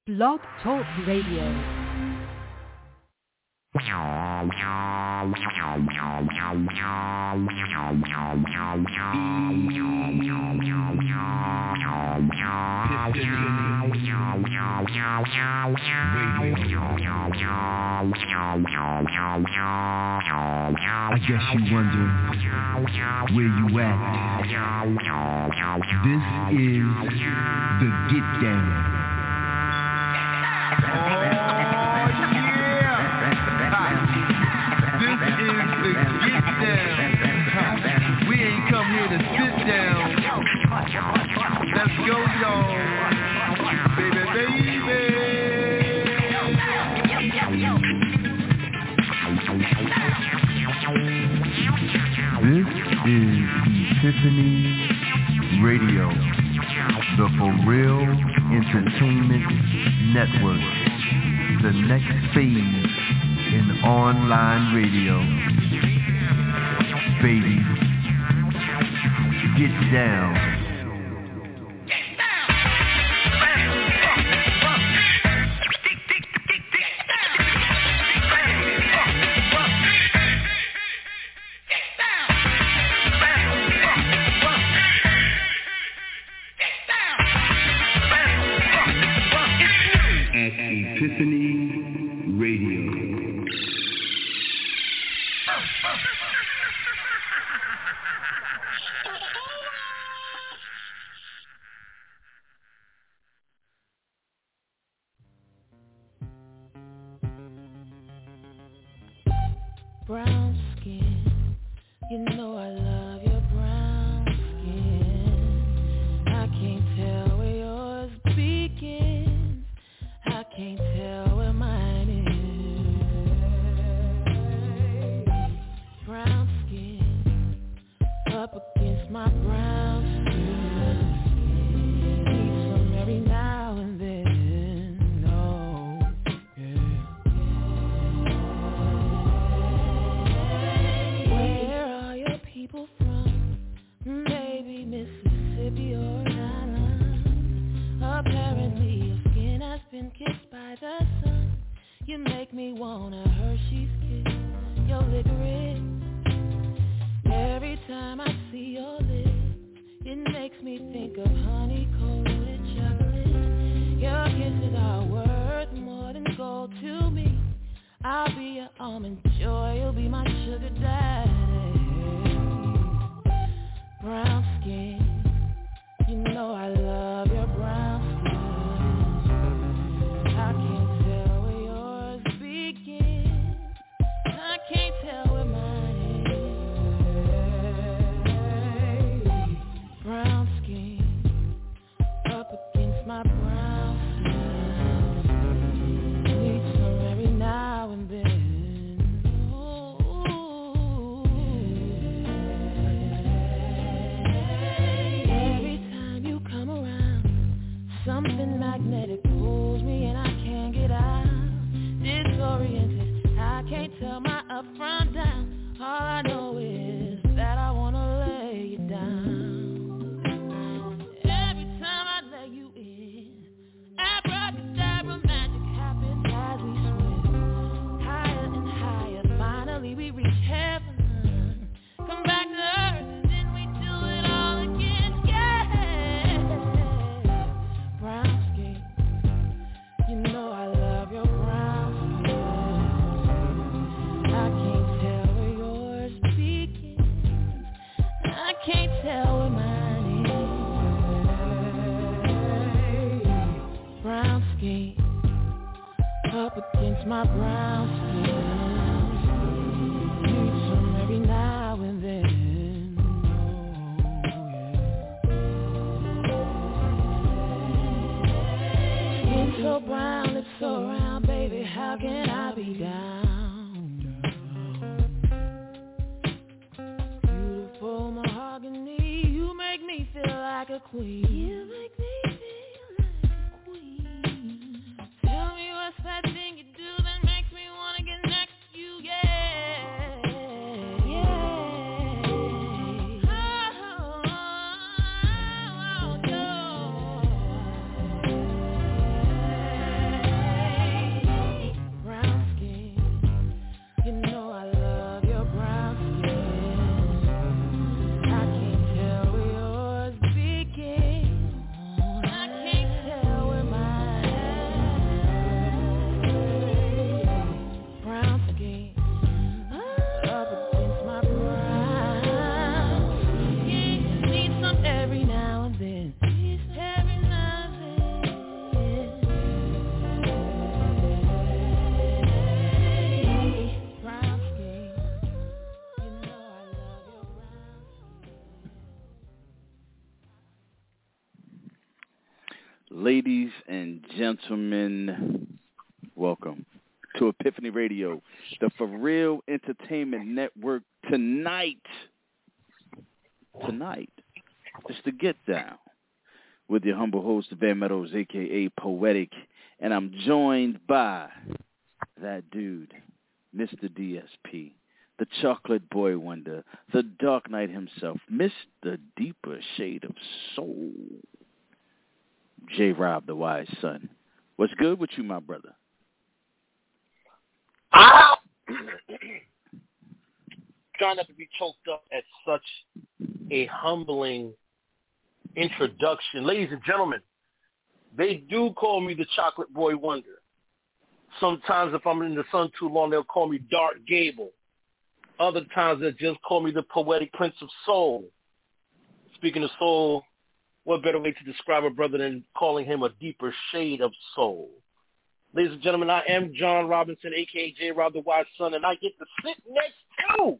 Blog Talk Radio. I guess you wonder where you at. This is the Get Down. Oh yeah! This is the Get Down. We ain't come here to sit down. Let's go, y'all. Baby, baby. This is Epiphany Radio, the For Real Entertainment Network, the next phase in online radio. Baby, get down. Epiphany Radio. Brown skin, you know I love your brown skin. I can't tell where yours begins. I can't tell where mine is. Brown skin, up against my brown skin. Need some every now and then. Oh, yeah. Where are your people from? Maybe Mississippi or Ghana. Apparently your skin has been kissed by the sun. You make me want a Hershey's kiss, your licorice. Every time I see your lips, it makes me think of honey-coated chocolate. Your kisses are worth more than gold to me. I'll be your almond joy, you'll be my sugar daddy. Brown skin, you know I love your brown skin. I can't tell where yours begins. I can't tell where mine is. Brown skin, up against my brown skin. Need some every now and then. Every time you come around, something magnetic pulls me and I can't get out. Disoriented, I can't tell my up from down. All I know is that I wanna lay you down. Every time I lay you in, abracadabra magic happens as we swim. Higher and higher, finally we reach heaven. Come back to earth and then we do it all again. Yeah. Brown skin, you know I love your brown skin. I can't tell where yours begins. I can't tell where mine is. Brown skin, up against my brown skin. Need some every now and then. Oh, yeah. Skin so brown, lips so round, baby, how can I be down? Beautiful mahogany, you make me feel like a queen. You make me feel like a queen. Tell me what's that thing you do that makes me wanna get next to you, yeah. Yeah. Oh, oh, oh, oh. gentlemen, welcome to Epiphany Radio, the For Real Entertainment Network. Tonight, is the Get Down with your humble host, Van Meadows, a.k.a. Poetic, and I'm joined by that dude, Mr. DSP, the Chocolate Boy Wonder, the Dark Knight himself, Mr. Deeper Shade of Soul, J-Rob, the Wise Son. What's good with you, my brother? Trying not to be choked up at such a humbling introduction. Ladies and gentlemen, they do call me the Chocolate Boy Wonder. Sometimes if I'm in the sun too long, they'll call me Dark Gable. Other times they'll just call me the Poetic Prince of Soul. Speaking of soul, what better way to describe a brother than calling him a deeper shade of soul? Ladies and gentlemen, I am John Robinson, a.k.a. J-Rob the Wise Son, and I get to sit next to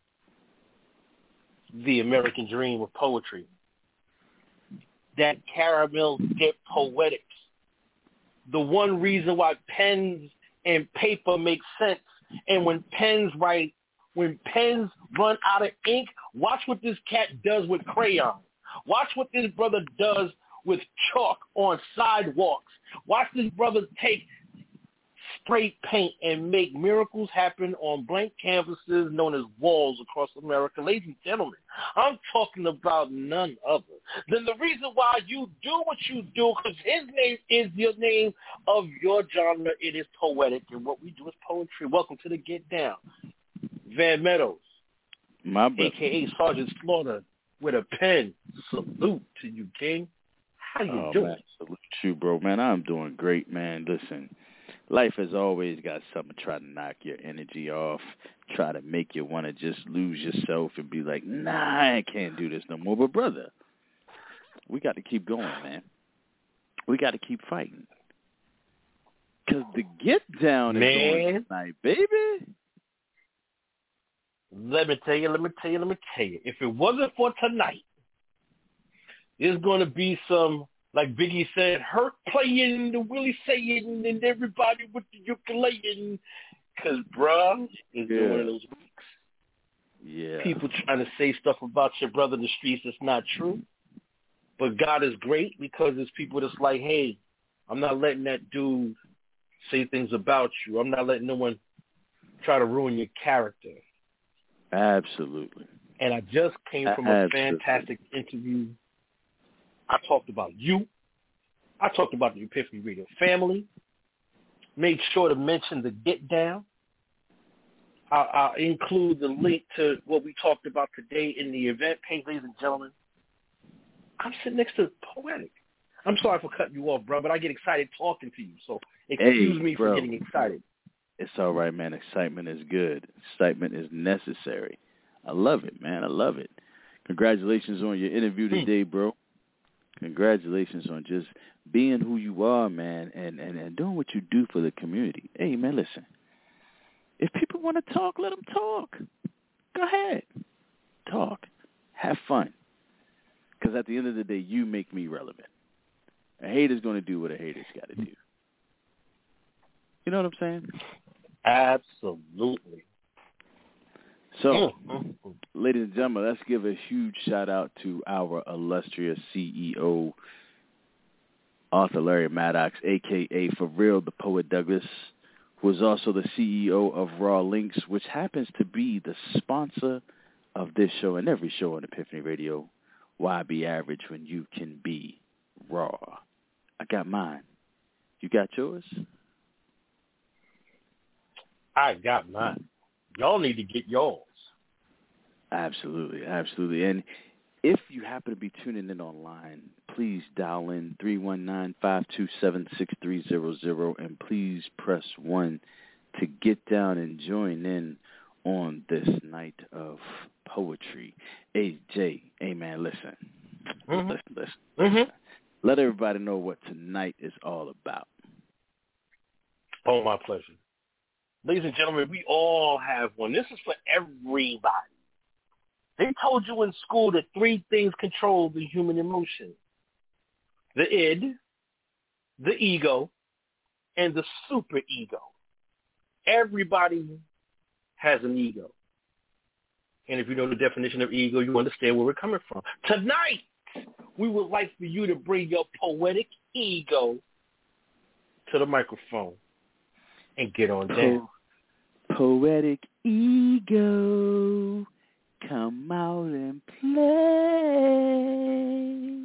the American dream of poetry. That caramel dip poetics. The one reason why pens and paper make sense. And when pens run out of ink, watch what this cat does with crayons. Watch what this brother does with chalk on sidewalks. Watch this brother take spray paint and make miracles happen on blank canvases known as walls across America. Ladies and gentlemen, I'm talking about none other than the reason why you do what you do, because his name is the name of your genre. It is poetic, and what we do is poetry. Welcome to the Get Down. Van Meadows, My brother. a.k.a. Sergeant Slaughter, with a pen. Salute to you, King. How you doing? Man, salute you, bro. Man, I'm doing great, man. Listen, life has always got something to try to knock your energy off, try to make you want to just lose yourself and be like, nah, I can't do this no more. But, brother, we got to keep going, man. We got to keep fighting. Because the Get Down is on tonight, baby. Let me tell you. If it wasn't for tonight, there's going to be some, like Biggie said, hurt playing, the Willie saying, and everybody with the ukulele. Because, bruh, it's been one of those weeks. Yeah. People trying to say stuff about your brother in the streets that's not true. But God is great because there's people that's like, hey, I'm not letting that dude say things about you. I'm not letting no one try to ruin your character. Absolutely. And I just came from a fantastic interview. I talked about you. I talked about the Epiphany Radio family. Made sure to mention the Get Down. I'll include the link to what we talked about today in the event page, ladies and gentlemen. I'm sitting next to Poetic. I'm sorry for cutting you off, bro, but I get excited talking to you. So excuse me for getting excited. It's all right, man. Excitement is good. Excitement is necessary. I love it, man. I love it. Congratulations on your interview today, bro. Congratulations on just being who you are, man, and doing what you do for the community. Hey, man, listen. If people want to talk, let them talk. Go ahead. Talk. Have fun. Because at the end of the day, you make me relevant. A hater's going to do what a hater's got to do. You know what I'm saying? Absolutely. So, ladies and gentlemen, let's give a huge shout-out to our illustrious CEO, Arthur Larry Maddox, a.k.a. For Real, the Poet Douglas, who is also the CEO of Raw Links, which happens to be the sponsor of this show and every show on Epiphany Radio. Why be average when you can be raw? I got mine. You got yours? I got mine. Y'all need to get yours. Absolutely, absolutely. And if you happen to be tuning in online, please dial in 319-527-6300 and please press 1 to get down and join in on this night of poetry. AJ, hey man, listen. Listen. Let everybody know what tonight is all about. Oh, my pleasure. Ladies and gentlemen, we all have one. This is for everybody. They told you in school that 3 things control the human emotion: the id, the ego, and the super ego. Everybody has an ego. And if you know the definition of ego, you understand where we're coming from. Tonight, we would like for you to bring your poetic ego to the microphone and get on down. Poetic ego, come out and play.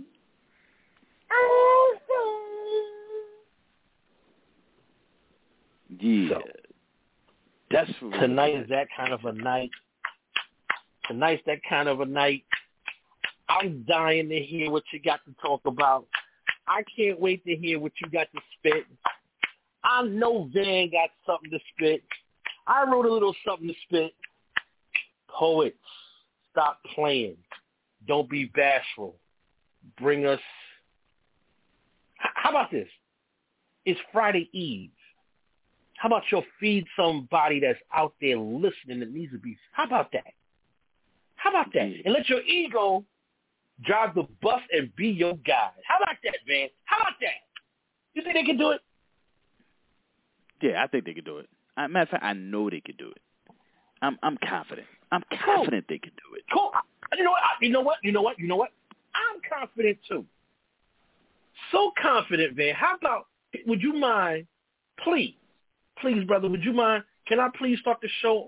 Yeah. So, that's tonight is that kind of a night. Tonight's that kind of a night. I'm dying to hear what you got to talk about. I can't wait to hear what you got to spit. I know Van got something to spit. I wrote a little something to spit. Poets, stop playing. Don't be bashful. Bring us. How about this? It's Friday Eve. How about you feed somebody that's out there listening that needs to be? How about that? How about that? And let your ego drive the bus and be your guide. How about that, man? How about that? You think they can do it? Yeah, I think they can do it. Matter of fact, I know they can do it. I'm confident. I'm confident they can do it. Cool. You know what? I'm confident too. So confident, man. How about? Would you mind, please, brother? Would you mind? Can I please start the show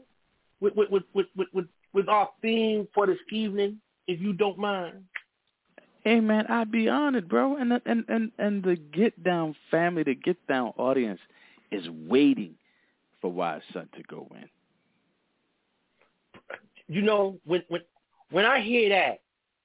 with our theme for this evening, if you don't mind? Hey man, I'd be honored, bro. And the Get Down family, the Get Down audience is waiting for Wise Son to go in. You know, when I hear that,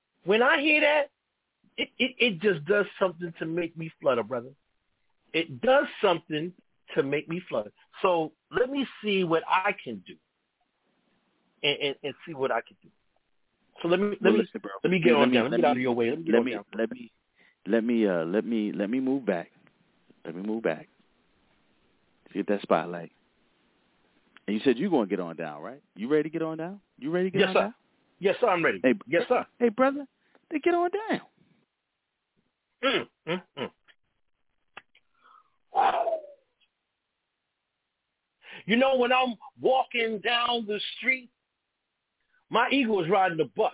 it just does something to make me flutter, brother. It does something to make me flutter. So let me see what I can do, and see what I can do. So let me get on down. Let me get out of your way. Let me move back. Let me move back. Get that spotlight. And you said you're going to get on down, right? You ready to get on down? You ready to get on down? Yes, sir. I'm ready. Hey, yes, sir. Hey, brother, they get on down. You know, when I'm walking down the street, my ego is riding the bus.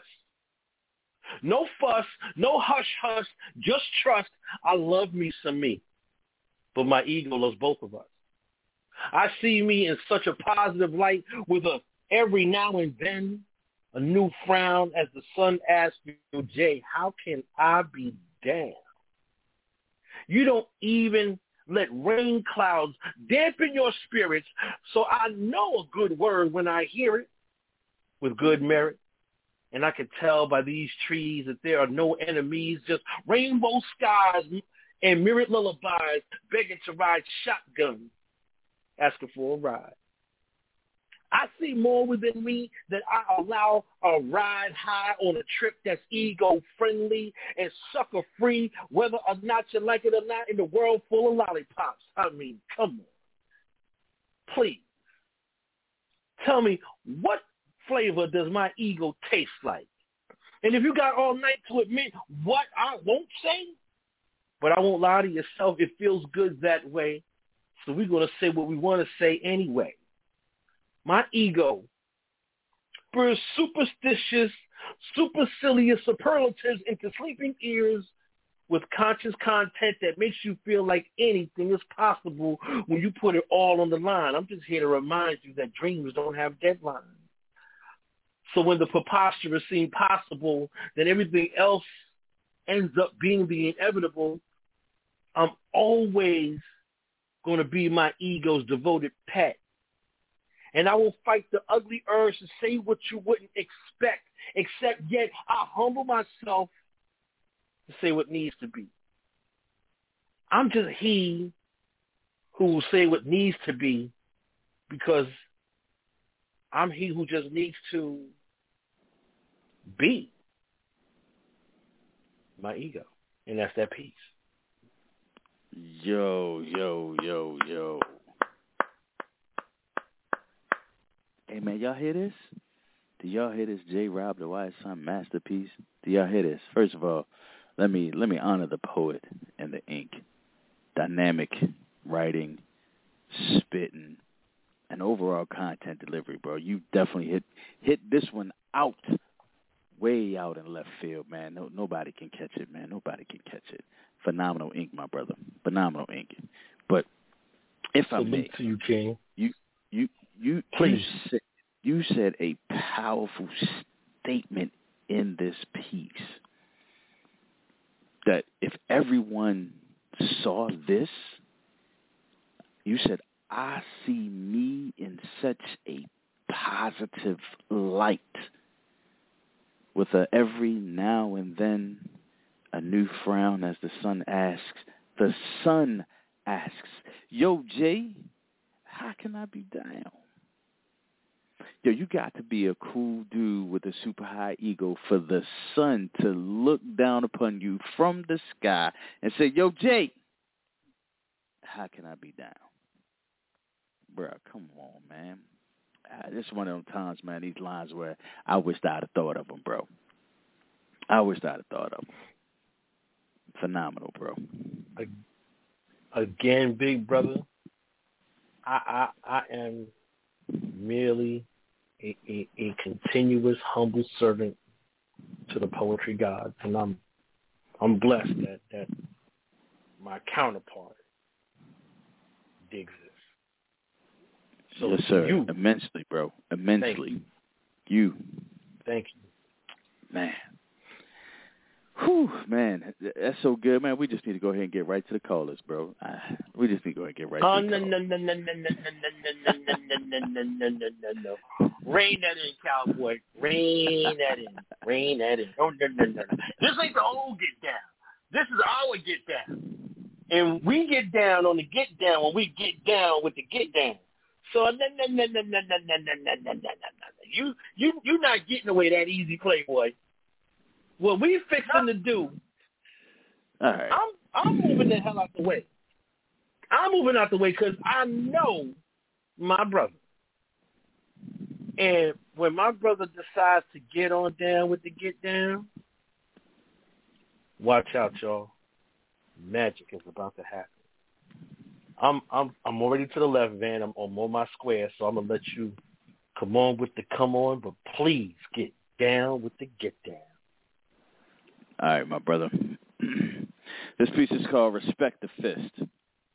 No fuss, no hush-hush, just trust. I love me some me. But my ego loves both of us. I see me in such a positive light with every now and then a new frown as the sun asks you, Jay, how can I be down? You don't even let rain clouds dampen your spirits, so I know a good word when I hear it with good merit. And I can tell by these trees that there are no enemies, just rainbow skies and mirrored lullabies begging to ride shotgun, asking for a ride. I see more within me that I allow a ride high on a trip that's ego-friendly and sucker-free, whether or not you like it or not, in the world full of lollipops. I mean, come on. Please, tell me, what flavor does my ego taste like? And if you got all night to admit what I won't say, but I won't lie to yourself, it feels good that way. So we're going to say what we want to say anyway. My ego spurs superstitious, supercilious superlatives into sleeping ears with conscious content that makes you feel like anything is possible when you put it all on the line. I'm just here to remind you that dreams don't have deadlines. So when the preposterous seems possible, then everything else ends up being the inevitable. I'm always going to be my ego's devoted pet. And I will fight the ugly urge to say what you wouldn't expect, except yet I humble myself to say what needs to be. I'm just he who will say what needs to be because I'm he who just needs to be my ego. And that's that piece. Yo. Hey, man, y'all hear this? Do y'all hear this J. Rob the Wise Son masterpiece? Do y'all hear this? First of all, let me honor the poet and the ink. Dynamic writing, spitting, and overall content delivery, bro. You definitely hit this one out, way out in left field, man. Nobody can catch it, man. Nobody can catch it. Phenomenal ink, my brother. Phenomenal ink. But if I may, to you, King. Please. You said a powerful statement in this piece that if everyone saw this, you said, I see me in such a positive light with every now and then a new frown as the sun asks, yo, Jay, how can I be down? Yo, you got to be a cool dude with a super high ego for the sun to look down upon you from the sky and say, yo, Jay, how can I be down? Bro, come on, man. This is one of them times, man, these lines where I wished I'd have thought of them, bro. I wished I'd have thought of them. Phenomenal, bro. Again, big brother, I am merely a continuous humble servant to the poetry gods, and I'm blessed that my counterpart digs this. So yes, sir. you, immensely, bro. Immensely. Thank you. Man. Whew, man, that's so good, man. We just need to go ahead and get right to the callers, bro. We just need to go ahead and get right to the callers. No. Rein that in, cowboy. Rein that in. No. This ain't the old get down. This is our get down. And we get down on the get down when we get down with the get down. So you're not getting away that easy, Playboy. What we fixing to do, all right. I'm moving the hell out the way. I'm moving out the way because I know my brother. And when my brother decides to get on down with the get down, watch out, y'all. Magic is about to happen. I'm already to the left, Van. I'm on my square, so I'm gonna let you come on with the come on, but please get down with the get down. All right, my brother. This piece is called Respect the Fist.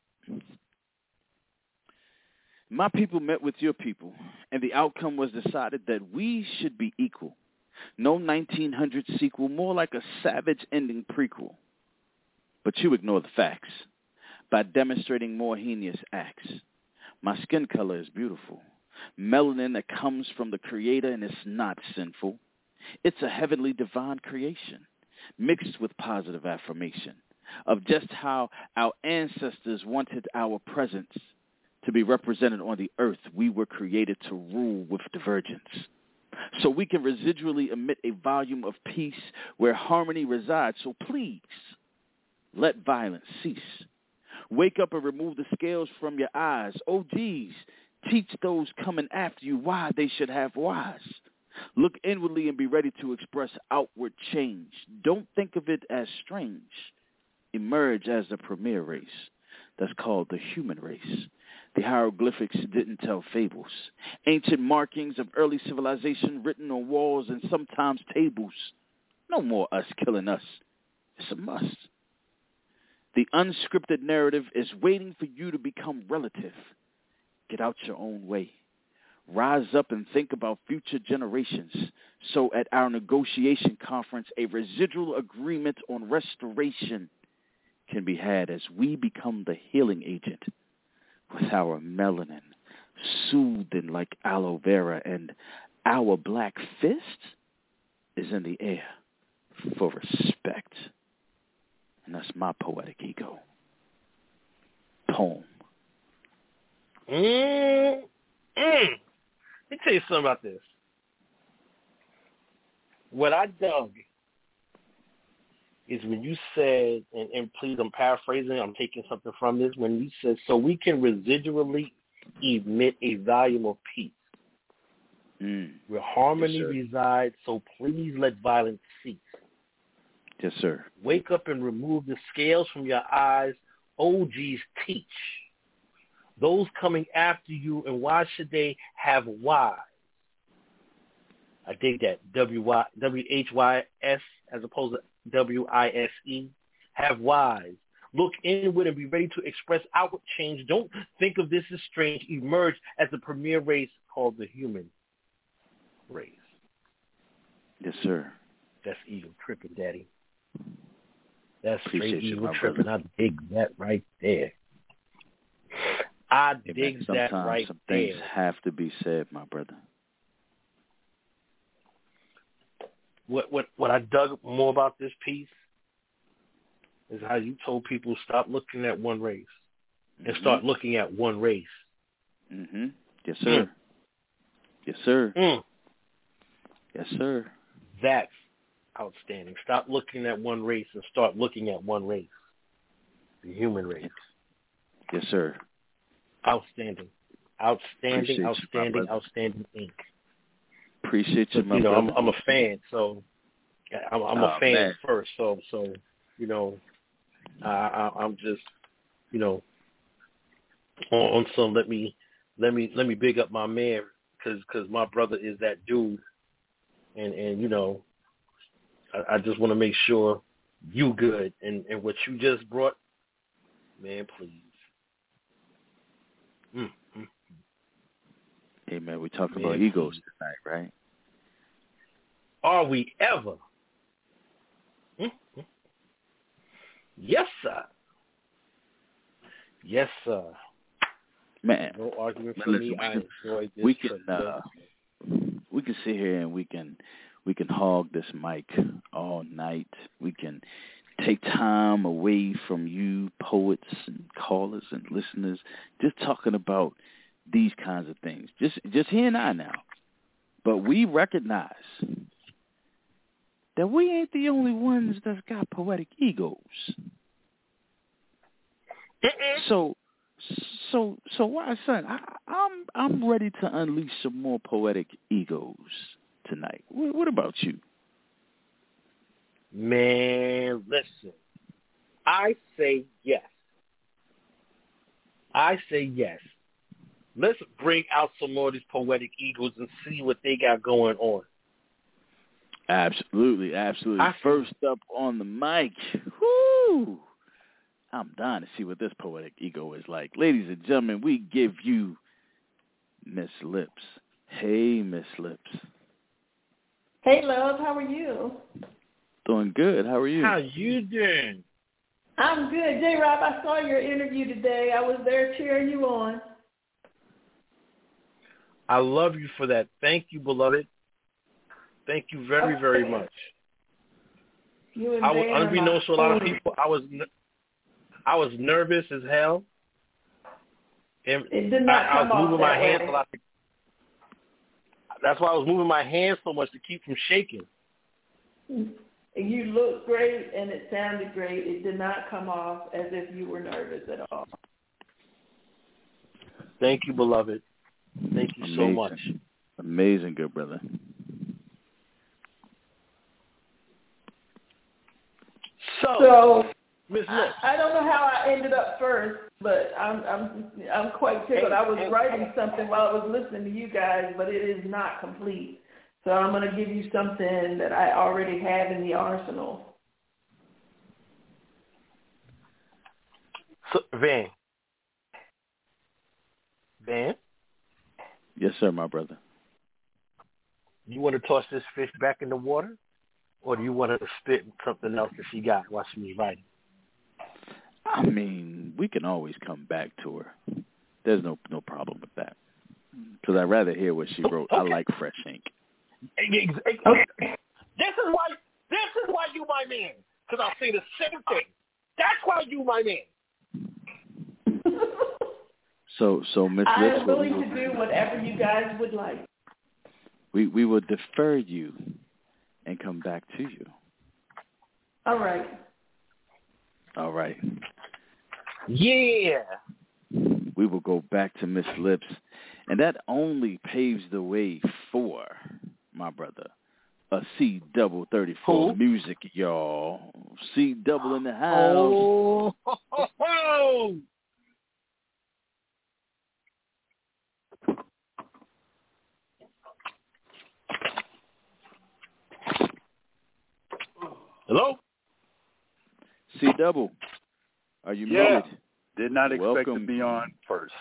My people met with your people, and the outcome was decided that we should be equal. No 1900 sequel, more like a savage ending prequel. But you ignore the facts by demonstrating more heinous acts. My skin color is beautiful. Melanin that comes from the Creator, and it's not sinful. It's a heavenly divine creation, mixed with positive affirmation of just how our ancestors wanted our presence to be represented on the earth. We were created to rule with divergence, so we can residually emit a volume of peace where harmony resides. So please, let violence cease. Wake up and remove the scales from your eyes. Oh, geez, teach those coming after you why they should have whys. Look inwardly and be ready to express outward change. Don't think of it as strange. Emerge as the premier race. That's called the human race. The hieroglyphics didn't tell fables. Ancient markings of early civilization written on walls and sometimes tables. No more us killing us. It's a must. The unscripted narrative is waiting for you to become relative. Get out your own way. Rise up and think about future generations. So at our negotiation conference, a residual agreement on restoration can be had as we become the healing agent with our melanin soothing like aloe vera, and our black fist is in the air for respect. And that's my poetic ego. Poem. Let me tell you something about this. What I dug is when you said, and please, I'm paraphrasing, I'm taking something from this, when you said, so we can residually emit a volume of peace, where harmony resides, so please let violence cease. Yes, sir. Wake up and remove the scales from your eyes. OGs teach. those coming after you, and why should they have whys? I dig that. W-H-Y-S as opposed to W-I-S-E. Have whys. Look inward and be ready to express outward change. Don't think of this as strange. Emerge as the premier race called the human race. Yes, sir. That's ego tripping, Daddy. That's Appreciate straight you, ego my tripping. brother. I dig that right there. I Hey, dig man, that sometimes right some there. things have to be said, my brother. What I dug more about this piece is how you told people stop looking at one race and start looking at one race. Mm-hmm. Yes, sir. Yes, sir. Yes, sir. That's outstanding. Stop looking at one race and start looking at one race, the human race. Yes, sir. Outstanding. Outstanding, Appreciate you, my brother. outstanding ink. Appreciate you, But, my brother. I'm a fan, so I'm a fan man. first. So I'm just, on some. Let me big up my man because my brother is that dude, and I just want to make sure you good and what you just brought, man. Please. Hey, man, we talking about egos tonight, right? Are we ever? Yes, sir. Yes, sir. Man, No argument for listen, me. I enjoyed this. we can sit here and we can hog this mic all night. We can take time away from you poets and callers and listeners, just talking about these kinds of things. Just he and I now. But we recognize that we ain't the only ones that's got poetic egos. So why, son? I'm ready to unleash some more poetic egos tonight. What about you? Man, listen. I say yes. Let's bring out some more of these poetic egos and see what they got going on. Absolutely. First up on the mic. Whoo! I'm dying to see what this poetic ego is like. Ladies and gentlemen, we give you Miss Lips. Hey, Miss Lips. Hey, love. How are you? Doing good. How are you? How you doing? I'm good. J-Rob, I saw your interview today. I was there cheering you on. I love you for that. Thank you, beloved. Thank you very, very much. You and unbeknownst to a lot of people, I was nervous as hell. And it did not I was moving my hands way. a lot. That's why I was moving my hands so much to keep from shaking. You looked great and it sounded great. It did not come off as if you were nervous at all. Thank you, beloved. Thank you so much. Amazing, good brother. So Ms. Lips. I don't know how I ended up first, but I'm quite tickled. I was writing something while I was listening to you guys, but it is not complete. So I'm going to give you something that I already have in the arsenal. So, Van? Yes, sir, my brother. You want to toss this fish back in the water? Or do you want her to spit something else that she got while she was writing? I mean, we can always come back to her. There's no problem with that. Because I'd rather hear what she wrote. Okay. I like fresh ink. Okay. This is why you my man. Because I'll say the same thing. That's why you my man. So Miss Lips, I am willing to do whatever you guys would like. We will defer you and come back to you. All right. Yeah. We will go back to Miss Lips, and that only paves the way for, my brother, a C-double-34 music, y'all. C-double in the house. Oh. Oh. Hello? C Double, are you muted? Did not expect Welcome. to be on first.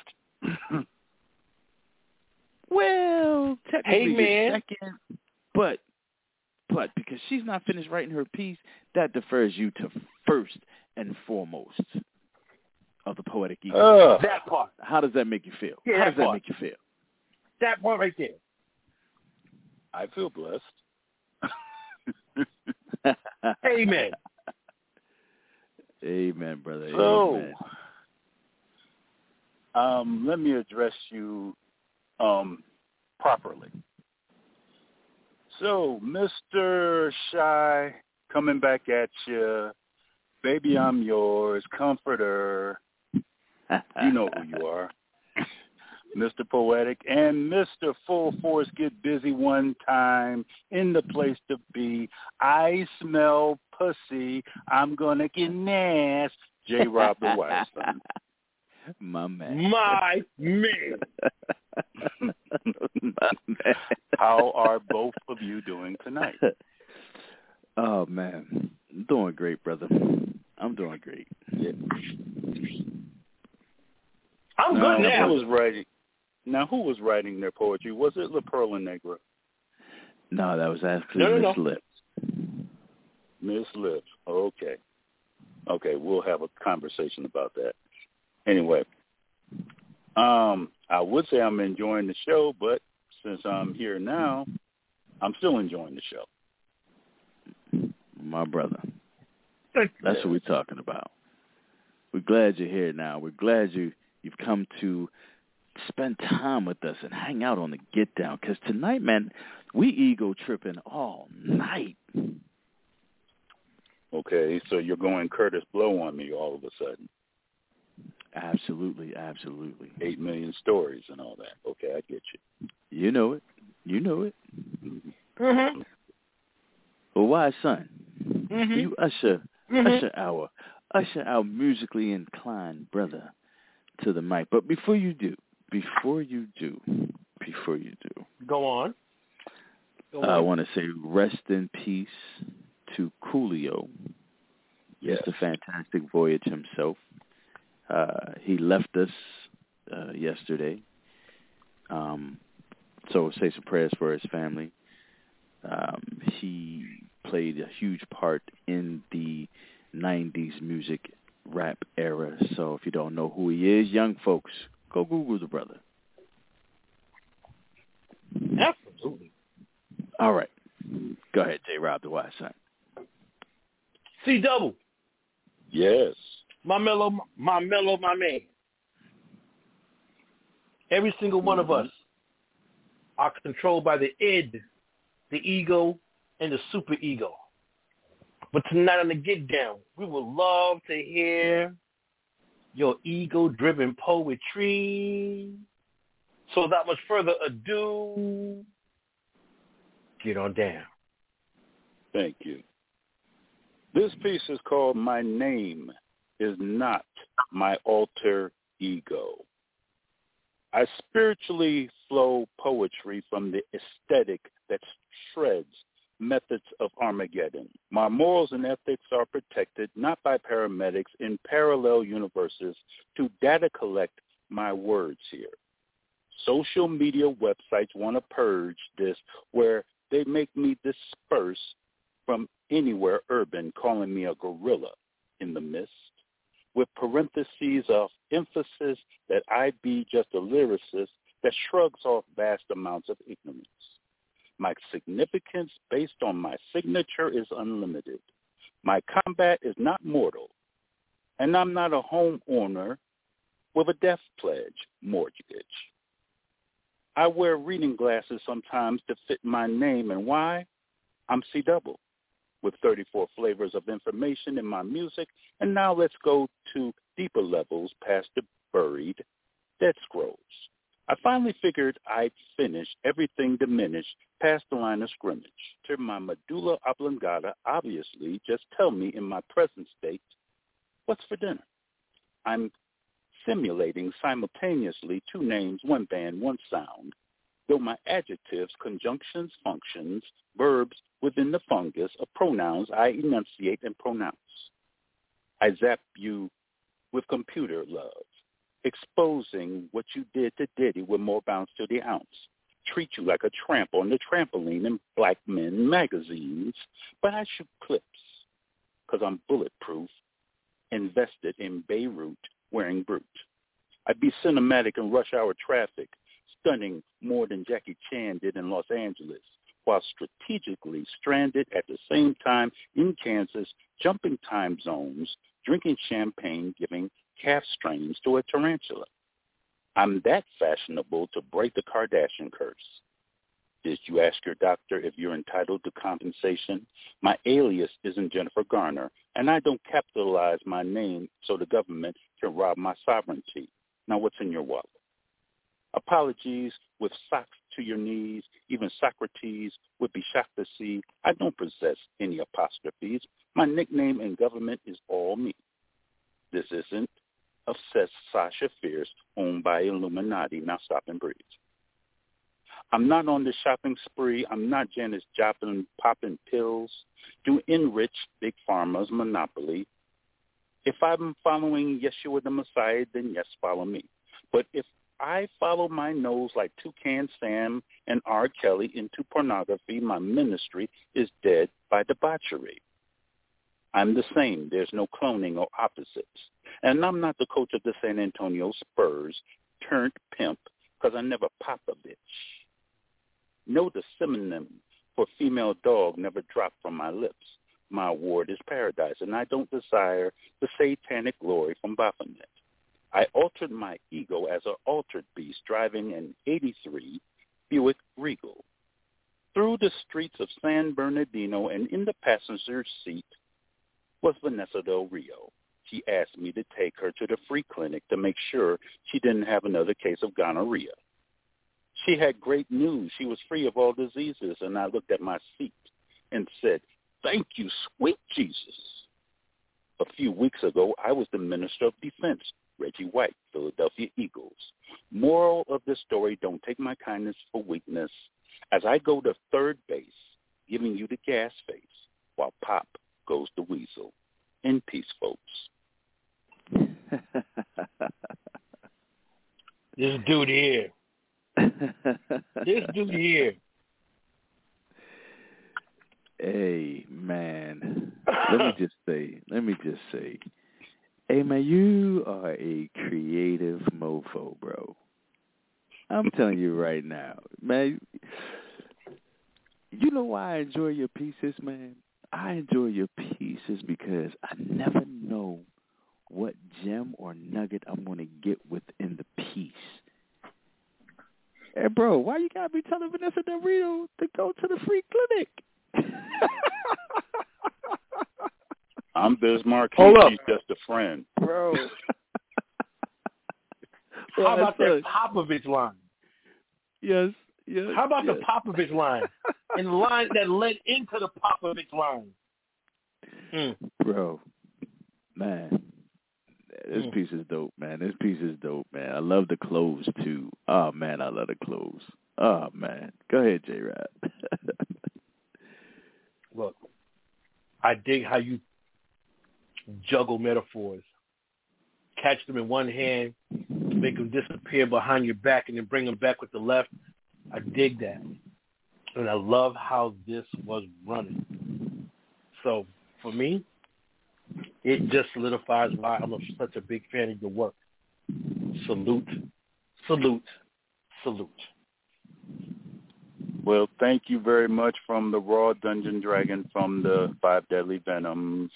Well, technically Hey, man. second, but because she's not finished writing her piece, that defers you to first and foremost of the poetic ego. That part. How does that make you feel? Yeah, How that does that part. make you feel? That part right there. I feel blessed. Amen. Amen, brother. So, Amen. let me address you properly. So, Mr. Shy, coming back at you. Baby, I'm yours. Comforter. You know who you are. Mr. Poetic and Mr. Full Force Get Busy One Time in the place to be. I smell pussy. I'm going to get nasty. J. Rob the Wise Son. My man. My man. My man. How are both of you doing tonight? Oh, man. I'm doing great, brother. I'm doing great. Yeah. I'm good now. Who was writing their poetry? Was it La Perla Negra? No, that was actually Miss Lips. Miss Lips. Okay. Okay, we'll have a conversation about that. Anyway, I would say I'm enjoying the show, but since I'm here now, I'm still enjoying the show. My brother. That's what we're talking about. We're glad you're here now. We're glad you've come to spend time with us and hang out on the Get Down. Because tonight, man, we ego tripping all night. Okay, so you're going Curtis Blow on me all of a sudden. Absolutely, absolutely. 8 million stories and all that. Okay, I get you. You know it. You know it. Mm-hmm. Well, Wise Son, Mm-hmm. you usher our musically inclined brother to the mic. But before you do, Go on. I want to say rest in peace to Coolio. Yes. Mr. Fantastic Voyage himself. He left us yesterday. So say some prayers for his family. He played a huge part in the 90s music rap era. So if you don't know who he is, young folks, go Google the brother. Absolutely. All right. Go ahead, J. Rob the Wise Son. C Double. Yes. My man. Every single one of us are controlled by the id, the ego, and the super ego. But tonight on the Get Down, we would love to hear your ego-driven poetry. So without much further ado, get on down. Thank you. This piece is called My Name Is Not My Alter Ego. I spiritually flow poetry from the aesthetic that shreds methods of Armageddon. My morals and ethics are protected not by paramedics in parallel universes to data collect my words here. Social media websites want to purge this where they make me disperse from anywhere urban, calling me a gorilla in the mist, with parentheses of emphasis that I be just a lyricist that shrugs off vast amounts of ignorance. My significance based on my signature is unlimited. My combat is not mortal, and I'm not a homeowner with a death pledge mortgage. I wear reading glasses sometimes to fit my name, and why? I'm C Double, with 34 flavors of information in my music, and now let's go to deeper levels past the buried Dead Scrolls. I finally figured I'd finish everything diminished past the line of scrimmage. To my medulla oblongata, obviously, just tell me in my present state, what's for dinner? I'm simulating simultaneously two names, one band, one sound, though my adjectives, conjunctions, functions, verbs within the fungus of pronouns I enunciate and pronounce. I zap you with computer love, exposing what you did to Diddy with more bounce to the ounce. Treat you like a tramp on the trampoline in Black Men magazines, but I shoot clips because I'm bulletproof, invested in Beirut wearing brute. I'd be cinematic in rush hour traffic, stunning more than Jackie Chan did in Los Angeles, while strategically stranded at the same time in Kansas, jumping time zones, drinking champagne, giving calf strains to a tarantula. I'm that fashionable to break the Kardashian curse. Did you ask your doctor if you're entitled to compensation? My alias isn't Jennifer Garner, and I don't capitalize my name so the government can rob my sovereignty. Now what's in your wallet? Apologies with socks to your knees. Even Socrates would be shocked to see I don't possess any apostrophes. My nickname in government is all me. This isn't obsessed Sasha Fierce owned by Illuminati. Now stop and breathe. I'm not on the shopping spree. I'm not Janis Joplin popping pills to enrich Big Pharma's monopoly. If I'm following Yeshua the Messiah, then yes, follow me. But if I follow my nose like Toucan Sam and R. Kelly into pornography, my ministry is dead by debauchery. I'm the same. There's no cloning or opposites. And I'm not the coach of the San Antonio Spurs turned pimp because I never pop a bitch. No, the synonym for female dog never dropped from my lips. My award is paradise, and I don't desire the satanic glory from Baphomet. I altered my ego as an altered beast driving an 83 Buick Regal. Through the streets of San Bernardino and in the passenger seat was Vanessa Del Rio. She asked me to take her to the free clinic to make sure she didn't have another case of gonorrhea. She had great news. She was free of all diseases, and I looked at my seat and said, "Thank you, sweet Jesus." A few weeks ago, I was the Minister of Defense, Reggie White, Philadelphia Eagles. Moral of the story, don't take my kindness for weakness, as I go to third base, giving you the gas face, while Pop goes the weasel. In peace, folks. This dude here. Hey, man. Let me just say. Hey, man, you are a creative mofo, bro. I'm telling you right now. Man, you know why I enjoy your pieces, man? I enjoy your pieces because I never know what gem or nugget I'm going to get within the piece. Hey, bro, why you got to be telling Vanessa Del Rio to go to the free clinic? I'm Bismarck. Hold up. She's just a friend. Bro. How about that Popovich line? Yes. How about the Popovich line? And the line that led into the Popovich line. Bro, man, this piece is dope, man. I love the clothes, too. Oh, man, I love the clothes. Oh, man. Go ahead, J-Rap. Look, I dig how you juggle metaphors. Catch them in one hand, make them disappear behind your back, and then bring them back with the left. I dig that. And I love how this was running. So, for me, it just solidifies why I'm such a big fan of your work. Salute, salute, salute. Well, thank you very much from the Raw Dungeon Dragon from the Five Deadly Venoms.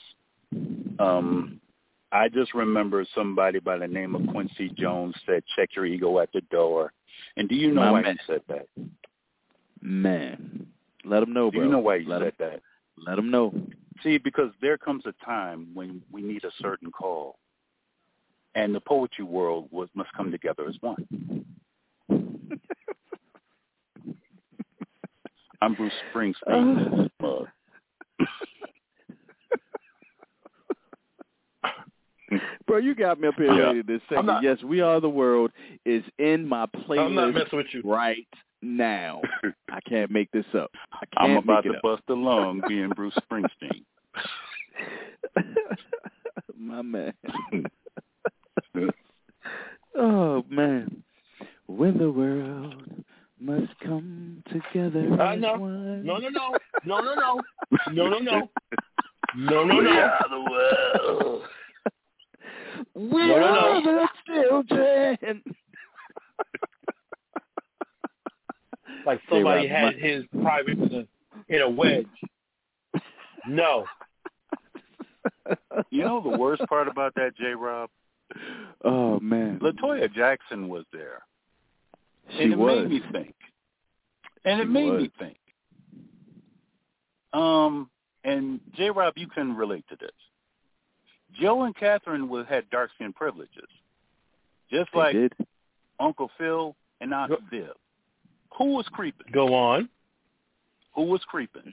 I just remember somebody by the name of Quincy Jones said, "Check your ego at the door." And do you know why he said that? Man, let him know, bro. Do you know why he said that? Let him know. See, because there comes a time when we need a certain call, and the poetry world must come together as one. I'm Bruce Springsteen. Bro, you got me up here ready to say, yes, We Are the World is in my playlist I'm not messing with you right now. I can't make this up. I'm about to bust a lung being Bruce Springsteen. My man. Oh, man. When the world must come together as one. No. We are the world. We are the children. Like somebody had his private in a wedge. No. You know the worst part about that, J-Rob? Oh, man. LaToya Jackson was there. She was. Made me think. And it made me think. And J-Rob, you can relate to this. Joe and Catherine had dark skin privileges. Just They like did. Uncle Phil and Aunt Viv. Who was creeping? Go on. Who was creeping?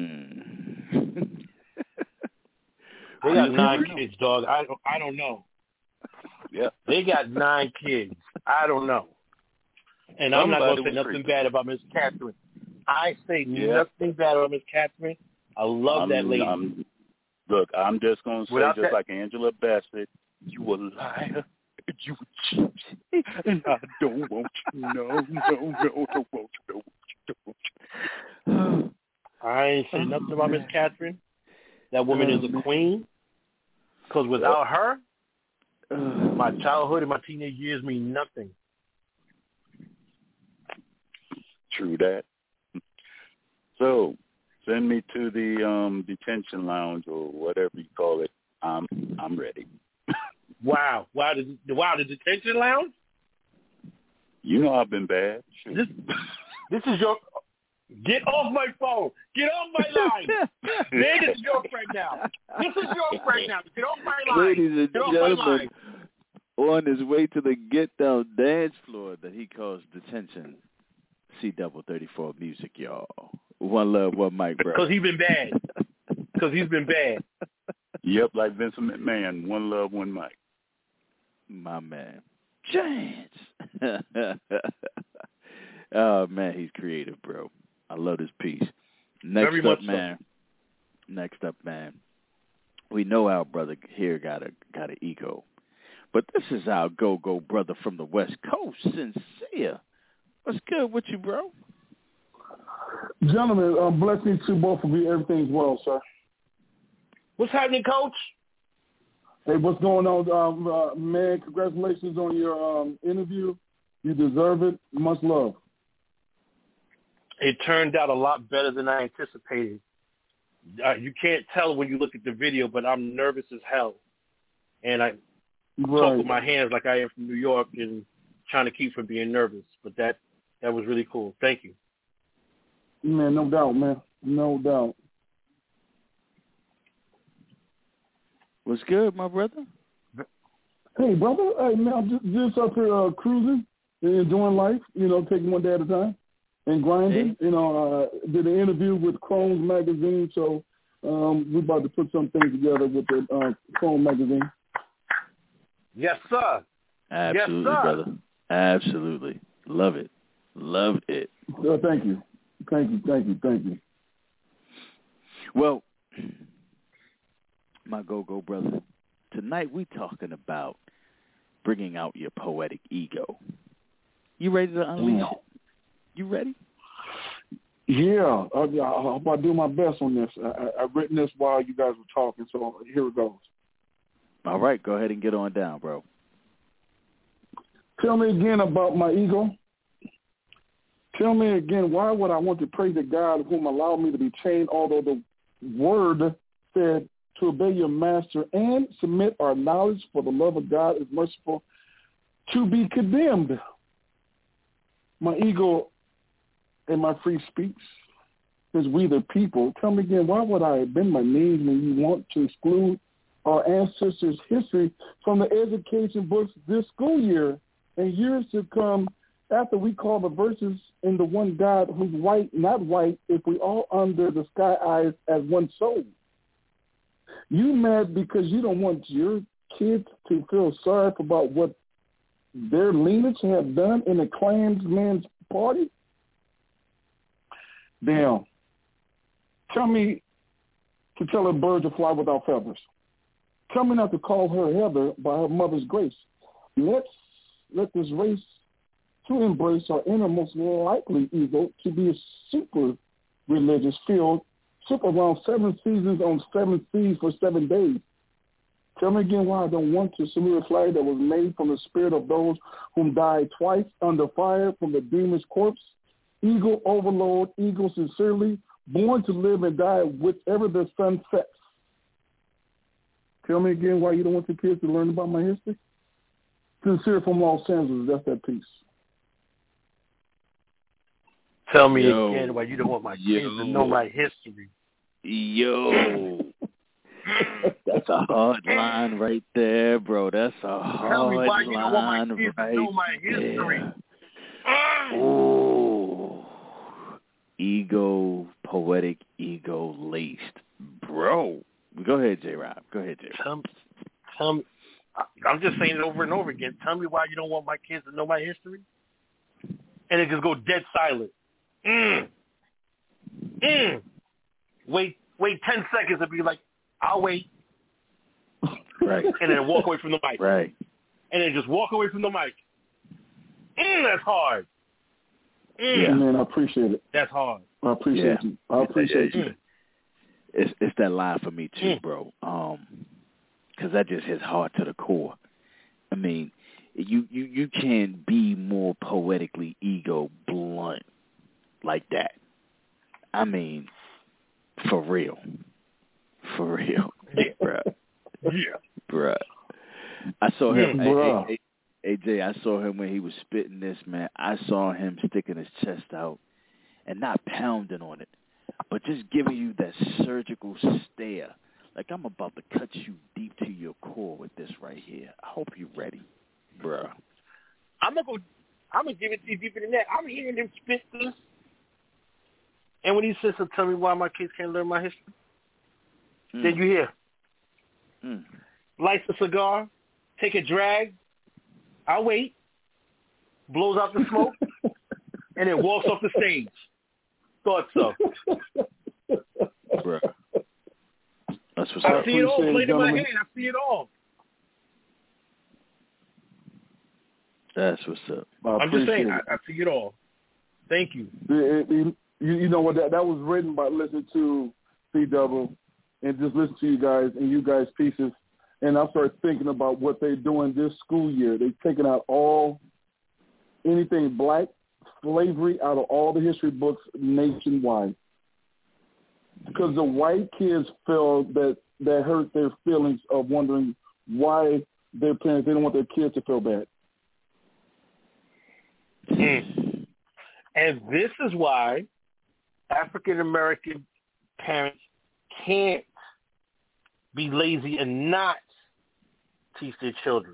They got 9 kids, dog. I don't know. Yeah. They got 9 kids. I don't know. And I'm not going to say nothing bad about Miss Catherine. I say nothing bad about Miss Catherine. I love that lady. Look, I'm just going to say, just like Angela Bassett, you a liar. You a cheat. And I don't want you. No, don't want you. I ain't say nothing about Miss Catherine. That woman is a queen. Because without her, my childhood and my teenage years mean nothing. True that. So, send me to the detention lounge or whatever you call it. I'm ready. Wow, the detention lounge? You know I've been bad. This is your... Get off my phone. Get off my line. Man, this is your friend now. This is your friend now. Get off my line. Ladies and gentlemen, on his way to the Get Down dance floor that he calls detention. C-34 music, y'all. One love, one mic, bro. Because he's been bad. Yep, like Vincent McMahon. One love, one mic. My man. Chance. Oh, man, he's creative, bro. I love this piece. Next up, man. We know our brother here got an ego. But this is our go-go brother from the West Coast, Sincere. What's good with you, bro? Gentlemen, blessings to both of you. Everything's well, sir. What's happening, Coach? Hey, what's going on, man? Congratulations on your interview. You deserve it. Much love. It turned out a lot better than I anticipated. You can't tell when you look at the video, but I'm nervous as hell. And I talk with my hands like I am from New York and trying to keep from being nervous. But that was really cool. Thank you. Man, no doubt, man. No doubt. What's good, my brother? Hey, brother. Hey, man, I'm just up here cruising and enjoying life, taking one day at a time. And grinding, did an interview with Chrome's magazine, so we're about to put some things together with the Chrome magazine. Yes, sir. Absolutely, yes, sir. Brother. Absolutely. Love it. Love it. Thank you. Well, my go-go brother, tonight we talking about bringing out your poetic ego. You ready to unleash it? You ready? Yeah, I'm about to do my best on this. I've written this while you guys were talking, so here it goes. All right, go ahead and get on down, bro. Tell me again about my ego. Tell me again, why would I want to praise the God whom allowed me to be chained, although the word said to obey your master and submit our knowledge, for the love of God is merciful, to be condemned. My ego and my free speech is we the people. Tell me again, why would I bend my knees when you want to exclude our ancestors' history from the education books this school year and years to come after we call the verses in the one God who's white, not white, if we all under the sky eyes as one soul? You mad because you don't want your kids to feel sorry about what their lineage have done in a Klansman's party? Damn. Tell me to tell a bird to fly without feathers. Tell me not to call her Heather by her mother's grace. Let this race to embrace our innermost likely ego to be a super religious field, took around 7 seasons on 7 seas for 7 days. Tell me again why I don't want to salute a flag that was made from the spirit of those whom died twice under fire from the demon's corpse. Ego overload, ego sincerely, born to live and die whichever the sun sets. Tell me again why you don't want your kids to learn about my history. Sincere from Los Angeles, that's that piece. Tell me again why you don't want my kids to know my history. Yo. That's a hard line right there, bro. That's a hard line. Tell me why you don't want my kids to know my history. Ooh. Ego, poetic, ego laced. Bro. Go ahead, J-Rob. Go ahead, J-Rob. Tell me. I'm just saying it over and over again. Tell me why you don't want my kids to know my history. And it just go dead silent. Wait 10 seconds and be like, I'll wait. Right. And then walk away from the mic. Right. And then just walk away from the mic. That's hard. Yeah, man, I appreciate it. That's hard. I appreciate you. I appreciate you. It's that line for me too, bro. Because that just hits hard to the core. I mean, you can't be more poetically ego blunt like that. I mean, for real. For real. Bruh. Yeah. Bruh. I saw him. AJ, I saw him when he was spitting this, man. I saw him sticking his chest out and not pounding on it, but just giving you that surgical stare. Like, I'm about to cut you deep to your core with this right here. I hope you're ready, bruh. I'm gonna give it to you deeper than that. I'm hearing him spit this. And when he says, so tell me why my kids can't learn my history, then you hear, lights a cigar, take a drag, I'll wait, blows out the smoke, and then walks off the stage. Thought so. Bruh. That's what's I up. see it all. Played in my hand. I see it all. That's what's up. I'm just saying, I see it all. Thank you. You know what? That was written by listening to C-Double and just listen to you guys and you guys' pieces. And I started thinking about what they're doing this school year. They've taken out anything black, slavery out of all the history books nationwide. Because the white kids feel that hurt their feelings of wondering why their parents, they don't want their kids to feel bad. And this is why African-American parents can't be lazy and not teach their children.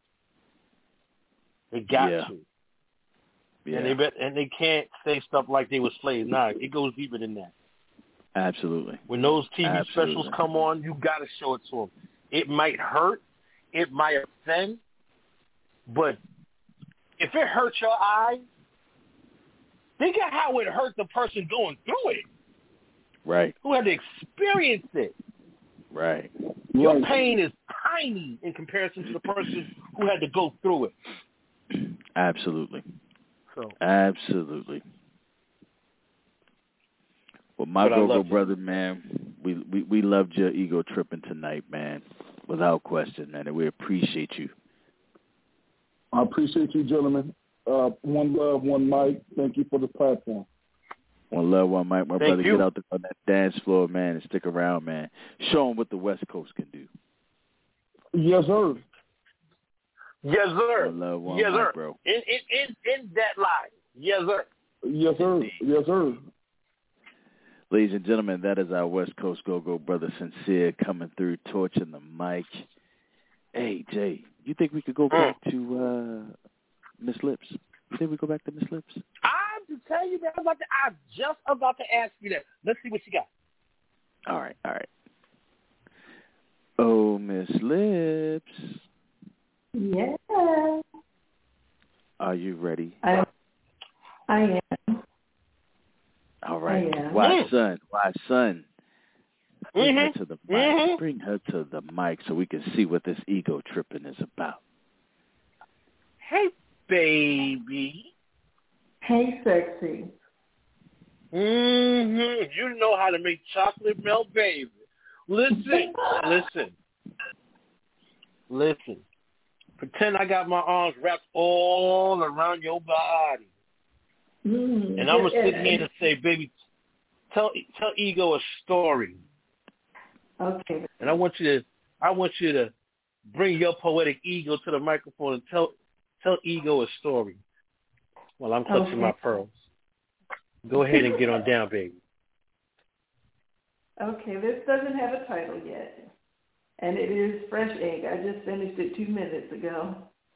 They got to. Yeah. And they can't say stuff like they were slaves. Nah, it goes deeper than that. Absolutely. When those TV specials come on, you got to show it to them. It might hurt. It might offend. But if it hurts your eyes, think of how it hurt the person going through it. Right. Who had to experience it. Right. Your pain is tiny in comparison to the person who had to go through it. Absolutely. So. Absolutely. Well, my go-go brother, man, we loved your ego tripping tonight, man, without question, man, and we appreciate you. I appreciate you, gentlemen. One love, one mic. Thank you for the platform. One love, one mic. My brother, you. Get out on that dance floor, man, and stick around, man. Show them what the West Coast can do. Yes, sir. Yes, sir. One love, one yes, mic, sir. bro. In that line. Yes, sir. Yes, sir. Indeed. Yes, sir. Ladies and gentlemen, that is our West Coast go-go brother Sincere coming through, torching the mic. Hey, Jay, you think we could go back to Miss Lips? You think we go back to Miss Lips? I'm to tell you that I'm just about to ask you that. Let's see what you got. All right. Oh, Miss Lips. Yeah. Are you ready? I am. All right. Why, son? Bring her to the mic. Bring her to the mic so we can see what this ego tripping is about. Hey, baby. Hey, sexy. You know how to make chocolate melt, baby. Listen. Pretend I got my arms wrapped all around your body. And I'm going to sit here and say, baby, tell ego a story. Okay. And I want you to bring your poetic ego to the microphone and tell ego a story while I'm clutching my pearls. Go ahead and get on down, baby. Okay, this doesn't have a title yet, and it is fresh ink. I just finished it 2 minutes ago.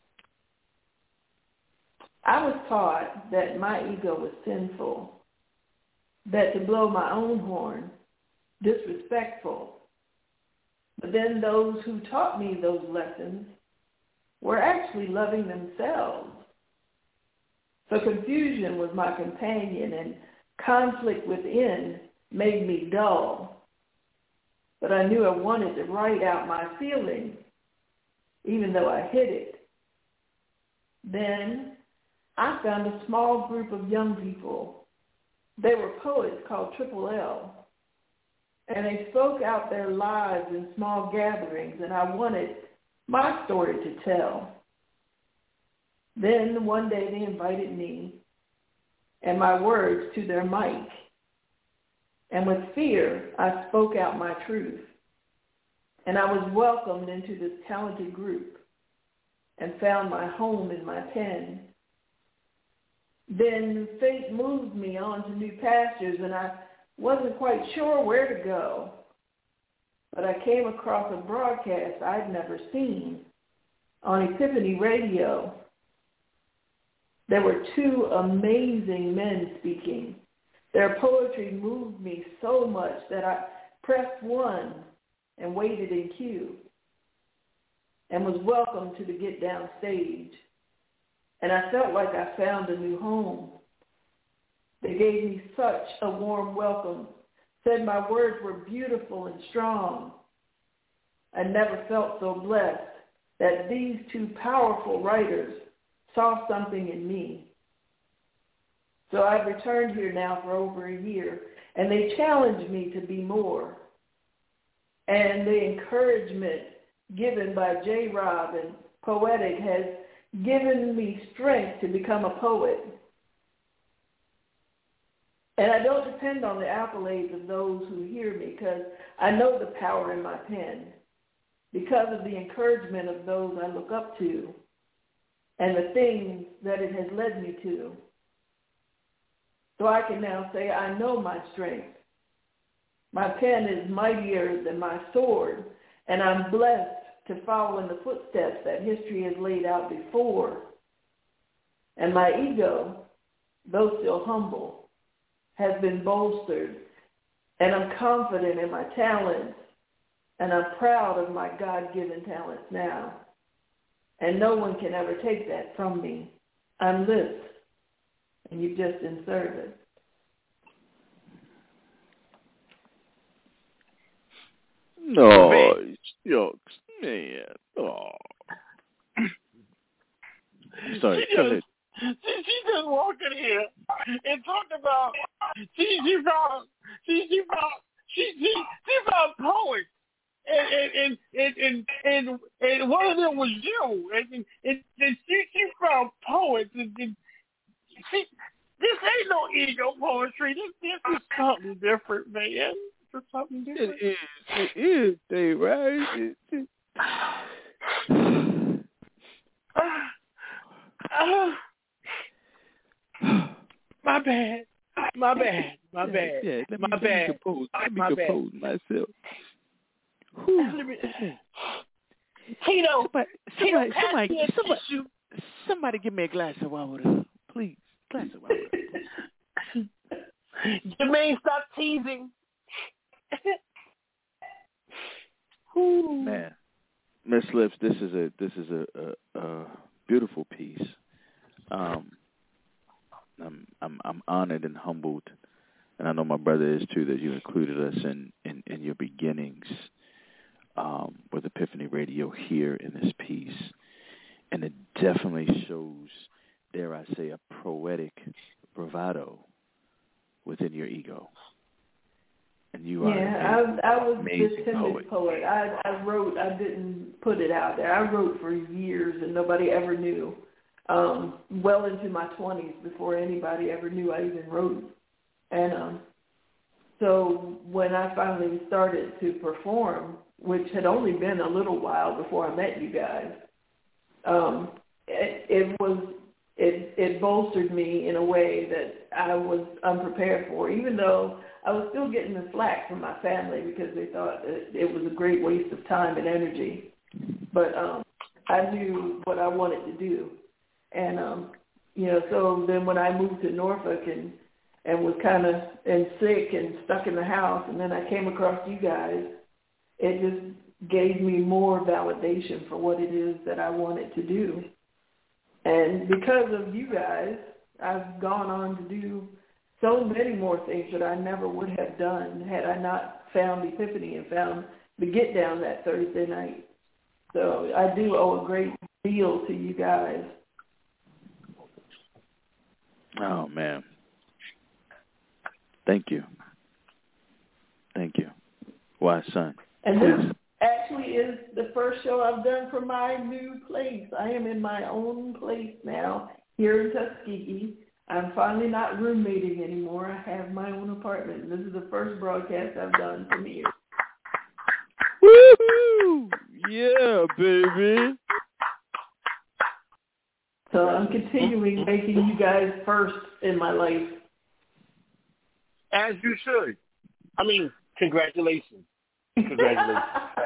I was taught that my ego was sinful, that to blow my own horn, disrespectful. But then those who taught me those lessons were actually loving themselves. So confusion was my companion, and conflict within made me dull. But I knew I wanted to write out my feelings, even though I hid it. Then I found a small group of young people. They were poets called Triple L, and they spoke out their lives in small gatherings, and I wanted my story to tell. Then one day they invited me and my words to their mic. And with fear, I spoke out my truth. And I was welcomed into this talented group and found my home in my pen. Then fate moved me on to new pastures, and I wasn't quite sure where to go. But I came across a broadcast I'd never seen on Epiphany Radio. There were 2 amazing men speaking. Their poetry moved me so much that I pressed 1 and waited in queue and was welcomed to the Get Down stage. And I felt like I found a new home. They gave me such a warm welcome, said my words were beautiful and strong. I never felt so blessed that these 2 powerful writers saw something in me. So I've returned here now for over a year, and they challenged me to be more. And the encouragement given by J-Rob and Poetic has given me strength to become a poet. And I don't depend on the accolades of those who hear me, because I know the power in my pen, because of the encouragement of those I look up to and the things that it has led me to. So I can now say I know my strength. My pen is mightier than my sword, and I'm blessed to follow in the footsteps that history has laid out before. And my ego, though still humble, has been bolstered, and I'm confident in my talents, and I'm proud of my God-given talents now. And no one can ever take that from me. I'm this, and you've just inserted. No, jokes, man. Oh. I'm sorry. Go ahead. She just walked in here and talked about she found poets, and one of them was you, and she found poets, and she, this ain't no ego poetry. This is something different, man. This is something different. It is, Dave, right? My bad. Yeah, let me compose myself. Tito, somebody give me a glass of water, please. Glass of water. Jermaine, stop teasing. Man, Miss Lips, this is a beautiful piece. I'm honored and humbled and I know my brother is too, that you included us in your beginnings with Epiphany Radio here in this piece. And it definitely shows, dare I say, a poetic bravado within your ego. And you are I was amazing this timid poet. I wrote, I didn't put it out there. I wrote for years and nobody ever knew. Well into my 20s before anybody ever knew I even wrote. And so when I finally started to perform, which had only been a little while before I met you guys, it bolstered me in a way that I was unprepared for, even though I was still getting the slack from my family because they thought it was a great waste of time and energy. But I knew what I wanted to do. And, so then when I moved to Norfolk and was kind of sick and stuck in the house, and then I came across you guys, it just gave me more validation for what it is that I wanted to do. And because of you guys, I've gone on to do so many more things that I never would have done had I not found Epiphany and found the Get Down that Thursday night. So I do owe a great deal to you guys. Oh, man. Thank you. Thank you. Why, son? And this actually is the first show I've done from my new place. I am in my own place now here in Tuskegee. I'm finally not roommating anymore. I have my own apartment. This is the first broadcast I've done from here. Woo-hoo! Yeah, baby. So I'm continuing making you guys first in my life. As you should. I mean, congratulations. Congratulations.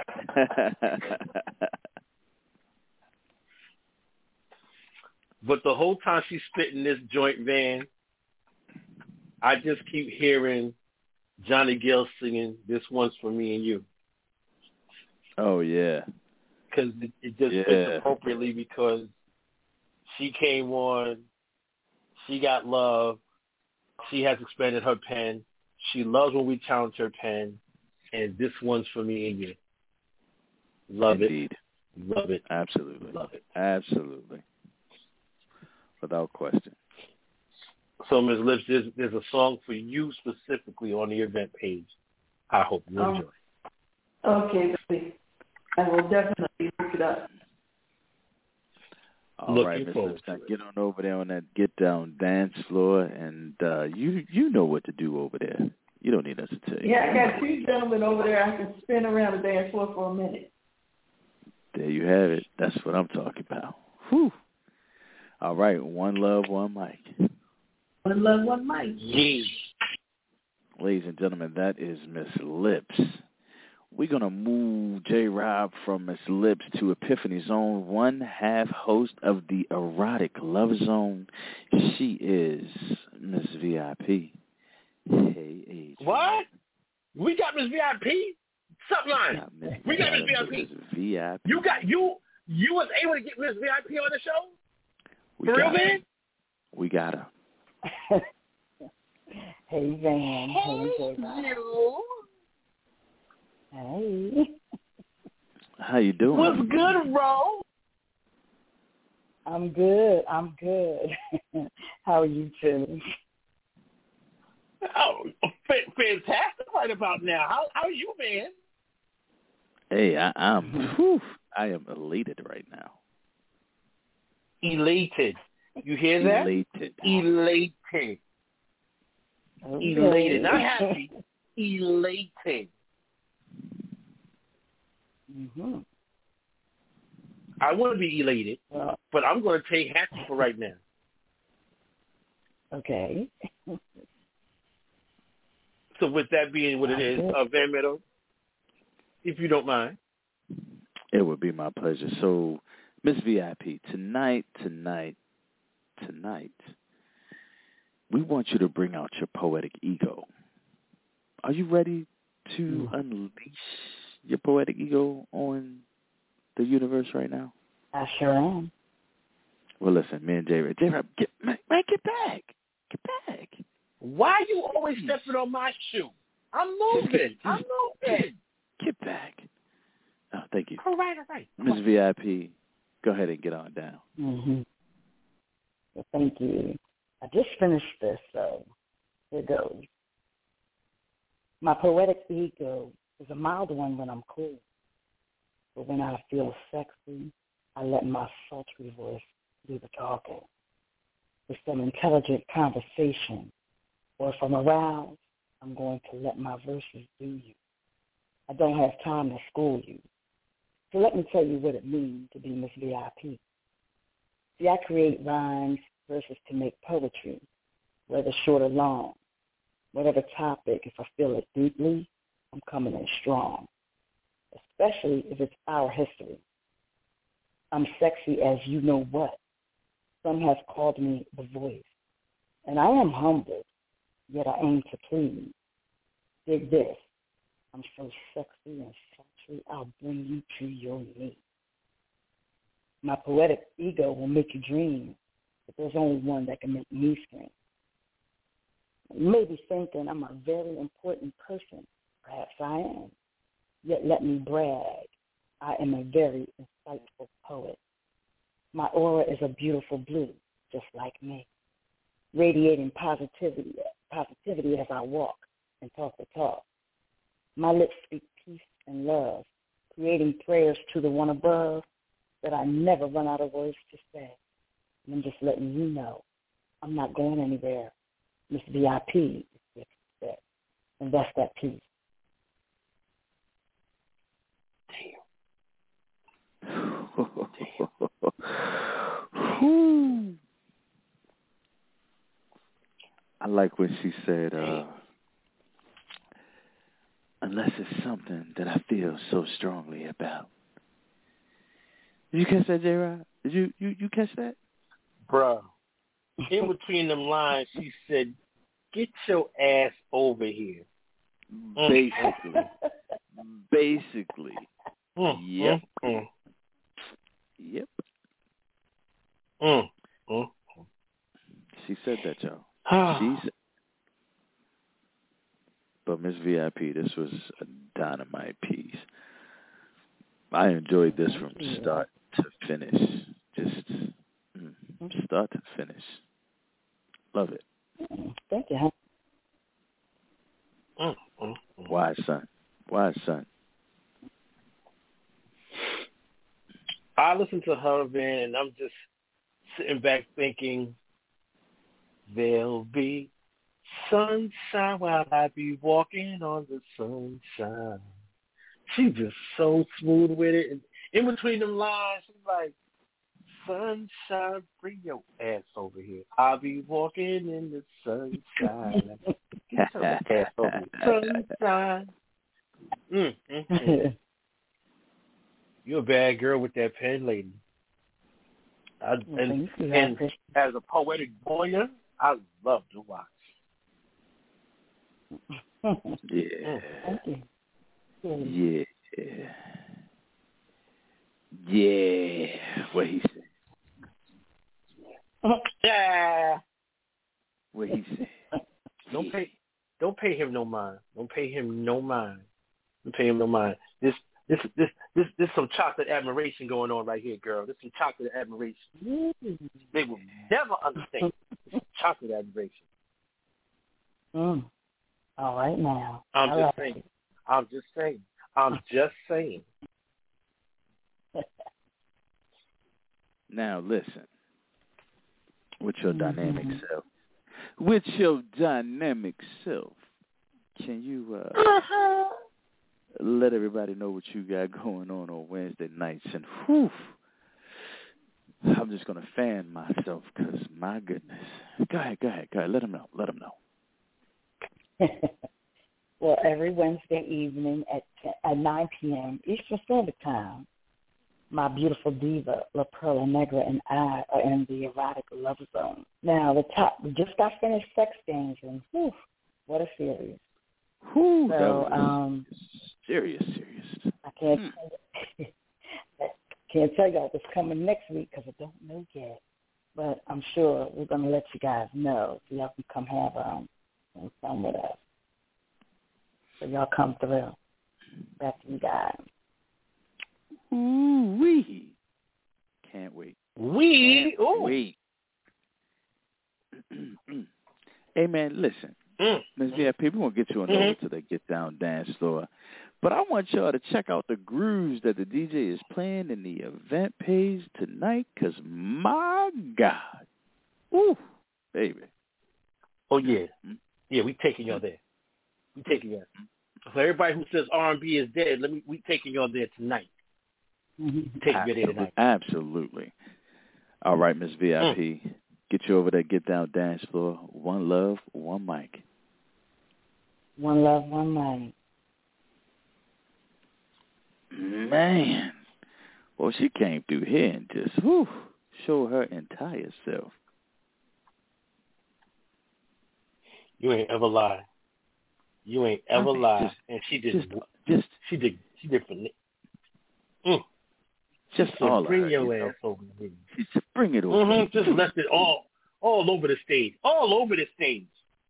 But the whole time she's spitting this joint, Van, I just keep hearing Johnny Gill singing "This One's for Me and You." Oh, yeah. Because it just fits appropriately because she came on, she got love, she has expanded her pen, she loves when we challenge her pen, and this one's for me and you. Love Indeed. it. Love it. Absolutely. Love it. Absolutely. Without question. So, Ms. Lips, there's a song for you specifically on the event page. I hope you enjoy. Okay, baby. I will definitely look it up. All right, Ms. Lips, now get on over there on that Get Down dance floor, and you know what to do over there. You don't need us to tell you. Yeah, I got two gentlemen over there I can spin around the dance floor for a minute. There you have it. That's what I'm talking about. Whew. All right, one love, one mic. One love, one mic. Yes. Ladies and gentlemen, that is Miss Lips. We're going to move J-Rob from Miss Lips to Epiphany's own one-half host of the Erotic Love Zone. She is Miss VIP. Hey, Adrian. What? We got Miss VIP? Something. We got Miss VIP. VIP. You was able to get Miss VIP on the show? For real, man? We got her. Hey, Van. Hey, you. Hey. How you doing? What's good, Ro? I'm good. How are you two? Oh, fantastic right about now. How are you, man? Hey, I am elated right now. Elated. You hear that? Elated. Okay. Elated. Not happy. Elated. Mm-hmm. I want to be elated, but I'm going to take happy for right now. Okay. So with that being what it is, Van Meadow, if you don't mind. It would be my pleasure. So, Miss VIP, tonight, we want you to bring out your poetic ego. Are you ready to unleash your poetic ego on the universe right now? I sure am. Well, listen, me and J-Rap, get back. Get back. Why are you always stepping on my shoe? I'm moving. I'm moving. Get back. Oh, thank you. All right. Ms. VIP, go ahead and get on down. Mm-hmm. Well, thank you. I just finished this, so here goes. My poetic ego is a mild one when I'm cool. But when I feel sexy, I let my sultry voice do the talking. With some intelligent conversation, or if I'm aroused, I'm going to let my verses do you. I don't have time to school you. So let me tell you what it means to be Miss VIP. See, I create rhymes, verses to make poetry, whether short or long. Whatever topic, if I feel it deeply, I'm coming in strong, especially if it's our history. I'm sexy as you know what. Some have called me the voice, and I am humble, yet I aim to please. Dig this. I'm so sexy and sultry, I'll bring you to your knees. My poetic ego will make you dream, but there's only one that can make me scream. You may be thinking I'm a very important person. Perhaps I am. Yet let me brag. I am a very insightful poet. My aura is a beautiful blue, just like me, radiating positivity as I walk and talk the talk. My lips speak peace and love, creating prayers to the one above that I never run out of words to say. And I'm just letting you know I'm not going anywhere. Miss VIP is what you said. And that's that piece. I like what she said, unless it's something that I feel so strongly about. Did you catch that, J-Rod? Did you catch that? Bruh, in between them lines, she said, get your ass over here. Basically. Yep. Yep. She said that, y'all. She said. But Miss VIP, this was a dynamite piece. I enjoyed this from start to finish. Just start to finish. Love it. Thank you. Wise son. I listen to her, man, and I'm just sitting back thinking, there'll be sunshine while I be walking on the sunshine. She's just so smooth with it. And in between them lines, she's like, sunshine, bring your ass over here. I'll be walking in the sunshine. Get your ass over here. Sunshine. You're a bad girl with that pen, lady. And as a poetic voyeur, I love to watch. Yeah. Thank you. Yeah. What he said. Yeah. What he said. Don't pay him no mind. This some chocolate admiration going on right here, girl. This some chocolate admiration. They will never understand. This chocolate admiration. All right now. I'm just saying. Now listen. With your dynamic self, can you let everybody know what you got going on Wednesday nights? And I'm just going to fan myself because, my goodness. Go ahead. Let them know. Well, every Wednesday evening at 9 p.m. Eastern Standard Time, my beautiful diva, La Perla Negra, and I are in the erotic love zone. Now, we just got finished Sex Games, and what a series. So, that was serious. I can't tell y'all what's coming next week because I don't know yet. But I'm sure we're going to let you guys know so y'all can come have and some with us. So y'all come through. Back to you guys. Ooh-wee. Can't wait. Wait. Hey, man, listen. Ms. VIP, we won't get you on over to the Get Down dance floor. But I want y'all to check out the grooves that the DJ is playing in the event page tonight, because my God. Ooh, baby. Oh, yeah. Yeah, we taking y'all there. We taking y'all. For everybody who says R&B is dead, we taking y'all there tonight. Taking you there tonight. Absolutely. All right, Ms. VIP. Get you over there, Get Down dance floor. One love, one mic. One love, one mic. Man. Well, she came through here and just show her entire self. You ain't ever lie. You ain't ever lie. And she did for me. Just all bring of her, your ass over here. Just bring it over. Just left it all over the stage. All over the stage.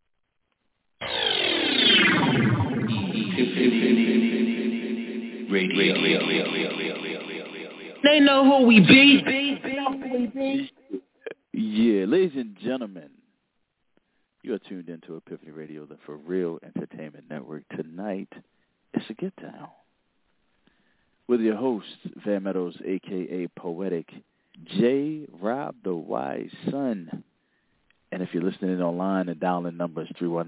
They know who we be. Yeah, ladies and gentlemen, you are tuned into Epiphany Radio, the For Real Entertainment Network. Tonight, it's a Get Down with your host, Van Meadows, a.k.a. Poetic, J. Rob the Wise Son. And if you're listening online, the dial-in number is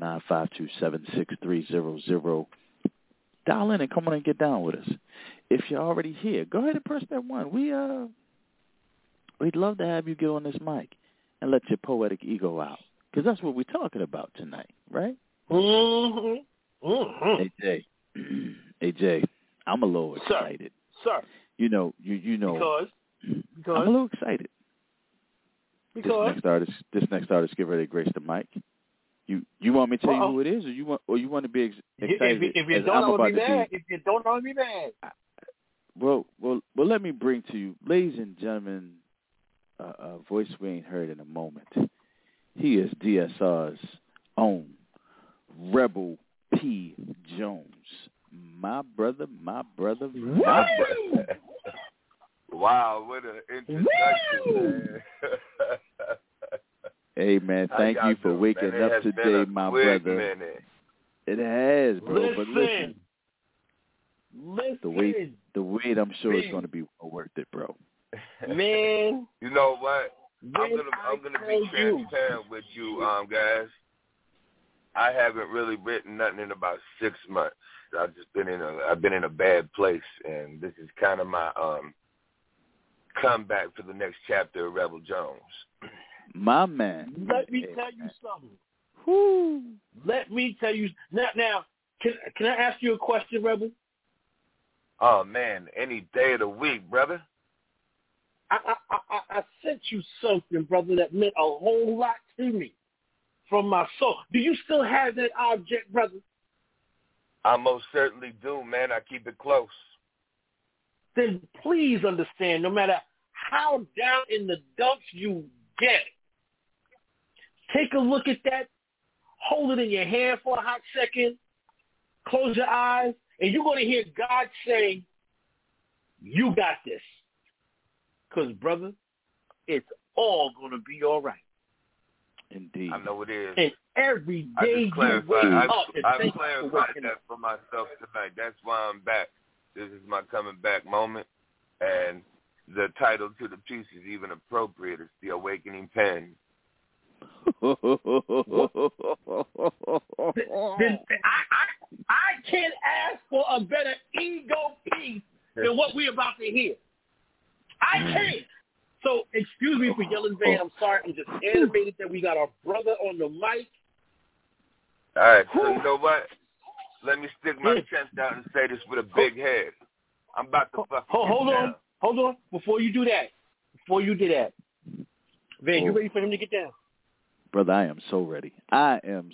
319-527-6300. Dial in and come on and get down with us. If you're already here, go ahead and press that one. We'd love to have you get on this mic and let your poetic ego out, because that's what we're talking about tonight, right? Hey, Jay, I'm a little excited. Sir. You know. Because I'm a little excited. Because this next artist get ready to grace the mic. You want me to tell you who it is, or you want to be excited? If you don't, I'll be mad. If you don't, I'll be mad. Well, let me bring to you, ladies and gentlemen, a voice we ain't heard in a moment. He is DSR's own Rebel P. Jones. My brother. Wow, what an introduction, man. Hey, man, thank you for waking up today, my brother. Minute. It has, bro. Listen. But listen. The wait, I'm sure it's going to be worth it, bro. Man. You know what? I'm gonna be transparent with you, guys. I haven't really written nothing in about 6 months. I've been in a bad place, and this is kind of my comeback for the next chapter of Rebel Jones. My man. Let me tell you something. Whoo. Let me tell you now. Can I ask you a question, Rebel? Oh man, any day of the week, brother. I sent you something, brother, that meant a whole lot to me from my soul. Do you still have that object, brother? I most certainly do, man. I keep it close. Then please understand, no matter how down in the dumps you get, take a look at that, hold it in your hand for a hot second, close your eyes, and you're going to hear God say, you got this. Because, brother, it's all going to be all right. Indeed. I know it is. And every day you wake up and I've clarified that for myself tonight. That's why I'm back. This is my coming back moment. And the title to the piece is even appropriate. It's The Awakening Pen. I can't ask for a better ego piece than what we're about to hear. I can't. So excuse me for yelling, Van. I'm sorry. I'm just animated that we got our brother on the mic. All right. So you know what? Let me stick my chest out and say this with a big head. I'm about to fucking Hold on. Before you do that, Van, you ready for him to get down? Brother, I am so ready. Then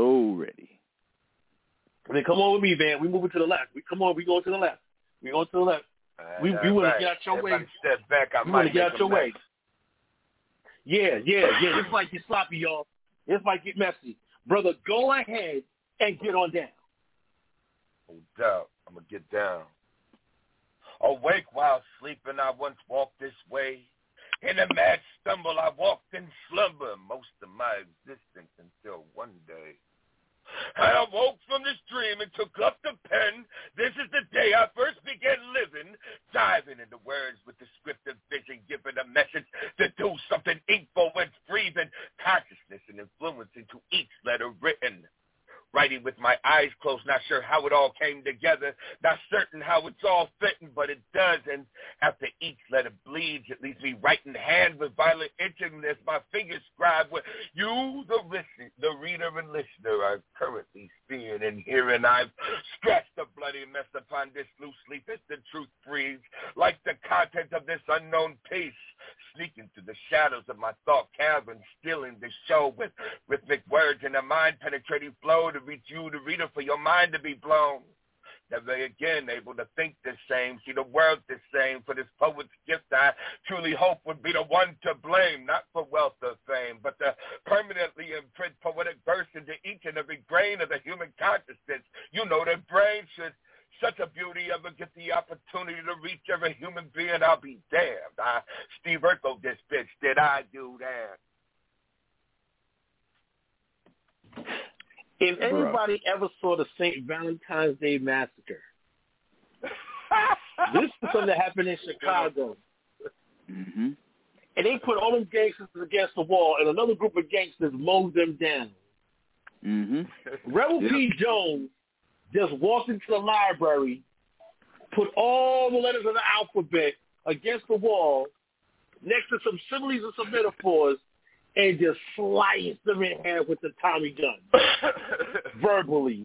come on with me, Van. We moving to the left. We going to the left. We going to the left. We want to get out your way. Step back. We want to get out your way. Yeah. This might get sloppy, y'all. This might get messy. Brother, go ahead and get on down. No doubt. I'm going to get down. Awake while sleeping, I once walked this way. In a mad stumble, I walked in slumber most of my existence until one day I awoke from this dream and took up the pen. This is the day I first began living, diving into words with descriptive vision, giving a message to do something influence, breathing consciousness and influencing to each letter written. Writing with my eyes closed, not sure how it all came together, not certain how it's all fitting, but it does. And after each letter bleeds, it leaves me writing hand with violent itching as my fingers scribe what you, the reader and listener, are currently seeing and hearing. I've scratched the bloody mess upon this loose leaf as the truth breathes, like the content of this unknown piece, sneaking through the shadows of my thought cavern, stealing the show with rhythmic words and a mind-penetrating flow to reach you, the reader, for your mind to be blown. Never again able to think the same, see the world the same. For this poet's gift I truly hope would be the one to blame, not for wealth or fame, but to permanently imprint poetic verse into each and every grain of the human consciousness. You know the brain should such a beauty ever get the opportunity to reach every human being, I'll be damned. Steve Urkel this bitch, did I do that? If anybody ever saw the St. Valentine's Day Massacre, this is something that happened in Chicago. Mm-hmm. And they put all them gangsters against the wall, and another group of gangsters mowed them down. Mm-hmm. Rebel P. Jones just walked into the library, put all the letters of the alphabet against the wall, next to some similes and some metaphors, and just sliced them in half with the Tommy gun. Verbally,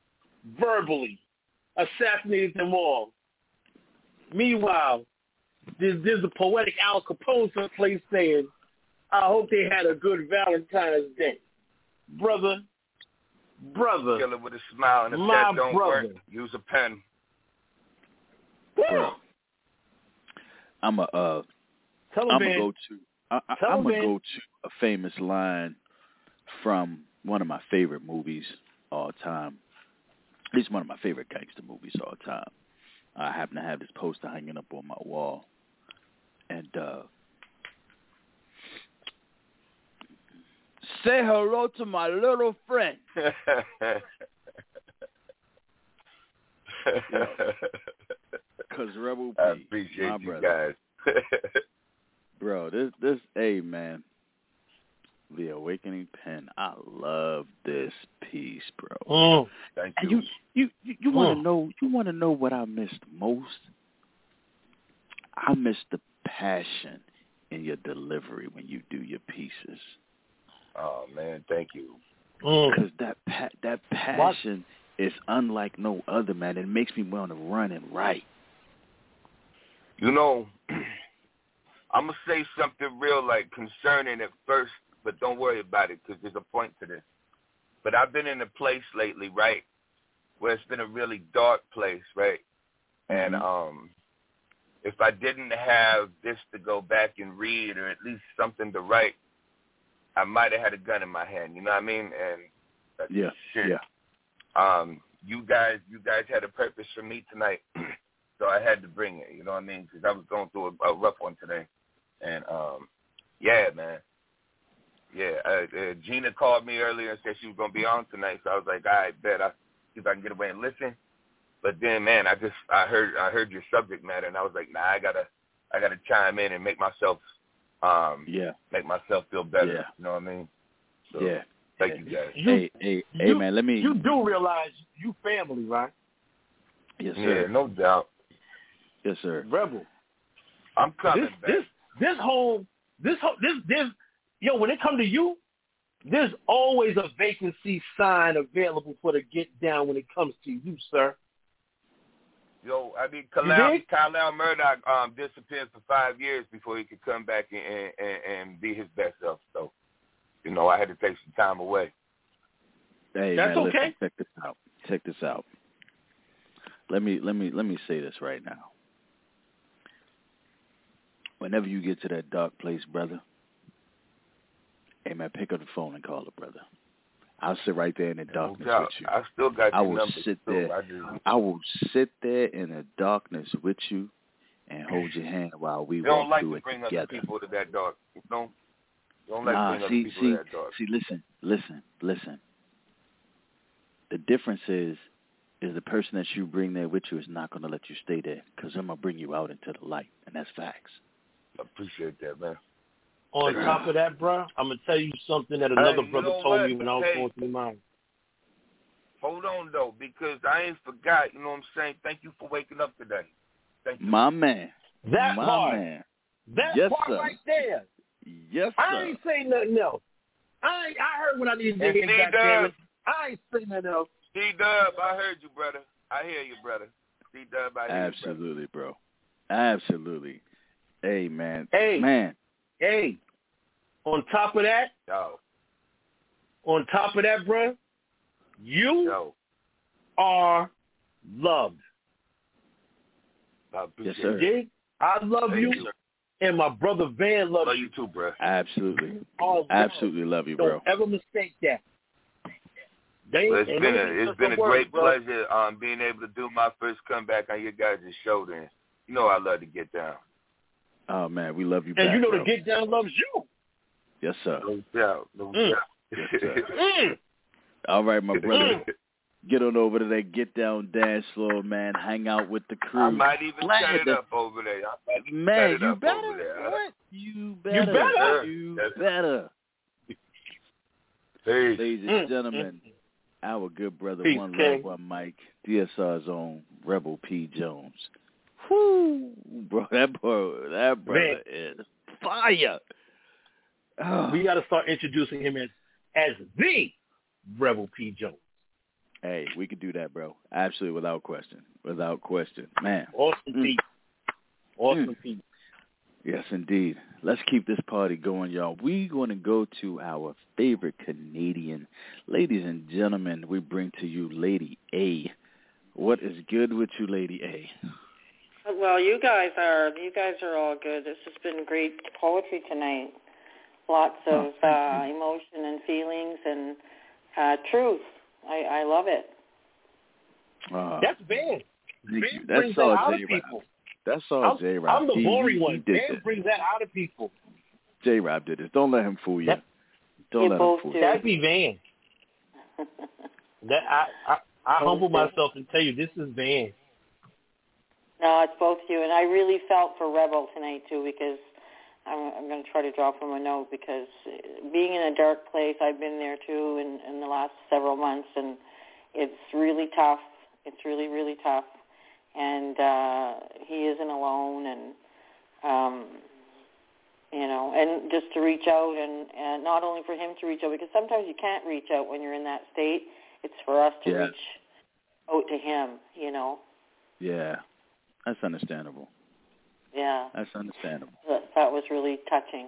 assassinated them all. Meanwhile, there's a poetic Al Capone someplace saying, I hope they had a good Valentine's Day. Brother. Kill it with a smile, and if My that don't brother. work, use a pen. Bro, I'm gonna go to a famous line from one of my favorite movies all time. At least one of my favorite gangster movies all time. I happen to have this poster hanging up on my wall, and say hello to my little friend. Because Rebel P, I appreciate my you brother. guys. Bro, this, hey man, The Awakening Pen. I love this piece, bro. Thank you. you. You want to know? You want to know what I missed most? I missed the passion in your delivery when you do your pieces. Oh man, thank you. Because that passion is unlike no other, man. It makes me want to run and write. You know, I'm going to say something real, like, concerning at first, but don't worry about it because there's a point to this. But I've been in a place lately, right, where it's been a really dark place, right? And if I didn't have this to go back and read or at least something to write, I might have had a gun in my hand, you know what I mean? And that's shit. Yeah. You guys had a purpose for me tonight, so I had to bring it, you know what I mean? Because I was going through a rough one today. And, yeah, man. Yeah, Gina called me earlier and said she was going to be on tonight, so I was like, all right, bet. I'll see if I can get away and listen. But then, man, I heard your subject matter, and I was like, nah, I gotta chime in and make myself feel better. Yeah. You know what I mean? So, Yeah. Thank you guys. Hey, man, let me. You do realize you family, right? Yes, sir. Yeah, no doubt. Yes, sir. Rebel. I'm coming back. This when it comes to you, there's always a vacancy sign available for the get down when it comes to you, sir. Yo, I mean, Kyle Murdoch disappeared for 5 years before he could come back and be his best self. So, you know, I had to take some time away. Hey, that's man, okay. Listen, check this out. Let me say this right now. Whenever you get to that dark place, brother, hey man, pick up the phone and call it, brother. I'll sit right there in the darkness doubt. with you. I still got I your will number. sit too. there. I will sit there in the darkness with you and hold your hand while we You don't walk like through to it bring together. other people to that dark. You don't like to bring other people to that dark. See, listen. The difference is the person that you bring there with you is not going to let you stay there because I'm going to bring you out into the light, and that's facts. I appreciate that, man. On top of that, bro, I'm going to tell you something that another brother told me when I was going through mine. Hold on, though, because I ain't forgot, you know what I'm saying? Thank you for waking up today. Thank you. My man. That My part. man. That yes, part sir. right there. Yes, sir. I ain't saying nothing else. I heard what I needed to hear. D-Dub. I ain't saying nothing else. D-Dub, I heard you, brother. I hear you, brother. D-Dub, I hear Absolutely, bro. Absolutely. Hey, man. Hey. Man. Hey. On top of that, bro, you are loved. Yes, sir. I love you, and my brother Van loves you too, bro. Absolutely. Absolutely love you, bro. Don't ever mistake that. It's been a great pleasure being able to do my first comeback on your guys' show. Then you know I love to get down. Oh man, we love you. And back, you know bro. the Get Down loves you. Yes, sir. No doubt. Yes, sir. All right, my brother. Get on over to that Get Down dance floor, man. Hang out with the crew. I might even set it up over there. Man, you better. Over there. What? You better. You better. Peace. Ladies and gentlemen, our good brother, Peace, One King. Love, One Mike, DSR's own Rebel P. Jones. Whoo, bro, that brother is fire. Oh. We got to start introducing him as the Rebel P. Jones. Hey, we could do that, bro. Absolutely, without question. Without question. Man. Awesome Pete. Awesome Pete. Yes, indeed. Let's keep this party going, y'all. We're going to go to our favorite Canadian. Ladies and gentlemen, we bring to you Lady A. What is good with you, Lady A? Well, you guys are all good. This has been great poetry tonight. Lots of emotion and feelings and truth. I love it. That's Van. Van brings that out of people. That's all J-Rob. I'm the boring one. Van Van brings that out of people. J-Rob did this. Don't let him fool you. Don't let him fool you. That'd be Van. I humble myself and tell you, this is Van. No, it's both you. And I really felt for Rebel tonight, too, because I'm going to try to drop him a note because being in a dark place, I've been there, too, in the last several months, and it's really tough. It's really, really tough. And he isn't alone, and, and just to reach out, and not only for him to reach out, because sometimes you can't reach out when you're in that state. It's for us to reach out to him, Yeah, that's understandable. Yeah. That's understandable. That was really touching.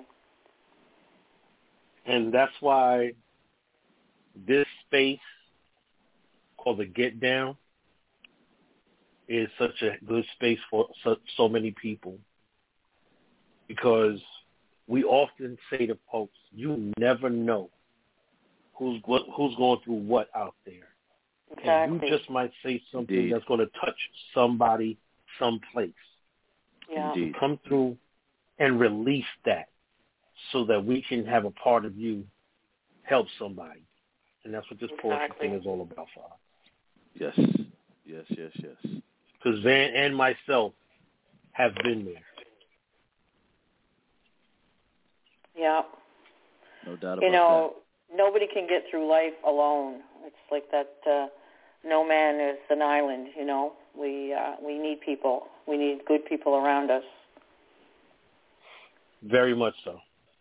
And that's why this space called the Get Down is such a good space for so many people, because we often say to folks, you never know who's going through what out there. Exactly. And you just might say something that's going to touch somebody someplace. Yeah. So come through and release that so that we can have a part of you help somebody. And that's what this poetry thing is all about for us. Yes. Yes. Because Van and myself have been there. Yeah. No doubt about that. Nobody can get through life alone. It's like that no man is an island, We need people. We need good people around us. Very much so.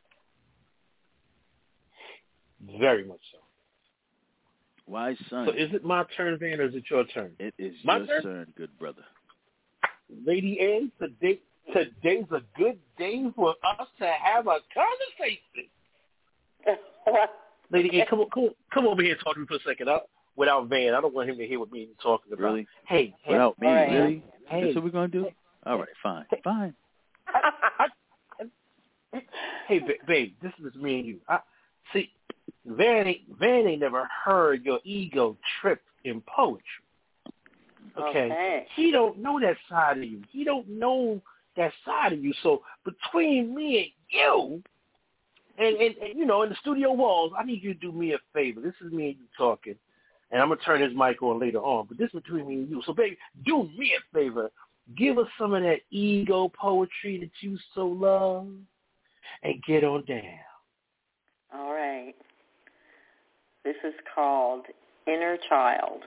Very much so. Why, son? So is it my turn, Van, or is it your turn? It is my your turn, good brother. Lady A, today's a good day for us to have a conversation. Lady A, come over here and talk to me for a second. Without Van, I don't want him to hear what me talking about. Really? Hey. Without me, right. really? Hey. That's what we're going to do? All right, fine. Hey, babe, this is me and you. Van ain't never heard your ego trip in poetry. Okay? He don't know that side of you. He don't know that side of you. So between me and you, and you know, in the studio walls, I need you to do me a favor. This is me and you talking, and I'm going to turn his mic on later on, but this is between me and you. So, baby, do me a favor. Give us some of that ego poetry that you so love, and get on down. All right. This is called Inner Child.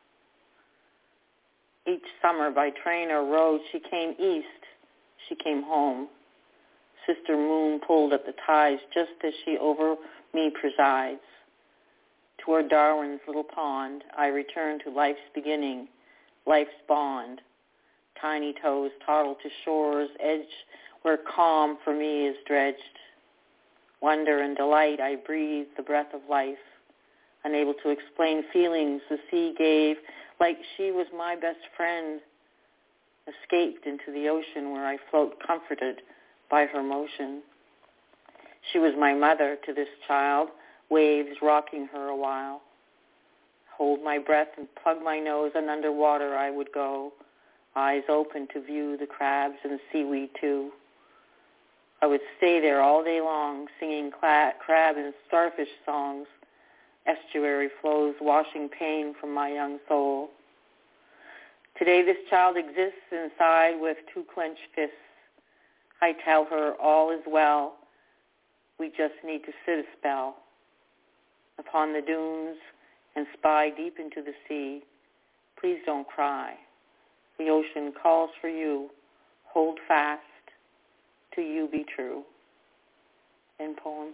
Each summer by train or road she came east, she came home. Sister Moon pulled at the ties just as she over me presides. Toward Darwin's little pond, I return to life's beginning, life's bond. Tiny toes toddle to shore's edge where calm for me is dredged. Wonder and delight I breathe the breath of life, unable to explain feelings the sea gave, like she was my best friend, escaped into the ocean where I float comforted by her motion. She was my mother to this child, waves rocking her a while. Hold my breath and plug my nose, and underwater I would go, eyes open to view the crabs and the seaweed too. I would stay there all day long, singing crab and starfish songs, estuary flows washing pain from my young soul. Today this child exists inside with two clenched fists. I tell her all is well. We just need to sit a spell upon the dunes and spy deep into the sea. Please don't cry. The ocean calls for you. Hold fast. To you be true. End poem.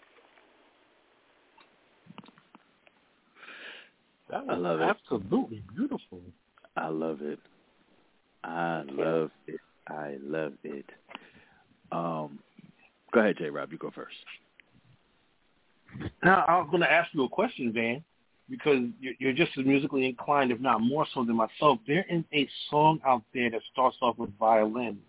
That was I love absolutely beautiful. I love it. I love it. I love it. Go ahead, J-Rob. You go first. Now, I was going to ask you a question, Van, because you're just as musically inclined, if not more so than myself. There is a song out there that starts off with violin.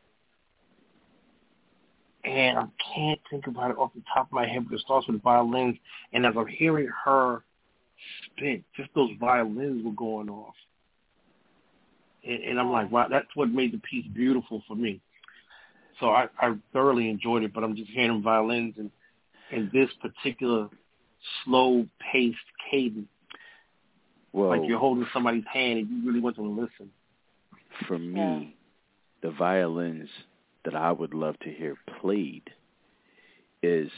And I can't think about it off the top of my head, but it starts with violins. And as I'm hearing her spit, just those violins were going off. And I'm like, wow, that's what made the piece beautiful for me. So I thoroughly enjoyed it, but I'm just hearing violins and this particular slow-paced cadence. Well, like you're holding somebody's hand and you really want them to listen. For me, the violins that I would love to hear played is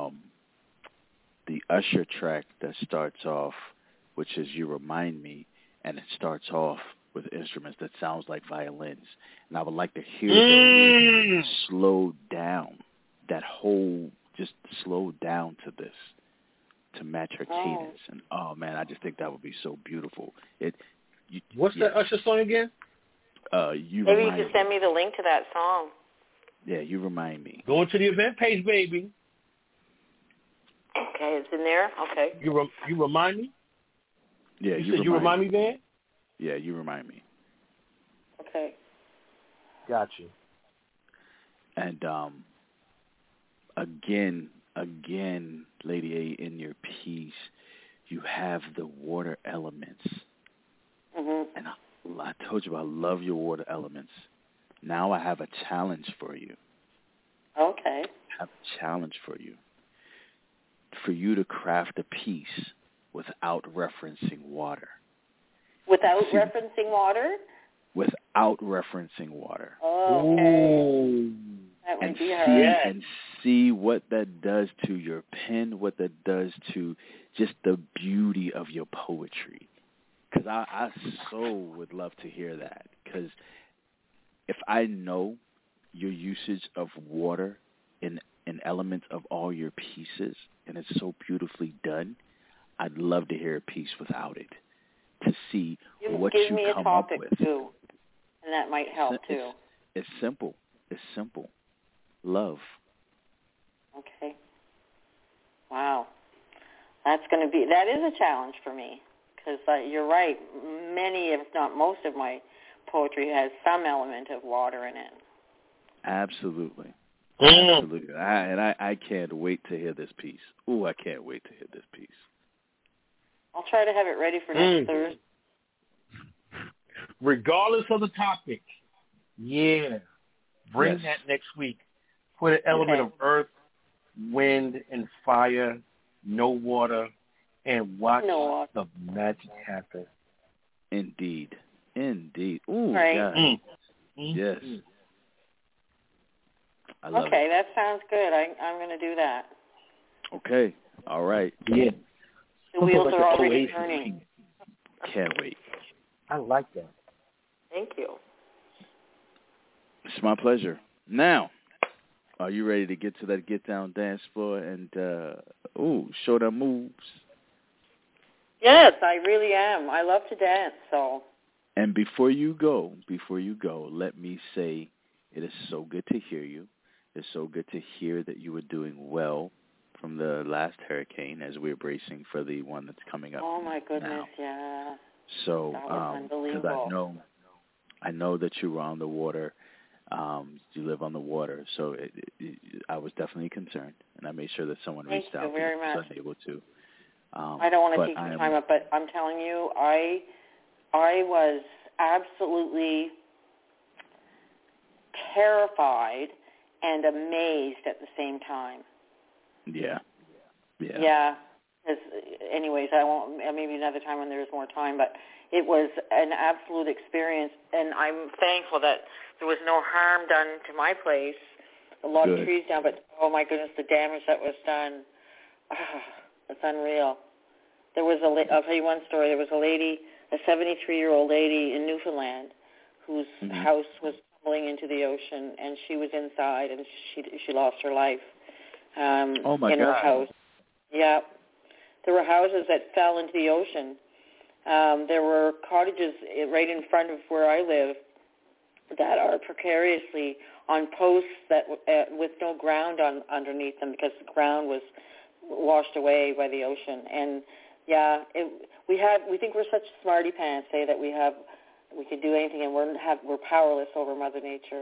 the Usher track that starts off, which is You Remind Me, and it starts off with instruments that sounds like violins. And I would like to hear those slow down, that whole, just slow down to this, to match her cadence. And, oh, man, I just think that would be so beautiful. What's that Usher song again? Maybe you can send me the link to that song. Yeah, You Remind Me. Going to the event page, baby. Okay, it's in there? Okay. You remind me? Yeah, you remind me, Van? Yeah, You Remind Me. Okay. Got you. And again, Lady A, in your piece, you have the water elements. Mm-hmm. And I told you I love your water elements. Now I have a challenge for you. Okay. I have a challenge for you. For you to craft a piece without referencing water. Without referencing water? Without referencing water. Oh, okay. That would be hard. And see what that does to your pen, what that does to just the beauty of your poetry. Because I so would love to hear that. Because if I know your usage of water in elements of all your pieces, and it's so beautifully done, I'd love to hear a piece without it, to see what you come up with. Give me a topic, too, and that might help, too. It's simple. It's simple. Love. Okay. Wow. That is a challenge for me, because you're right. Many, if not most of my poetry has some element of water in it. Absolutely. Absolutely. I can't wait to hear this piece. Ooh, I can't wait to hear this piece. I'll try to have it ready for next Thursday. Regardless of the topic, bring that next week. Put an element of earth, wind, and fire, no water, and watch the magic happen. Indeed. Ooh, right. God. Yes. I love it. That sounds good. I'm going to do that. Okay. All right. Yeah. The wheels are already turning. Can't wait. I like that. Thank you. It's my pleasure. Now, are you ready to get to that get down dance floor and show them moves? Yes, I really am. I love to dance, so. And before you go, let me say it is so good to hear you. It's so good to hear that you were doing well from the last hurricane as we're bracing for the one that's coming up. Oh my goodness, now. yeah. So, that was unbelievable. because I know that you were on the water. You live on the water, so I was definitely concerned, and I made sure that someone reached out. Thank you very much. So I was able to. I don't want to take your time up, but I'm telling you, I was absolutely terrified and amazed at the same time. Yeah. Yeah. Anyways, I won't. Maybe another time when there's more time. But it was an absolute experience, and I'm thankful that there was no harm done to my place. A lot of trees down, but oh my goodness, the damage that was done. It's unreal. There was I'll tell you one story. There was a lady, a 73-year-old lady in Newfoundland, whose house was tumbling into the ocean, and she was inside, and she lost her life. Oh my in God. her house. Yeah. There were houses that fell into the ocean. There were cottages right in front of where I live that are precariously on posts that with no ground underneath them because the ground was washed away by the ocean. And we think we're such smarty pants, that we could do anything, and we're powerless over Mother Nature.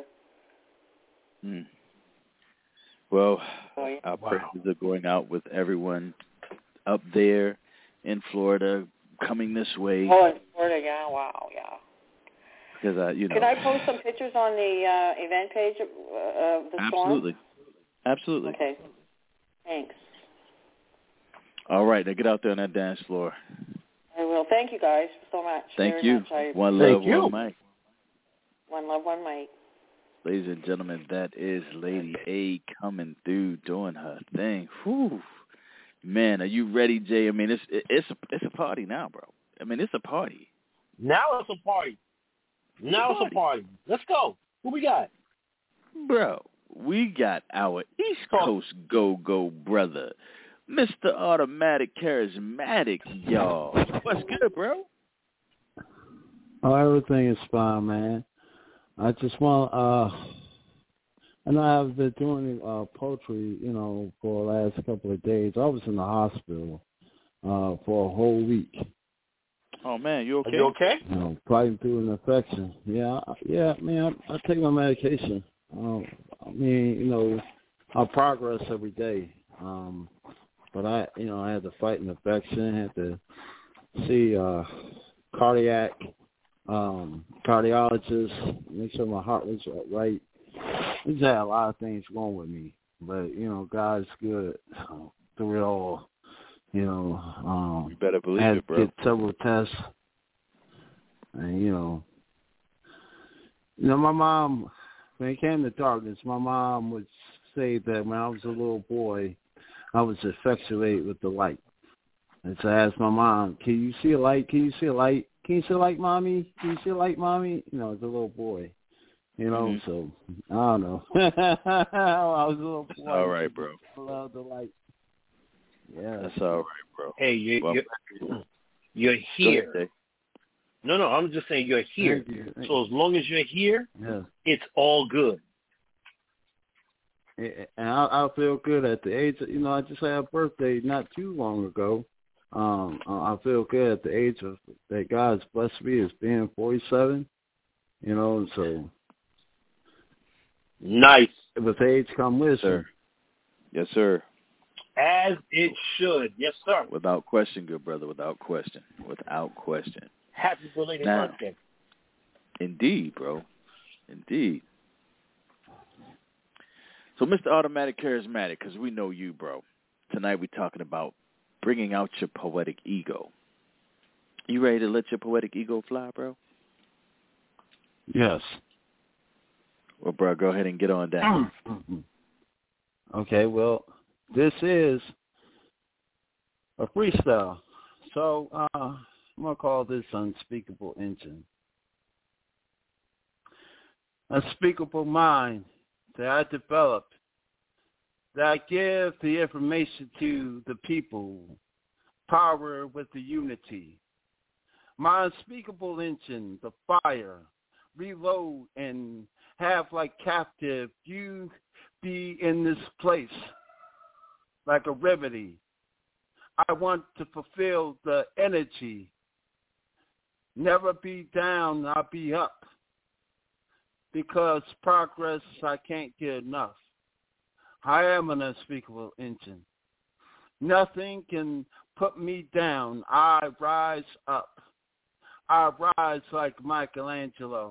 Well, our prayers are going out with everyone up there in Florida coming this way. Oh, in Florida, yeah, wow, yeah. Because Can I post some pictures on the event page of the storm? Absolutely. Okay. Thanks. All right, now get out there on that dance floor. I will. Thank you guys so much. Thank you. Much. One love, one mic. One love, one mic. Ladies and gentlemen, that is Lady A coming through, doing her thing. Whew. Man, are you ready, Jay? I mean, it's a party now, bro. I mean, it's a party. Now it's a party. Let's go. Who we got? Bro, we got our East Coast go-go brother, Mr. Automatic Charismatic, y'all. What's good, bro? Oh, everything is fine, man. I just want, I know I've been doing poetry, for the last couple of days. I was in the hospital for a whole week. Oh, man, you okay? Are you okay? Fighting through an infection. Yeah, man, I take my medication. I progress every day. But I had to fight an infection, had to see cardiologist, make sure my heart was right. I just had a lot of things wrong with me. But, God's good through it all. You better believe I had it, bro. to get several tests. And, my mom, when it came to darkness, my mom would say that when I was a little boy, I was infatuated with the light. And so I asked my mom, can you see a light? Can you see a light? Can you see a light, Mommy? Can you see a light, Mommy? As a little boy. So I don't know. I was a little boy. All right, bro. I love the light. Yeah. That's all right, bro. Hey, you're here. Ahead, no, I'm just saying you're here. Thank so as long as you're here, it's all good. And I feel good at the age of, I just had a birthday not too long ago. I feel good at the age of that God's blessed me as being 47, so. Nice. With age come wisdom. Sir. Yes, sir. As it should. Yes, sir. Without question, good brother. Without question. Without question. Happy belated Now, birthday. Indeed, bro. Indeed. So, Mr. Automatic Charismatic, because we know you, bro. Tonight we're talking about bringing out your poetic ego. You ready to let your poetic ego fly, bro? Yes. Well, bro, go ahead and get on down. Okay, well, this is a freestyle. So I'm going to call this Unspeakable Engine. Unspeakable mind that I developed, that I give the information to the people, power with the unity. My unspeakable engine, the fire, reload and have like captive, you be in this place like a remedy. I want to fulfill the energy. Never be down, I'll be up. Because progress, I can't get enough. I am an unspeakable engine. Nothing can put me down. I rise up. I rise like Michelangelo.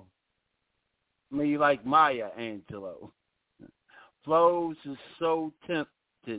Me like Maya Angelou. Flows is so tempted.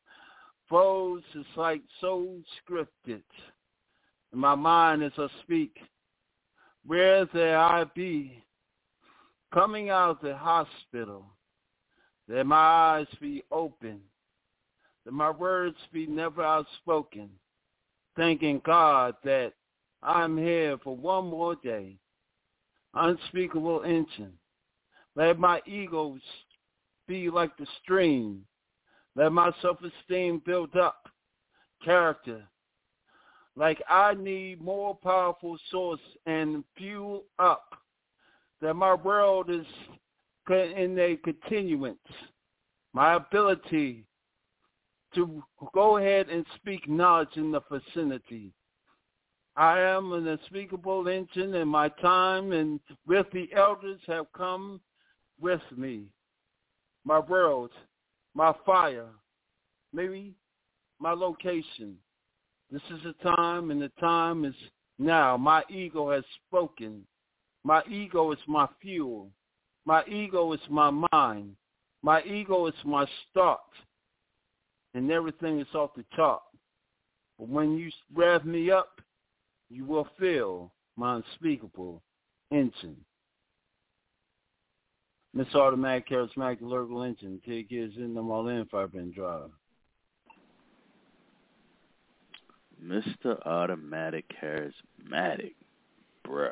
Flows is like so scripted. In my mind as I speak, where there I be, coming out of the hospital, that my eyes be open, that my words be never outspoken, thanking God that I'm here for one more day. Unspeakable engine. Let my egos be like the stream. Let my self-esteem build up. Character. Like I need more powerful source and fuel up. That my world is in a continuance. My ability to go ahead and speak knowledge in the vicinity. I am an unspeakable engine, and my time and with the elders have come with me. My world, my fire, maybe my location. This is the time, and the time is now. My ego has spoken. My ego is my fuel. My ego is my mind. My ego is my start. And everything is off the chart. But when you rev me up, you will feel my unspeakable engine. Miss Automatic Charismatic Lyrical Engine. Take his in the Marlin Firebrand Drive. Mr. Automatic Charismatic, bro.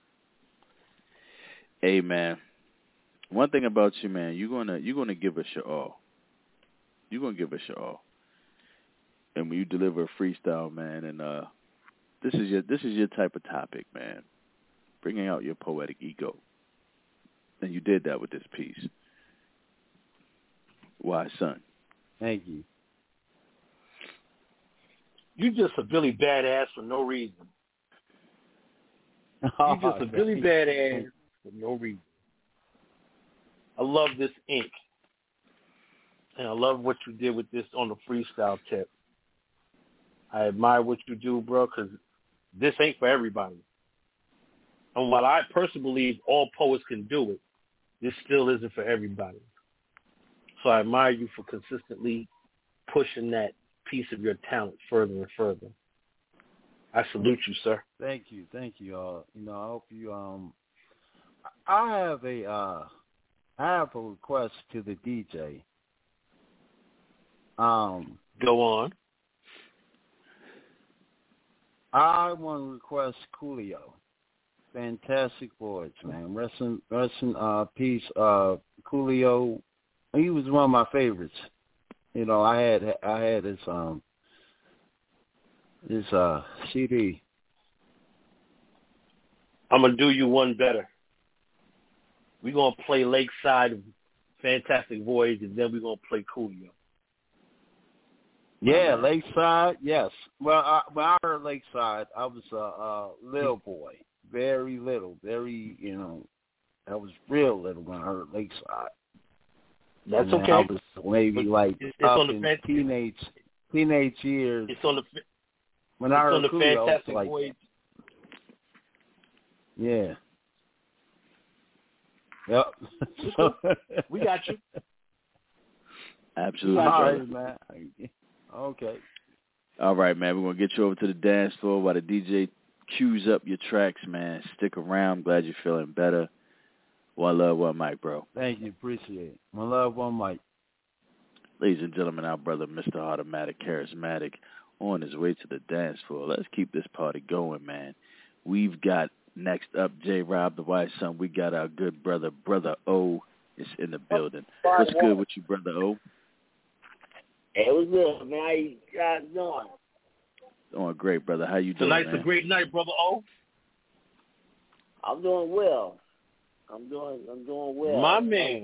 Hey, man. One thing about you, man, you're gonna give us your all. You're gonna give us your all. And when you deliver a freestyle, man, and this is your type of topic, man. Bringing out your poetic ego. And you did that with this piece. Why, son? Thank you. You just a Billy Badass for no reason. You just a Billy Badass for no reason. I love this ink. And I love what you did with this on the freestyle tip. I admire what you do, bro, because this ain't for everybody. And while I personally believe all poets can do it, this still isn't for everybody. So I admire you for consistently pushing that piece of your talent further and further. I salute you, sir. Thank you. I hope you I have a request to the DJ. Go on. I want to request Coolio. Fantastic voice, man. Rest in peace, Coolio. He was one of my favorites. You know, I had his CD. I'm gonna do you one better. We're gonna play Lakeside, Fantastic Voyage, and then we're gonna play Coolio. Yeah, Lakeside. Yes. Well, when I heard Lakeside, I was a little boy, very little, very I was real little when I heard Lakeside. That's and okay. I was maybe like it's up on the in teenage years. It's on the when I on the recruited, Fantastic like, Voyage. Yeah. Yep. We got you. Absolutely. All right, man. Okay. All right, man. We're going to get you over to the dance floor while the DJ cues up your tracks, man. Stick around. Glad you're feeling better. One love, one mic, bro. Thank you. Appreciate it. One love, one mic. Ladies and gentlemen, our brother, Mr. Automatic Charismatic, on his way to the dance floor. Let's keep this party going, man. We've got next up J-Rob, the White Son. We got our good brother, Brother O, is in the building. What's good with you, Brother O? Hey, what's good, man? How you guys doing? Doing great, brother. How you doing, Tonight's man? a great night, Brother O. I'm doing well. I'm doing well. My man.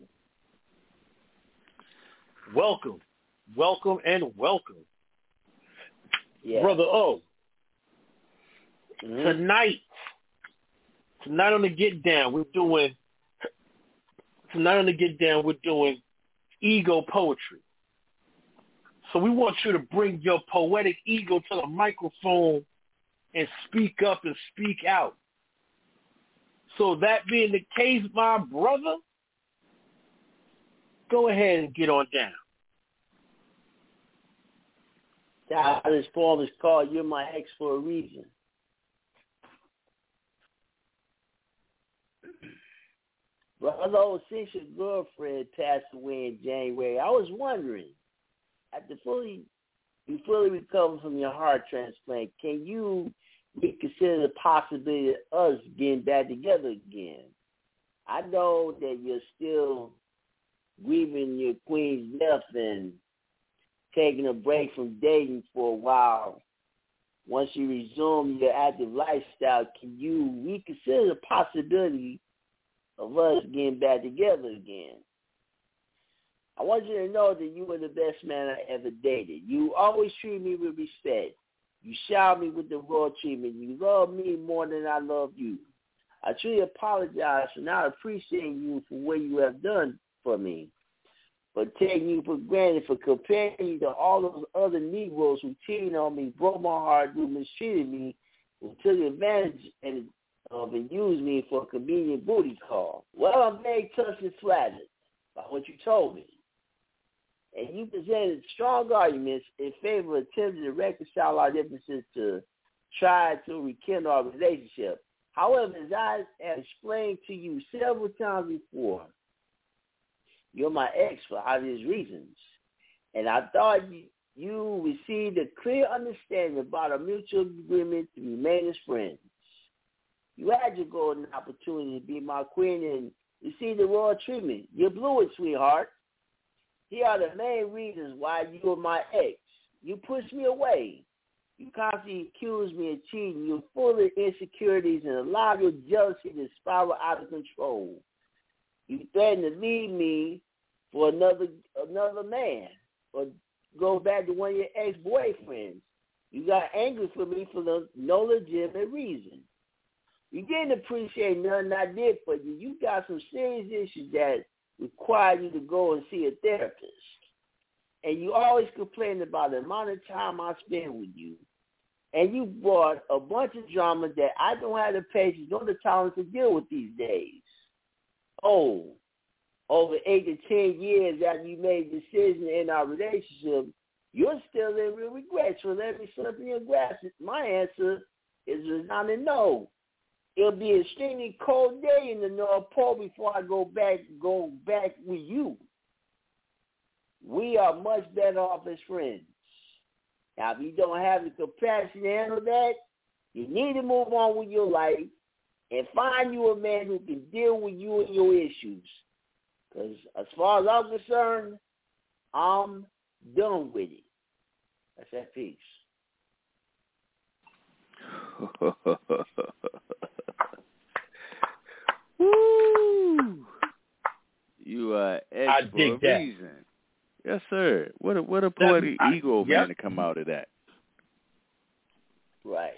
Welcome. Welcome and welcome. Yeah. Brother O. Mm-hmm. Tonight on the Get Down, we're doing ego poetry. So we want you to bring your poetic ego to the microphone and speak up and speak out. So that being the case, my brother, go ahead and get on down. This poem is called "You're My Ex for a Reason." Brother, since your girlfriend passed away in January, I was wondering, after you fully recovered from your heart transplant, can you reconsider the possibility of us getting back together again? I know that you're still grieving your queen's death and taking a break from dating for a while. Once you resume your active lifestyle, can you reconsider the possibility of us getting back together again? I want you to know that you were the best man I ever dated. You always treated me with respect. You showered me with the royal treatment. You loved me more than I love you. I truly apologize for not appreciating you for what you have done for me, for taking you for granted, for comparing you to all those other Negroes who cheated on me, broke my heart, who mistreated me, who took advantage of and used me for a convenient booty call. Well, I'm very touched and flattered by what you told me. And you presented strong arguments in favor of attempting to reconcile our differences to try to rekindle our relationship. However, as I have explained to you several times before, you're my ex for obvious reasons. And I thought you received a clear understanding about our mutual agreement to remain as friends. You had your golden opportunity to be my queen and receive the royal treatment. You blew it, sweetheart. Here are the main reasons why you are my ex. You pushed me away. You constantly accused me of cheating. You're full of insecurities and allow your jealousy to spiral out of control. You threatened to leave me for another man or go back to one of your ex-boyfriends. You got angry for me for no legitimate reason. You didn't appreciate nothing I did for you. You got some serious issues that require you to go and see a therapist. And you always complain about the amount of time I spend with you. And you brought a bunch of drama that I don't have the patience nor the tolerance to deal with these days. Oh, over 8 to 10 years after you made a decision in our relationship, you're still in real regrets for letting me slip in your grass. My answer is resounding no. It'll be an extremely cold day in the North Pole before I go back with you. We are much better off as friends. Now, if you don't have the compassion to handle that, you need to move on with your life and find you a man who can deal with you and your issues. Because as far as I'm concerned, I'm done with it. That's that peace. Woo! You are ex for a that. reason. Yes, sir. What a poetic ego, man, to come out of that. Right.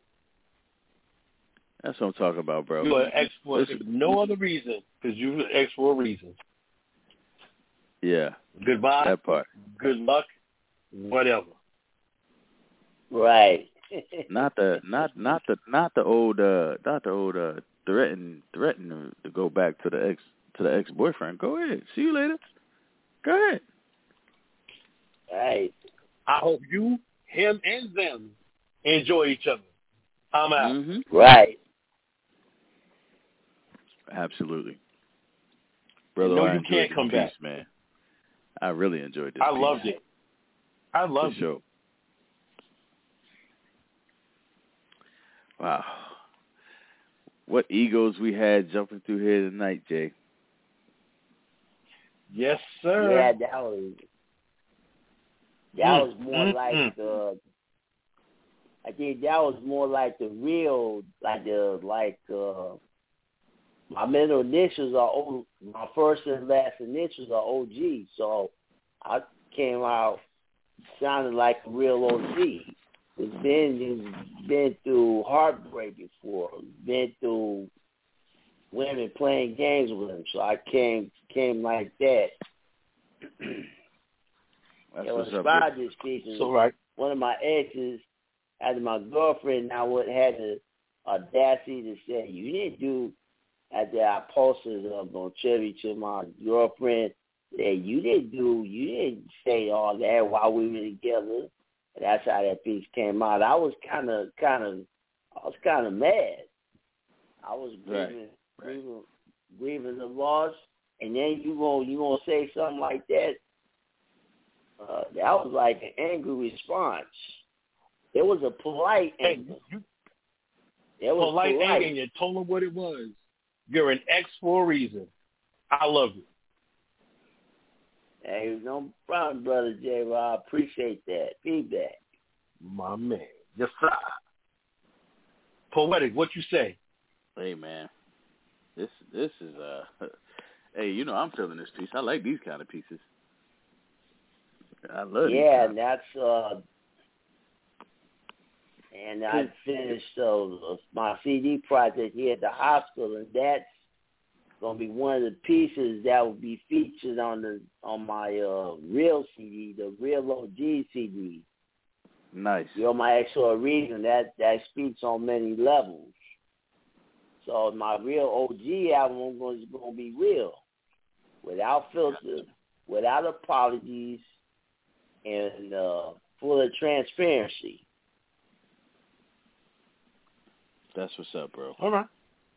That's what I'm talking about, bro. You are ex for no other reason, because you're ex for a reason. Yeah. Goodbye. That part. Good luck. Whatever. Right. Not the old threaten to go back to the ex-boyfriend. Go ahead. See you later. Go ahead. Right. I hope you, him, and them enjoy each other. I'm out. Mm-hmm. Right. Absolutely. Brother, No, I you enjoyed can't this come piece, back. man. I really enjoyed this I piece. loved it. I loved For sure. Wow. What egos we had jumping through here tonight, Jay. Yes, sir. Yeah, that was more like I think that was more like the real, my middle initials are my first and last initials are OG, so I came out sounding like a real OG. He's been through heartbreak before, been through women playing games with him, so I came like that. That's It was what's up, inspired this piece. So right. One of my exes, after my girlfriend, I had the audacity to say, you didn't do, after I posted on tribute to my girlfriend, that you didn't say all that while we were together. And that's how that piece came out. I was kind of mad. I was grieving the loss, and then you gonna say something like that. That was like an angry response. It was a polite anger. It was polite anger, and you told him what it was. You're an ex for a reason. I love you. Hey, no problem, Brother J. Rob. Appreciate that feedback. My man. Yes, sir. Poetic, what you say? Hey, man. This is hey, you know I'm feeling this piece. I like these kind of pieces. I love these. Yeah, and that's and I finished my CD project here at the hospital, and that's gonna be one of the pieces that will be featured on my real CD, the Real OG CD. Nice. You're My Ex for a Reason. That speaks on many levels. So my Real OG album is gonna be real, without filter, without apologies, and full of transparency. That's what's up, bro. All right.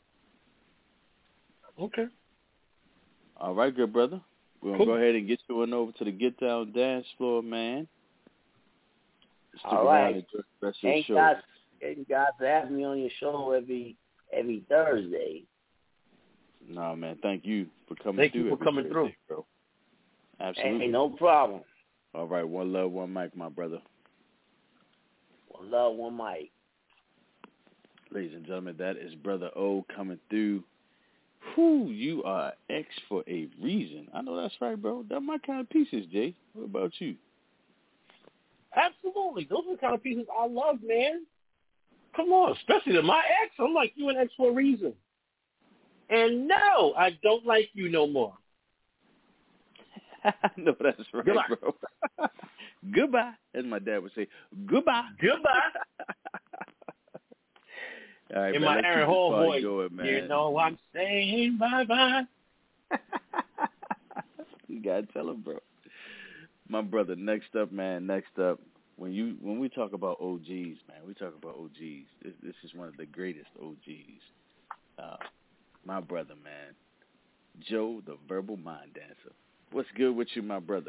Okay. All right, good brother. We're going to go ahead and get you on over to the Get Down dance floor, man. All right. Thank you guys for having me on your show every Thursday. No, man. Thank you for coming through. Thank you for coming through, bro. Absolutely. Hey, no problem. All right. One love, one mic, my brother. One love, one mic. Ladies and gentlemen, that is Brother O coming through. Whew, you are X for a reason. I know that's right, bro. That's my kind of pieces, Jay. What about you? Absolutely. Those are the kind of pieces I love, man. Come on, especially to my ex. I'm like, you an X for a reason. And no, I don't like you no more. No, that's right, Goodbye. bro. Goodbye. As my dad would say, goodbye. Goodbye. All right, in man, my Aaron Hall voice, going, man. You know I'm saying bye-bye. You got to tell him, bro. My brother, next up, when we talk about OGs, man, we talk about OGs. This is one of the greatest OGs. My brother, man, Joe, the Verbal Mind Dancer. What's good with you, my brother?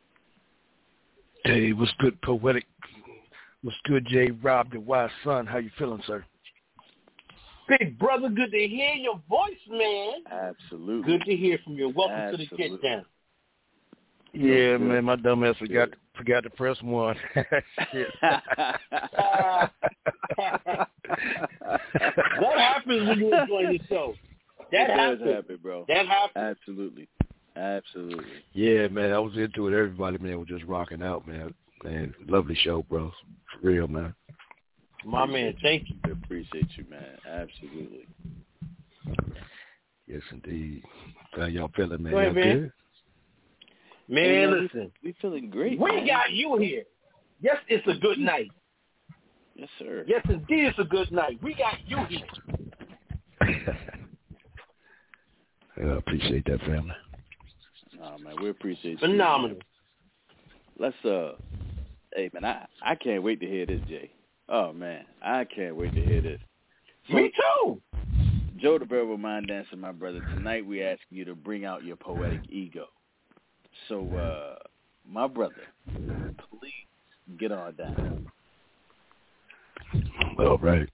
Hey, what's good, Poetic? What's good, J. Rob, the wise son? How you feeling, sir? Big brother, good to hear your voice, man. Absolutely. Good to hear from you. Welcome to the Get Down. Yeah, man, my dumb ass forgot to press one. Shit. That happens when you enjoy the show. That does happen, bro. That happens. Absolutely. Yeah, man, I was into it. Everybody, man, was just rocking out, man. Man, lovely show, bro. For real, man. My man, thank you. Appreciate you, man. Absolutely. Yes, indeed. How y'all feeling, man? Go ahead, y'all man. good? Man, listen. We feeling great. We man. got you here. Yes, it's a good night. Yes, sir. Yes, indeed, it's a good night. We got you here. I appreciate that, family. Nah, man, we appreciate you. Phenomenal. Let's hey man, I can't wait to hear this, Jay. Oh man, I can't wait to hear this. So, me too. Joe the Verbal Mind Dancer, my brother. Tonight we ask you to bring out your poetic ego. So, my brother, please get on down. All right.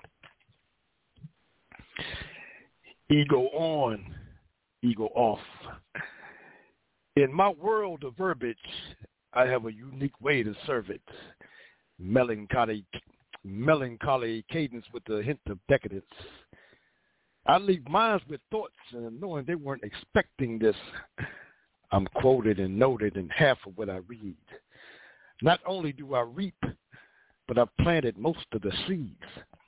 Ego on, ego off. In my world of verbiage, I have a unique way to serve it. Melancholy cadence with a hint of decadence. I leave minds with thoughts and knowing they weren't expecting this. I'm quoted and noted in half of what I read. Not only do I reap, but I've planted most of the seeds.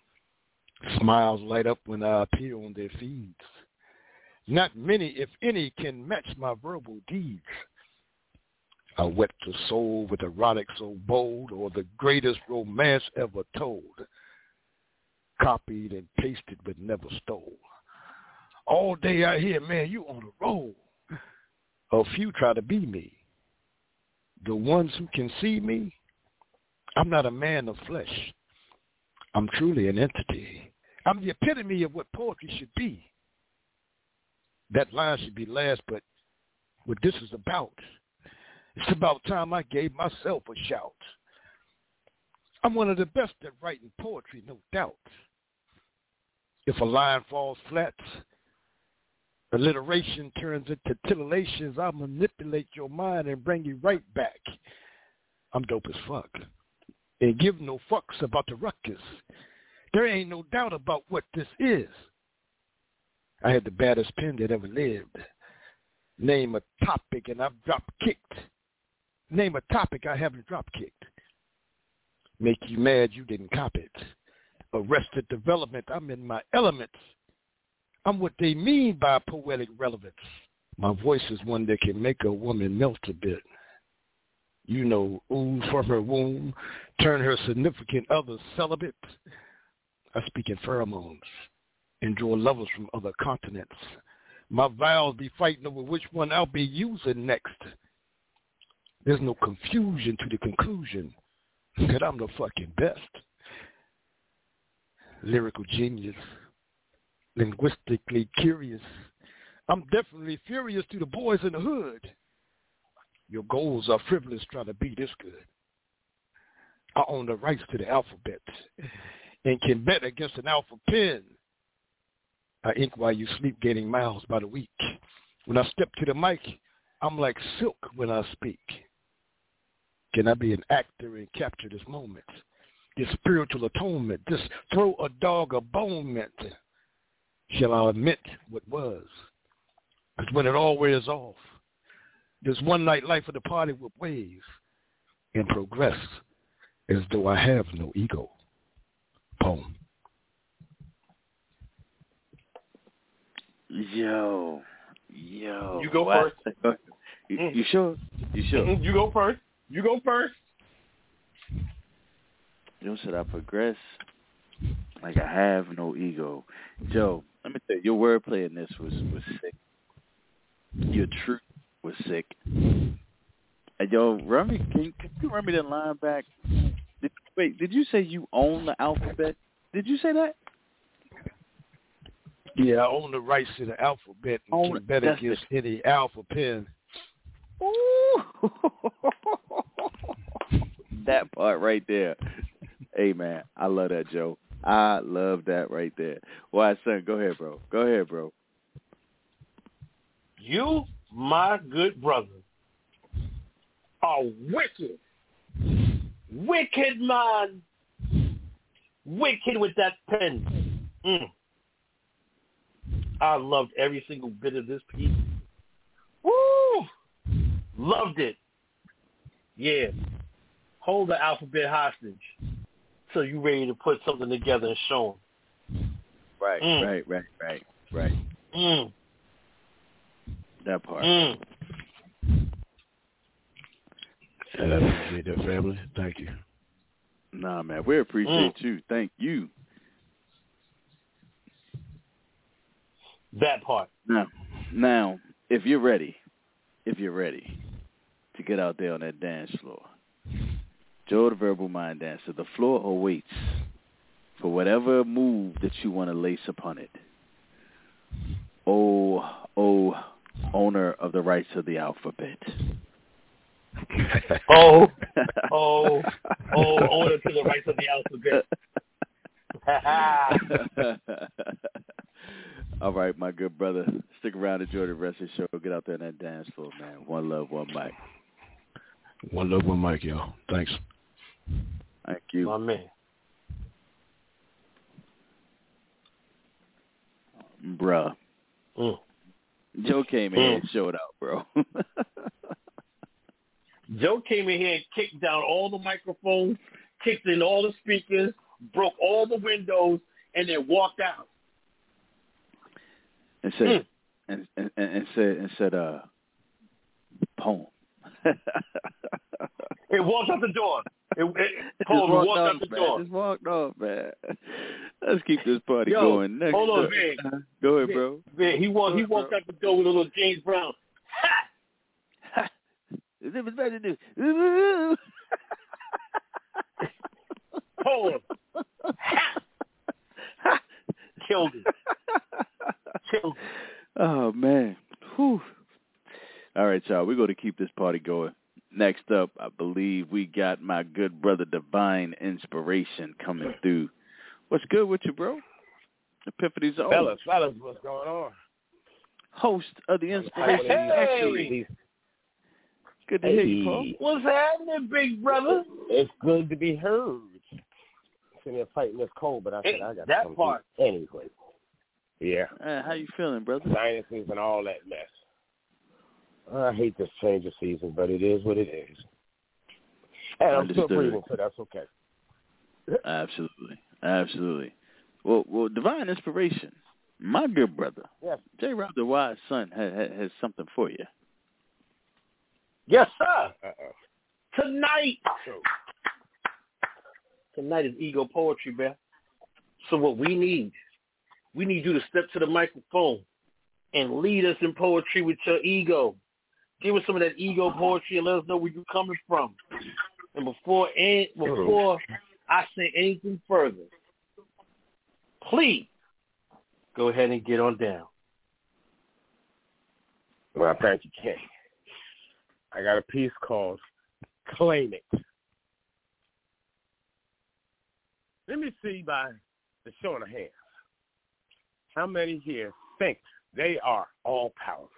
Smiles light up when I appear on their feeds. Not many, if any, can match my verbal deeds. I wet the soul with erotic so bold, or the greatest romance ever told. Copied and pasted but never stole. All day I hear, man, you on a roll. A few try to be me. The ones who can see me, I'm not a man of flesh. I'm truly an entity. I'm the epitome of what poetry should be. That line should be last, but what this is about, it's about time I gave myself a shout. I'm one of the best at writing poetry, no doubt. If a line falls flat, alliteration turns into titillations. I'll manipulate your mind and bring you right back. I'm dope as fuck. And give no fucks about the ruckus. There ain't no doubt about what this is. I had the baddest pen that ever lived. Name a topic and I've drop-kicked. Name a topic I haven't drop-kicked. Make you mad you didn't cop it. Arrested development, I'm in my elements. I'm what they mean by poetic relevance. My voice is one that can make a woman melt a bit. You know, ooze from her womb, turn her significant other celibate. I speak in pheromones and draw lovers from other continents. My vows be fighting over which one I'll be using next. There's no confusion to the conclusion that I'm the fucking best. Lyrical genius, linguistically curious. I'm definitely furious to the boys in the hood. Your goals are frivolous trying to be this good. I own the rights to the alphabet and can bet against an alpha pen. I ink while you sleep, gaining miles by the week. When I step to the mic, I'm like silk when I speak. Can I be an actor and capture this moment? This spiritual atonement, just throw a dog a bone mint. Shall I admit what was? Because when it all wears off, this one night life of the party will wave and progress as though I have no ego. Poem. Yo. You go first. You sure? You sure? You go first. You go first. Joe said I progress like I have no ego. Joe, let me tell you, your wordplay in this was sick. Your truth was sick. And yo, Rummy, can you run me that line back? Did you say you own the alphabet? Did you say that? Yeah, I own the rights to the alphabet and can bet against any alpha pen. Ooh. That part right there. Hey, man, I love that, Joe. I love that right there. Why, son? Go ahead, bro. Go ahead, bro. You, my good brother, are wicked. Wicked, man. Wicked with that pen. I loved every single bit of this piece. Woo! Loved it. Yeah. Hold the alphabet hostage so you ready to put something together and show them. Right. That part. And I appreciate that, family. Thank you. Nah, man, we appreciate you. Thank you. That part. Now, if you're ready to get out there on that dance floor, Joe the Verbal Mind Dancer, the floor awaits for whatever move that you want to lace upon it. Oh, owner of the rights of the alphabet. owner to the rights of the alphabet. All right, my good brother. Stick around, enjoy the rest of the show. Get out there on that dance floor, man. One love, one mic. One love, one mic, y'all. Thanks. Thank you. My man. Bruh. Joe came in here and showed out, bro. Joe came in here and kicked down all the microphones, kicked in all the speakers, broke all the windows, and then walked out. And said, and said, poem. It walked out the door. Poem walked out the door. Just walked off, man. Let's keep this party going. Next hold on, up. man. Go ahead, bro. Man, he walked out the door with a little James Brown. Ha! Poem. Ha! Killed it. Oh, man. Whew. All right, y'all. We're going to keep this party going. Next up, I believe we got my good brother Divine Inspiration coming through. What's good with you, bro? Epiphany's own. Fellas, what's going on? Host of the Inspiration. Hey. Good to hear you, Paul. What's happening, big brother? It's good to be heard. Sitting there fighting this cold, but I said I got that part anyway. Yeah. How you feeling, brother? Sinuses and all that mess. I hate this change of season, but it is what it is. And I'm still breathing, so that's okay. Absolutely. Well, Divine Inspiration, my good brother, yes. J. Rob the Wise Son has something for you. Yes, sir. Tonight is Ego Poetry, man. So what we need you to step to the microphone and lead us in poetry with your ego. Give us some of that ego poetry and let us know where you're coming from. And before I say anything further, please go ahead and get on down. Well, thank you, King. I got a piece called Claim It. Let me see by the show of hands how many here think they are all powerful.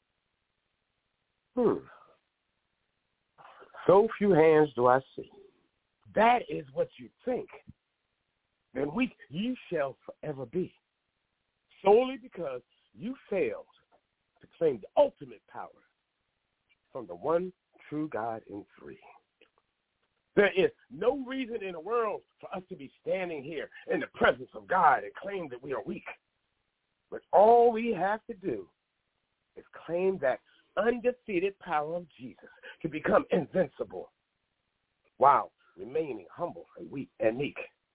So few hands do I see. That is what you think. Then weak you shall forever be, solely because you failed to claim the ultimate power from the one true God in three. There is no reason in the world for us to be standing here in the presence of God and claim that we are weak. But all we have to do is claim that undefeated power of Jesus to become invincible while remaining humble and weak and meek.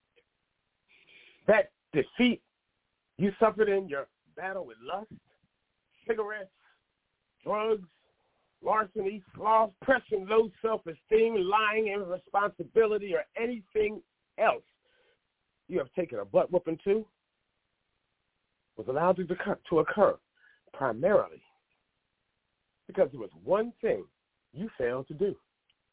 That defeat you suffered in your battle with lust, cigarettes, drugs, larceny, sloth, pressing low self-esteem, lying, irresponsibility, or anything else you have taken a butt whooping to, was allowed to occur primarily because there was one thing you failed to do.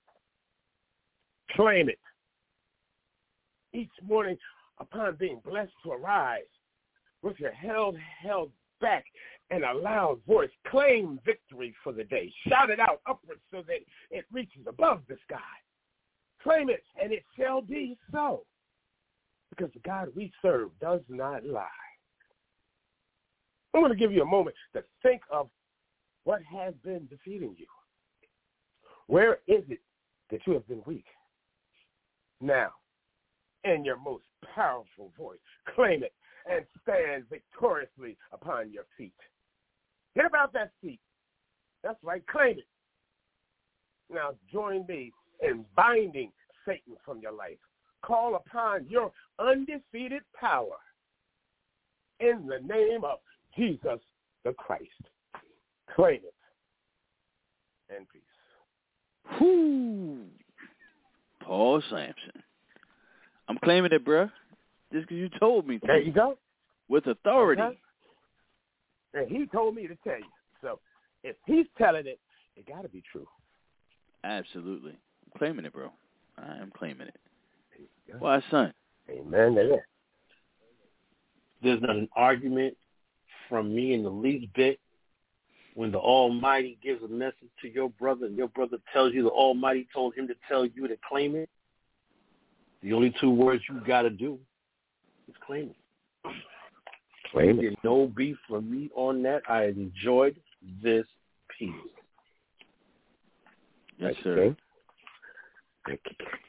Claim it. Each morning, upon being blessed to arise with your head held back and a loud voice, claim victory for the day. Shout it out upwards so that it reaches above the sky. Claim it, and it shall be so, because the God we serve does not lie. I'm going to give you a moment to think of what has been defeating you. Where is it that you have been weak? Now, in your most powerful voice, claim it and stand victoriously upon your feet. Get about that seat. That's right, claim it. Now join me in binding Satan from your life. Call upon your undefeated power in the name of Jesus the Christ. Claim it. And peace. Whoo. Paul Sampson. I'm claiming it, bruh. Just because you told me to. There you go. With authority. Okay. And he told me to tell you. So if he's telling it, it got to be true. Absolutely. I'm claiming it, bro. I am claiming it. Why, son? Amen. There's not an argument from me in the least bit when the Almighty gives a message to your brother and your brother tells you the Almighty told him to tell you to claim it. The only two words you got to do is claim it. Claim it. No beef from me on that. I enjoyed this piece. Yes, sir. Okay.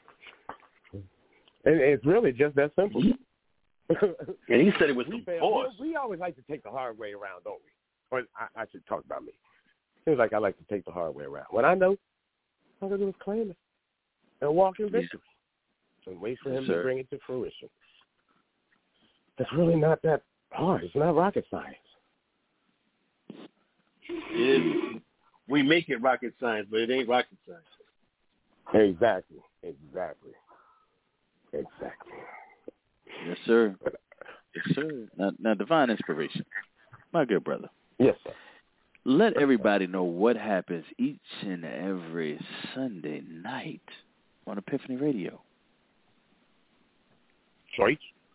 And it's really just that simple. And he said it with some force. We always like to take the hard way around, don't we? Or I should talk about me. Seems like I like to take the hard way around. When I know, all I got to do is claim it and walk in victory and wait for him to bring it to fruition. It's really not that hard. It's not rocket science. We make it rocket science, but it ain't rocket science. Exactly. Yes, sir. Yes, sir. Now, divine inspiration. My good brother. Yes, sir. Let everybody know what happens each and every Sunday night on Epiphany Radio. Choice.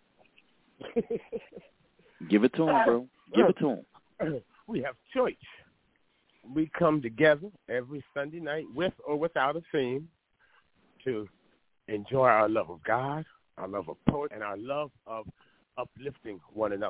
Give it to him, bro. Give it to him. We have choice. We come together every Sunday night with or without a theme to enjoy our love of God, our love of poetry, and our love of uplifting one another.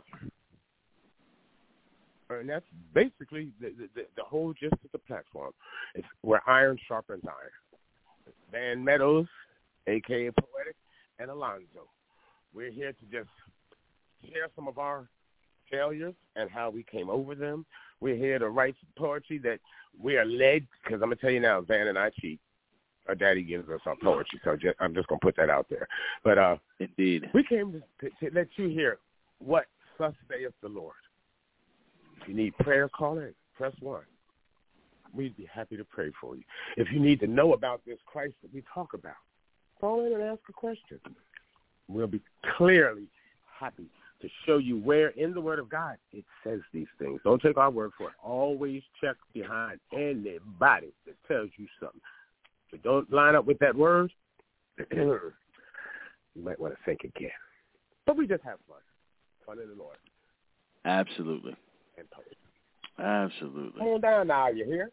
And that's basically the whole gist of the platform. It's where iron sharpens iron. It's Van Meadows, a.k.a. Poetic, and Alonzo. We're here to just share some of our failures and how we came over them. We're here to write some poetry that we are led, because I'm going to tell you now, Van and I cheat. Our daddy gives us our poetry, so I'm just going to put that out there. But indeed, we came to let you hear what thus saith the Lord. If you need prayer, call in. Press 1. We'd be happy to pray for you. If you need to know about this Christ that we talk about, call in and ask a question. We'll be clearly happy to show you where in the Word of God it says these things. Don't take our word for it. Always check behind anybody that tells you something. If you don't line up with that word, you might want to think again. But we just have fun. Fun in the Lord. Absolutely. And poetry. Absolutely. Hold down now, you hear?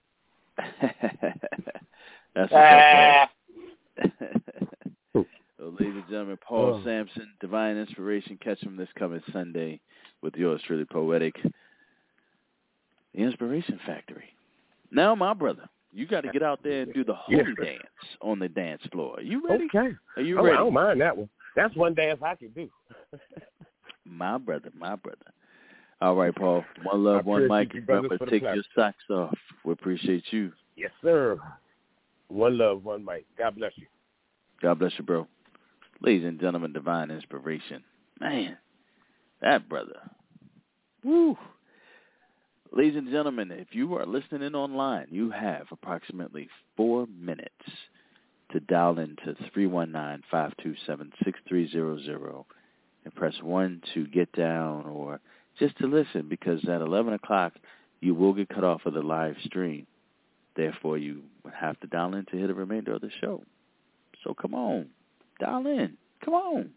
That's what's So, ladies and gentlemen, Paul Sampson, Divine Inspiration. Catch him this coming Sunday with yours truly, Poetic. The Inspiration Factory. Now, my brother, you got to get out there and do the holy dance on the dance floor. Are you ready? Okay. Are you ready? I don't mind that one. That's one dance I can do. My brother. All right, Paul. One love, one mic. Remember, take your socks off. We appreciate you. Yes, sir. One love, one mic. God bless you. God bless you, bro. Ladies and gentlemen, Divine Inspiration. Man, that brother. Woo. Ladies and gentlemen, if you are listening in online, you have approximately 4 minutes to dial into 319-527-6300 and press 1 to get down or just to listen, because at 11 o'clock you will get cut off of the live stream. Therefore, you would have to dial in to hear the remainder of the show. So come on, dial in. Come on.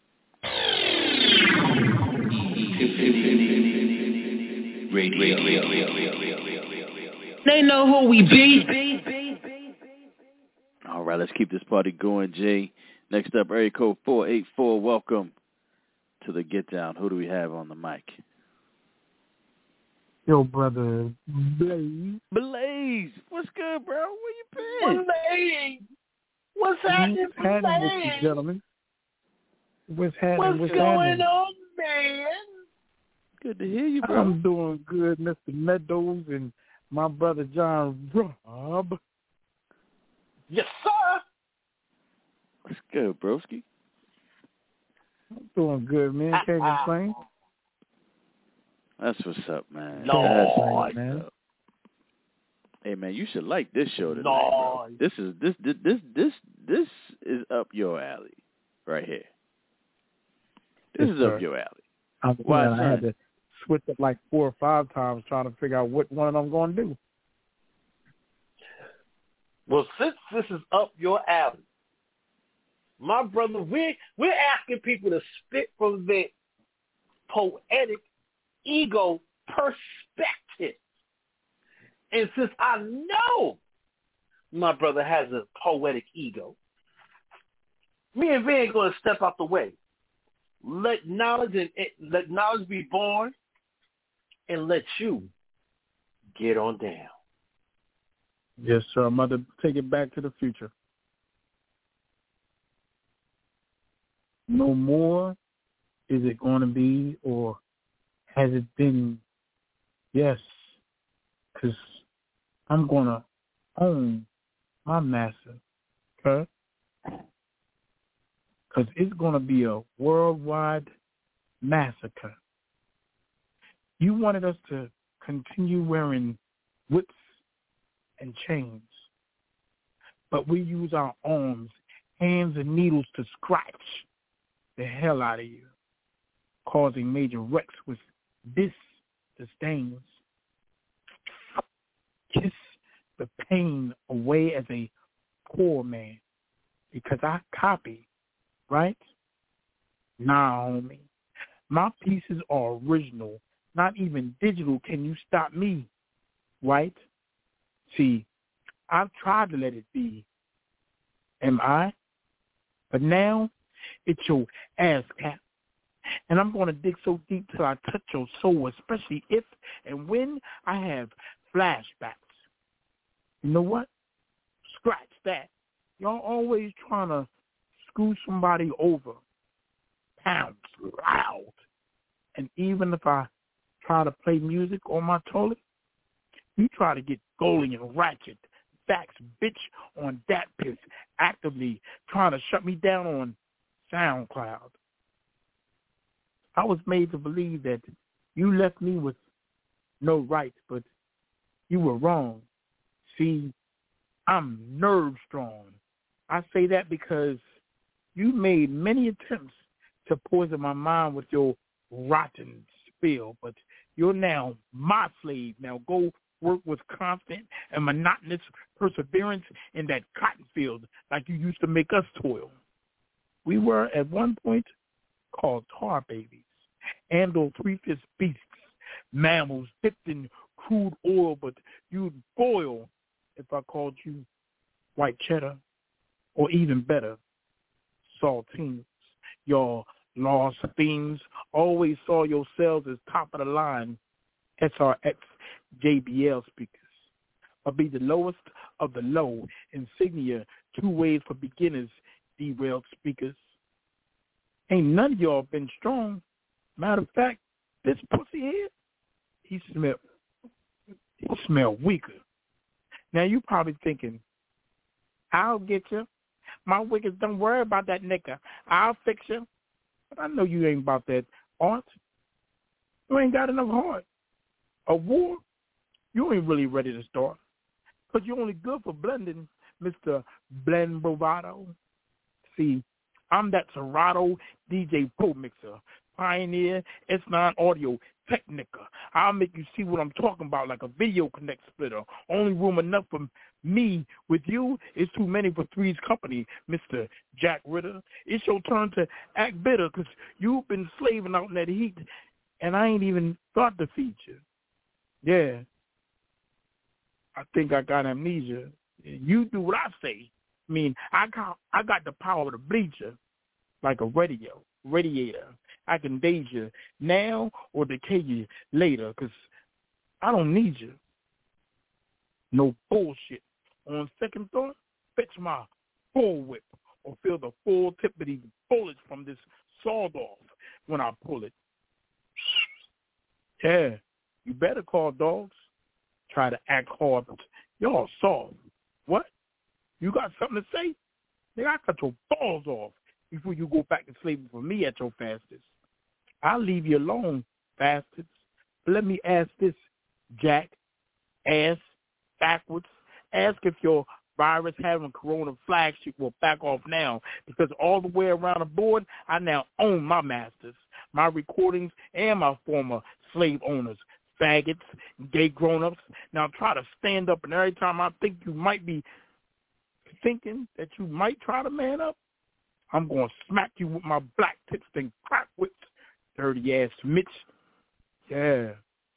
They know who we be. All right, let's keep this party going, Jay. Next up, area code 484. Welcome to the Get Down. Who do we have on the mic? Yo, brother, Blaze. Blaze, what's good, bro? Where you been? Blaze, what's happening, Blaze? With you, gentlemen? What's happening? What's going on, man? Good to hear you, bro. I'm doing good, Mr. Meadows and my brother John Robb. Yes, sir. What's good, broski? I'm doing good, man. Can't complain. That's what's up, man. Lord, That's what's man. up. Hey, man, you should like this show tonight, bro. This is up your alley, right here. This is up your alley. I had to switch it like 4 or 5 times trying to figure out what one I'm going to do. Well, since this is up your alley, my brother, we're asking people to spit from their poetic ego perspective. And since I know my brother has a poetic ego, me and Van going to step out the way. Let knowledge be born, and let you get on down. Yes, sir. Mother, take it back to the future. No more is it going to be, or has it been? Yes, because I'm going to own my master, okay? Because it's going to be a worldwide massacre. You wanted us to continue wearing whips and chains, but we use our arms, hands, and needles to scratch the hell out of you, causing major wrecks with the stains. Kiss the pain away as a poor man, because I copy, right? Nah, homie. My pieces are original, not even digital. Can you stop me, right? See, I've tried to let it be. Am I? But now, it's your ass cap. And I'm going to dig so deep till I touch your soul, especially if and when I have flashbacks. You know what? Scratch that. Y'all always trying to screw somebody over. Pounds loud. And even if I try to play music on my toilet, you try to get goalie and ratchet. Facts, bitch, on that piss, actively trying to shut me down on SoundCloud. I was made to believe that you left me with no rights, but you were wrong. See, I'm nerve strong. I say that because you made many attempts to poison my mind with your rotten spill, but you're now my slave. Now go work with constant and monotonous perseverance in that cotton field like you used to make us toil. We were at one point called tar babies, and or 3/5 beasts, mammals dipped in crude oil, but you'd boil if I called you white cheddar, or even better, saltines. Your lost themes always saw yourselves as top of the line SRX JBL speakers, or be the lowest of the low, insignia 2 ways for beginners, derailed speakers. Ain't none of y'all been strong. Matter of fact, this pussy here, he smell weaker. Now you probably thinking, I'll get you. My wickets, don't worry about that nigga. I'll fix you. But I know you ain't about that art. You ain't got enough heart. A war, you ain't really ready to start. Because you're only good for blending, Mr. Blend Bravado. See, I'm that Serato DJ Pro Mixer, Pioneer S9 Audio Technica. I'll make you see what I'm talking about like a video connect splitter. Only room enough for me with you is too many for Three's company, Mr. Jack Ritter. It's your turn to act bitter because you've been slaving out in that heat, and I ain't even thought to feed you. Yeah, I think I got amnesia. You do what I say. I mean, I got the power to bleach you like a radiator. I can daze you now or decay you later because I don't need you. No bullshit. On second thought, fetch my full whip or feel the full tip of these bullets from this sawed off when I pull it. Yeah, you better call dogs. Try to act hard, but y'all soft. What? You got something to say? Nigga, I cut your balls off before you go back to slavery for me at your fastest. I'll leave you alone, bastards. But let me ask this, Jack, ass, backwards. Ask if your virus having corona flagship will back off now, because all the way around the board, I now own my masters, my recordings, and my former slave owners, faggots, gay grown-ups. Now try to stand up, and every time I think you might be thinking that you might try to man up, I'm going to smack you with my black tips and crack whips, dirty-ass Mitch. Yeah,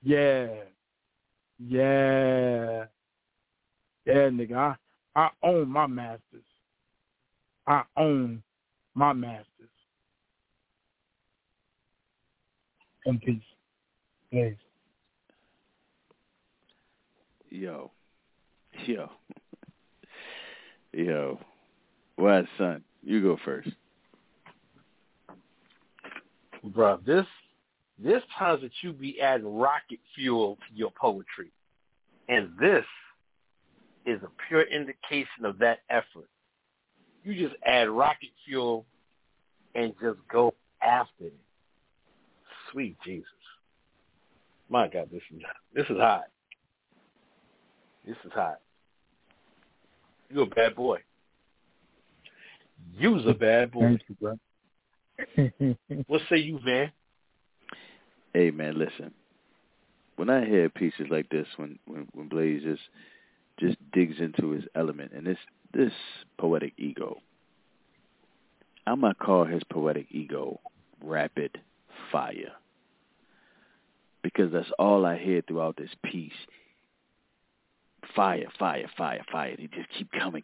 nigga, I own my masters. I own my masters. And peace. Please. Yo. Well, son, you go first. Bruh, this times that you be adding rocket fuel to your poetry. And this is a pure indication of that effort. You just add rocket fuel and just go after it. Sweet Jesus. My God, this is hot. This is hot. You're a bad boy. You's a bad boy. Thank you, bro. What say you, Van? Hey, man, listen. When I hear pieces like this, when Blaze just digs into his element, and this poetic ego, I might call his poetic ego rapid fire, because that's all I hear throughout this piece. Fire, fire, fire, fire. They just keep coming.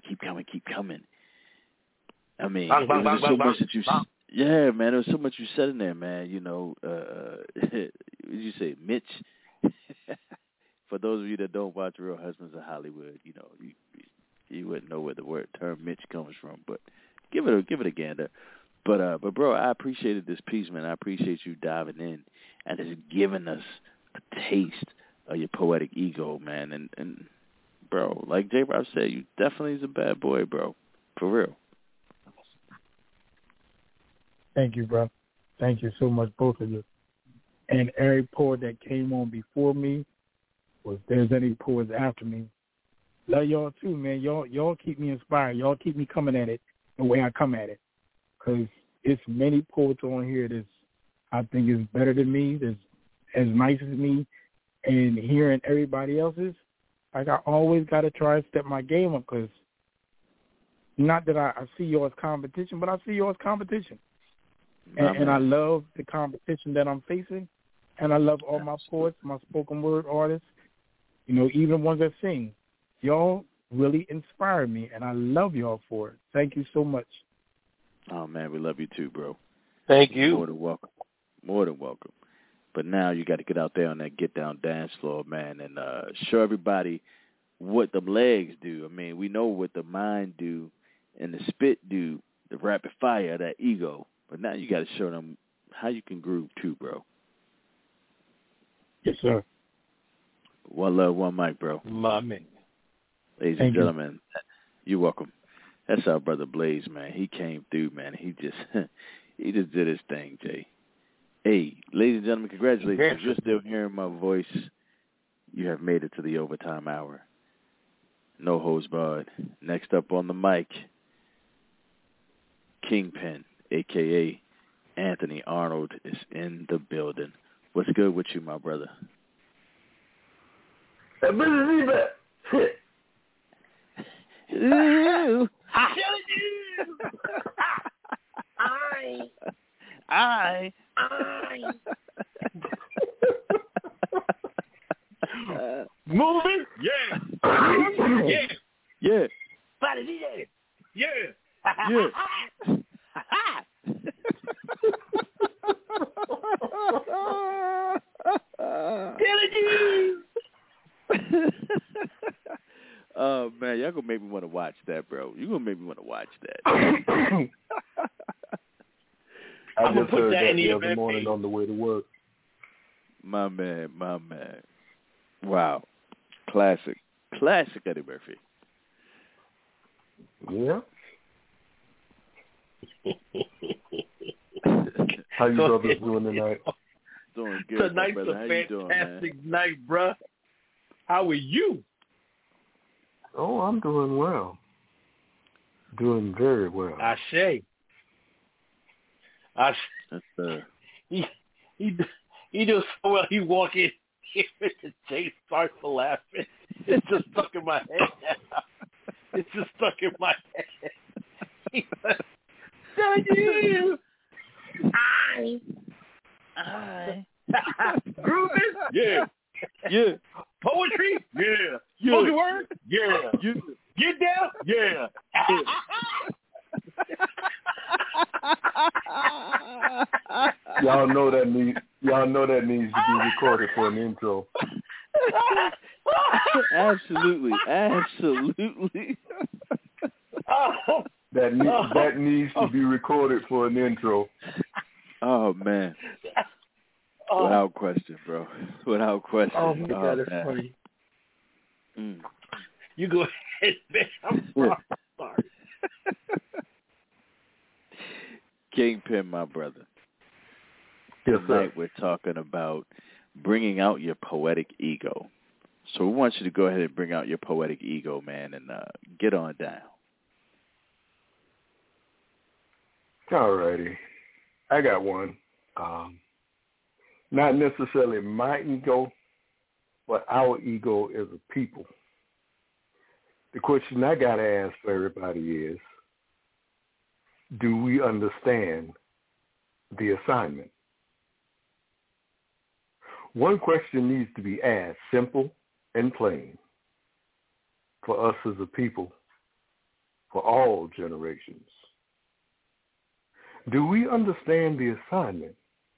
I mean, bang, bang, there's bang, so bang, much that you. bang. Yeah, man, there was so much you said in there, man. You know, what did you say, Mitch? For those of you that don't watch Real Husbands of Hollywood, you know, you wouldn't know where the term Mitch comes from, but give it a gander. But bro, I appreciated this piece, man. I appreciate you diving in and just giving us a taste of your poetic ego, man. And bro, like J. Rob said, you definitely is a bad boy, bro. For real. Thank you, bro. Thank you so much, both of you. And every poet that came on before me, or if there's any poets after me, love y'all too, man. Y'all keep me inspired. Y'all keep me coming at it the way I come at it. Because it's many poets on here that's, I think, is better than me, that's as nice as me. And hearing everybody else's, like, I always got to try to step my game up, because not that I see y'all as competition, but I see y'all as competition. And I love the competition that I'm facing, and I love all my poets, my spoken word artists, you know, even the ones that sing. Y'all really inspire me, and I love y'all for it. Thank you so much. Oh, man, we love you too, bro. Thank you. More than welcome. More than welcome. But now you got to get out there on that get-down dance floor, man, and show everybody what the legs do. I mean, we know what the mind do and the spit do, the rapid fire, that ego. But now you got to show them how you can groove too, bro. Yes, sir. One love, one mic, bro. My man. Ladies and gentlemen, you're welcome. That's our brother Blaze, man. He came through, man. He just did his thing, Jay. Hey, ladies and gentlemen, congratulations. If you're still hearing my voice, you have made it to the overtime hour. No hose barred. Next up on the mic, Kingpin, a.k.a. Anthony Arnold, is in the building. What's good with you, my brother? Ooh. I. Moving? Yeah. Yeah. Yeah. Yeah. Yeah. Oh man, y'all gonna make me want to watch that, bro. You gonna make me want to watch that. I just heard that the other morning on the way to work. My man. Wow. Classic Eddie Murphy. Yeah. How you brothers doing tonight? Doing good. Tonight's brother. a How you doing, fantastic man? night, bruh. How are you? Oh, I'm doing well. Doing very well. Ashe. He does so well. He walk in here and Jay starts to laughing. It's just stuck in my head. It's just stuck in my head. He's like, thank you. I. Grooving? Yeah. Yeah. Poetry? Yeah. Spoken word? Yeah. Get down? Yeah. Y'all know that needs to be recorded for an intro. Absolutely. That needs to be recorded for an intro. Oh man. Without question, bro. Without question. Oh my God, it's funny. You go ahead, man. I'm sorry. Kingpin, my brother. Yes, Tonight we're talking about bringing out your poetic ego. So we want you to go ahead and bring out your poetic ego, man, and get on down. All righty. I got one. Not necessarily my ego, but our ego as a people. The question I got to ask for everybody is, do we understand the assignment? One question needs to be asked, simple and plain, for us as a people, for all generations. Do we understand the assignment?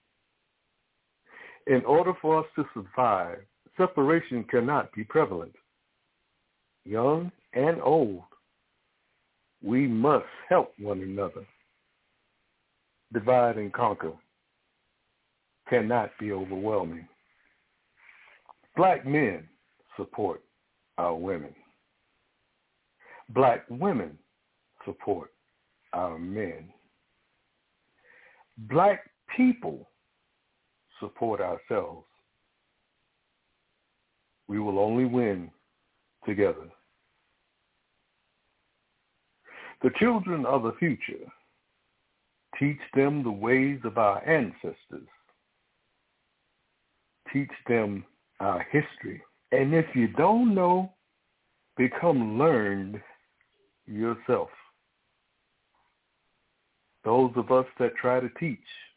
In order for us to survive, separation cannot be prevalent. Young and old, we must help one another. Divide and conquer cannot be overwhelming. Black men support our women. Black women support our men. Black people support ourselves. We will only win together. The children of the future, teach them the ways of our ancestors. Teach them our history. And if you don't know, become learned yourself. Those of us that try to teach,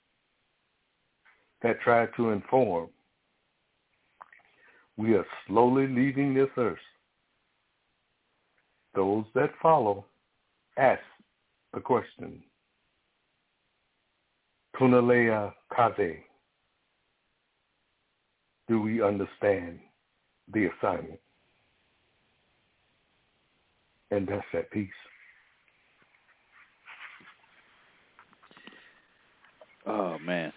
that try to inform, we are slowly leaving this earth. Those that follow, ask the question. Punalea Kaze. Do we understand the assignment? And that's that piece. Oh, man.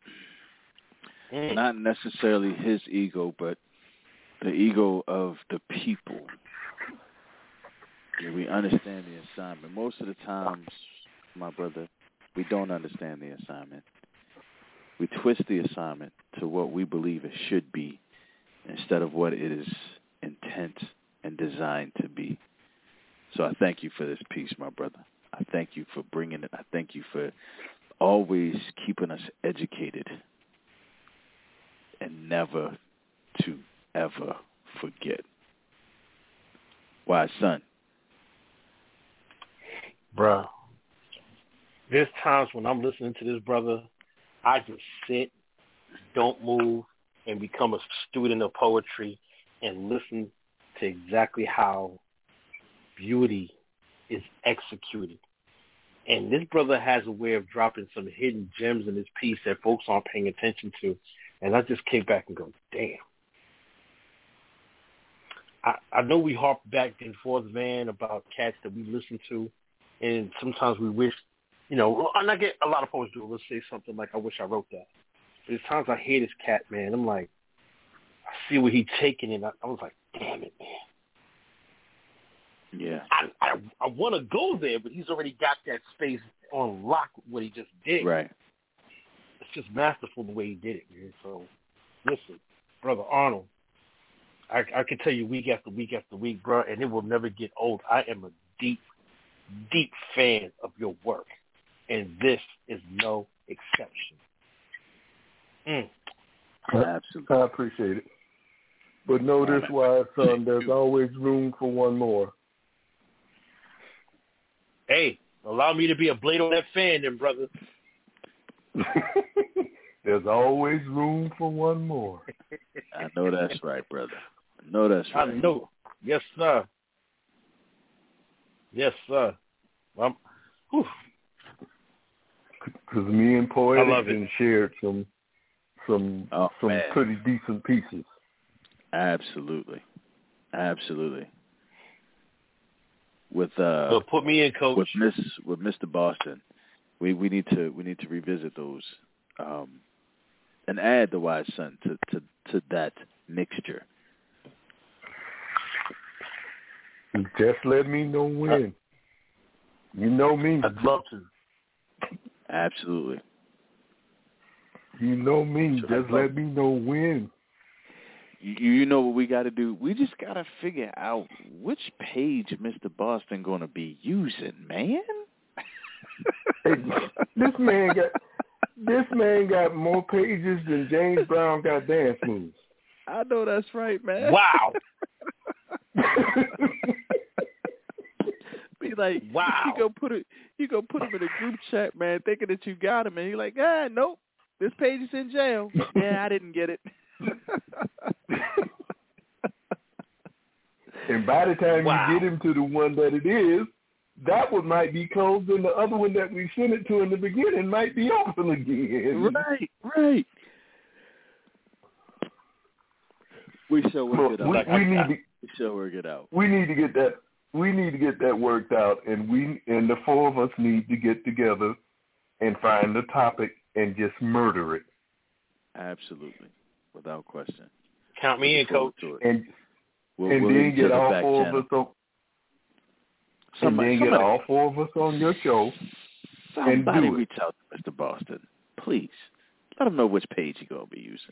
Not necessarily his ego, but the ego of the people. Yeah, we understand the assignment. Most of the times, my brother, we don't understand the assignment. We twist the assignment to what we believe it should be instead of what it is intent and designed to be. So I thank you for this piece, my brother. I thank you for bringing it. I thank you for always keeping us educated and never to ever forget. Why, son? Bruh, there's times when I'm listening to this brother, I just sit, don't move, and become a student of poetry and listen to exactly how beauty is executed. And this brother has a way of dropping some hidden gems in his piece that folks aren't paying attention to. And I just kick back and go, damn. I know we harp back and forth, Van, about cats that we listen to. And sometimes we wish, and I get a lot of poets do. Let's say something like, I wish I wrote that. But there's times I hear this cat, man. I'm like, I see what he's taking, and I was like, damn it, Yeah. I want to go there, but he's already got that space on lock with what he just did. Right. It's just masterful the way he did it, man. So, listen, Brother Arnold, I can tell you week after week after week, bro, and it will never get old. I am a deep, deep fan of your work, and this is no exception. Absolutely. I appreciate it. But know this, wise son, there's always room for one more. Hey, allow me to be a blade on that fan then, brother. There's always room for one more. I know that's right, brother. I know that's right. I know. Yes, sir. Yes, sir. Because me and Poetic shared some pretty decent pieces. Absolutely. With put me in, Coach. With Mr. Boston, we need to revisit those, and add the Wise Son to that mixture. Just let me know when. You know me. I'd love to. Absolutely. You know me. Just let me know when. You know what we got to do? We just got to figure out which page Mr. Boston going to be using, man. Hey, this man got more pages than James Brown got dance moves. I know that's right, man. Wow. Be like, wow. You go put him in a group chat, man, thinking that you got him, and you're like, nope, this page is in jail. Yeah, I didn't get it. And by the time you get him to the one that it is, that one might be closed, and the other one that we sent it to in the beginning might be open again. Right. We shall work it out. We shall work it out. We need to get that. We need to get that worked out, and the four of us need to get together and find the topic and just murder it. Absolutely, without question. Count me in, Coach. And then get all four of us on. Get all four of us on your show. Somebody reach out to Mr. Boston, please. Let him know which page he's gonna be using.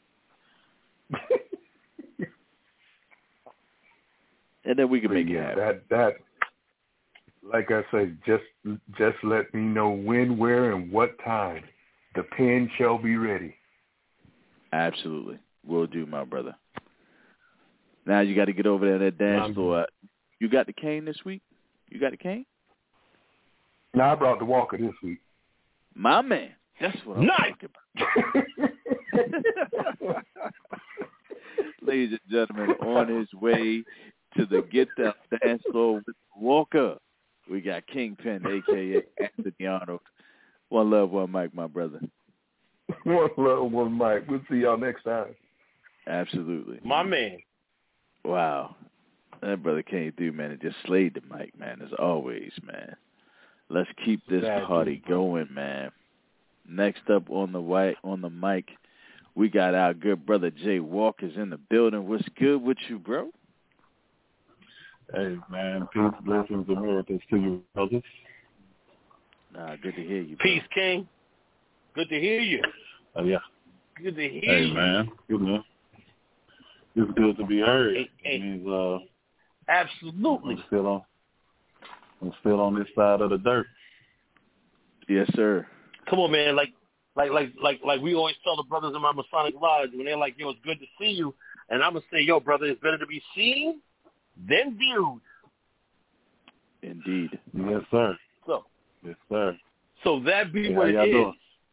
And then we can make it happen. That, like I say, just let me know when, where, and what time. The pen shall be ready. Absolutely. Will do, my brother. Now you got to get over there to that dance floor. You got the cane this week? You got the cane? No, I brought the walker this week. My man. That's what I'm talking about. Ladies and gentlemen, on his way to the Get That Dance Floor with Walker, we got Kingpin, a.k.a. Anthony Arnold. One love, one mic, my brother. One love, one mic. We'll see y'all next time. Absolutely. My man. Wow. That brother came through, man, and just slayed the mic, man, as always, man. Let's keep this party going, man. Next up on the mic, we got our good brother Jay Walker's in the building. What's good with you, bro? Hey, man. Peace, blessings, and miracles to you, brothers. Good to hear you, bro. Peace, King. Good to hear you. Oh, yeah. Good to hear you. Hey, man. Good, man. It's good to be heard. It means, absolutely. I'm still on this side of the dirt. Yes, sir. Come on, man. Like we always tell the brothers in my Masonic Lodge when they're like, yo, it's good to see you. And I'm going to say, yo, brother, it's better to be seen than viewed. Indeed. Yes, sir. Yes, sir. So that be what it is.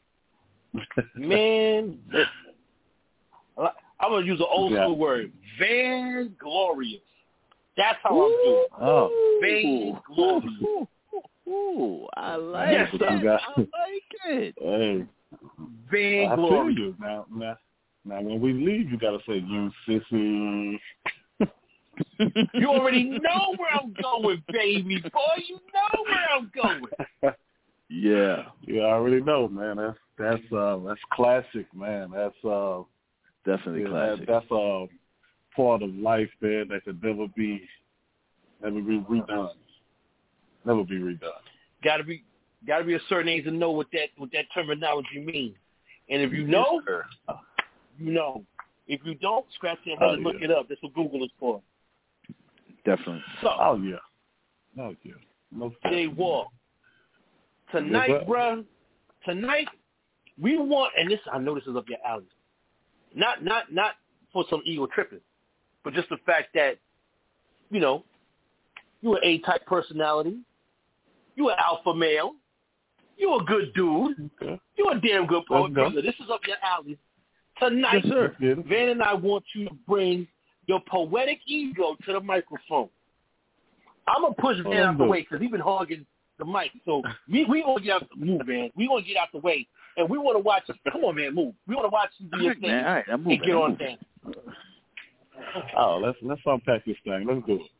Man, I'm going to use an old school word. Vainglorious. That's how I'm doing. Oh. Vainglorious. Ooh, I like it. I like it. Hey. Vainglorious. Now, when we leave, you got to say, you sissy. You already know where I'm going, baby boy. You know where I'm going. Yeah. Yeah, I already know, man. That's classic, man. That's definitely classic. That's part of life, man, that could never be Never be redone. Never be redone. Gotta be a certain age to know what that terminology means. And if you know, you know. If you don't, scratch your head and look it up. That's what Google is for. Definitely. So, No, Jay Walk. Tonight, bruh, we want, and this, I know this is up your alley. Not for some ego tripping, but just the fact that, you know, you're an A-type personality. You're an alpha male. You're a good dude. Okay. You're a damn good poet. Brother. This is up your alley. Tonight, yes, sir. Van and I want you to bring your poetic ego to the microphone. I'm going to push Van out the way because he's been hogging the mic. So we going to get out the move, Van. We going to get out the way. And we want to watch. Come on, man, move. We want to watch you do your thing. Man, all right, I'm moving. And get on thing. Oh, let's unpack this thing. Let's do it.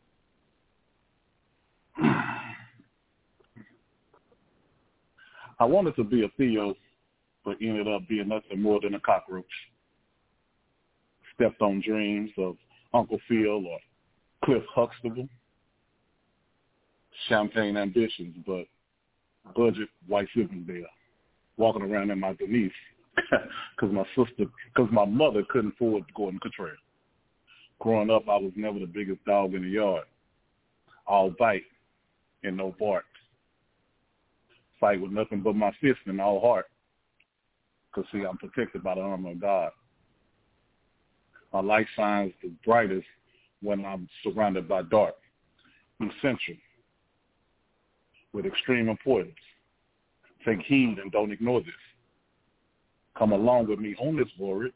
I wanted to be a Theo, but ended up being nothing more than a cockroach. Stepped on dreams of Uncle Phil or Cliff Huxtable. Champagne ambitions, but budget white Zinfandel. Walking around in my Denise because my mother couldn't afford Gordon Cottrell. Growing up, I was never the biggest dog in the yard. All bite and no bark. Fight with nothing but my fist and all heart. Because, see, I'm protected by the armor of God. My light shines the brightest when I'm surrounded by dark. Essential. With extreme importance. Take heed and don't ignore this. Come along with me on this voyage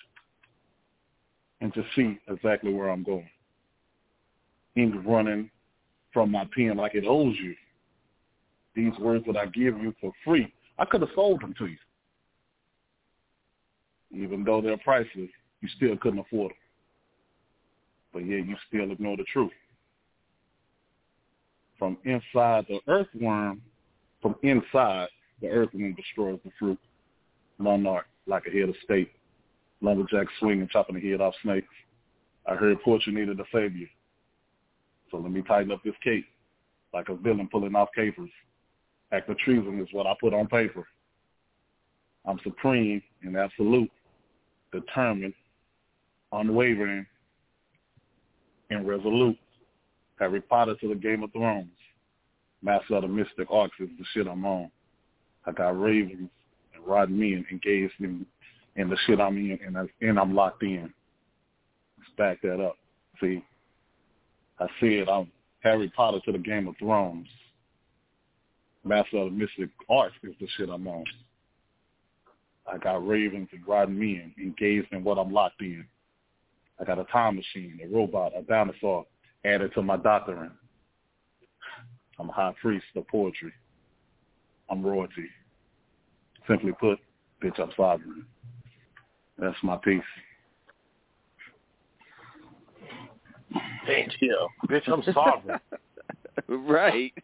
and to see exactly where I'm going. Ink running from my pen like it owes you. These words that I give you for free, I could have sold them to you. Even though they're priceless, you still couldn't afford them. But yet you still ignore the truth. From inside, the earthworm destroys the fruit. Monarch, like a head of state. Lumberjack swinging, chopping the head off snakes. I heard Portia needed a savior. So let me tighten up this cape, like a villain pulling off capers. Act of treason is what I put on paper. I'm supreme and absolute, determined, unwavering, and resolute. Harry Potter to the Game of Thrones. Master of the Mystic Arts is the shit I'm on. I got ravens and riding men engaged in the shit I'm in, and I'm locked in. Let's back that up. See, I said I'm Harry Potter to the Game of Thrones. Master of the Mystic Arts is the shit I'm on. I got ravens and riding men engaged in what I'm locked in. I got a time machine, a robot, a dinosaur added to my doctrine. I'm a high priest of poetry. I'm royalty. Simply put, bitch, I'm sovereign. That's my piece. Thank you. Bitch, I'm sovereign. Right.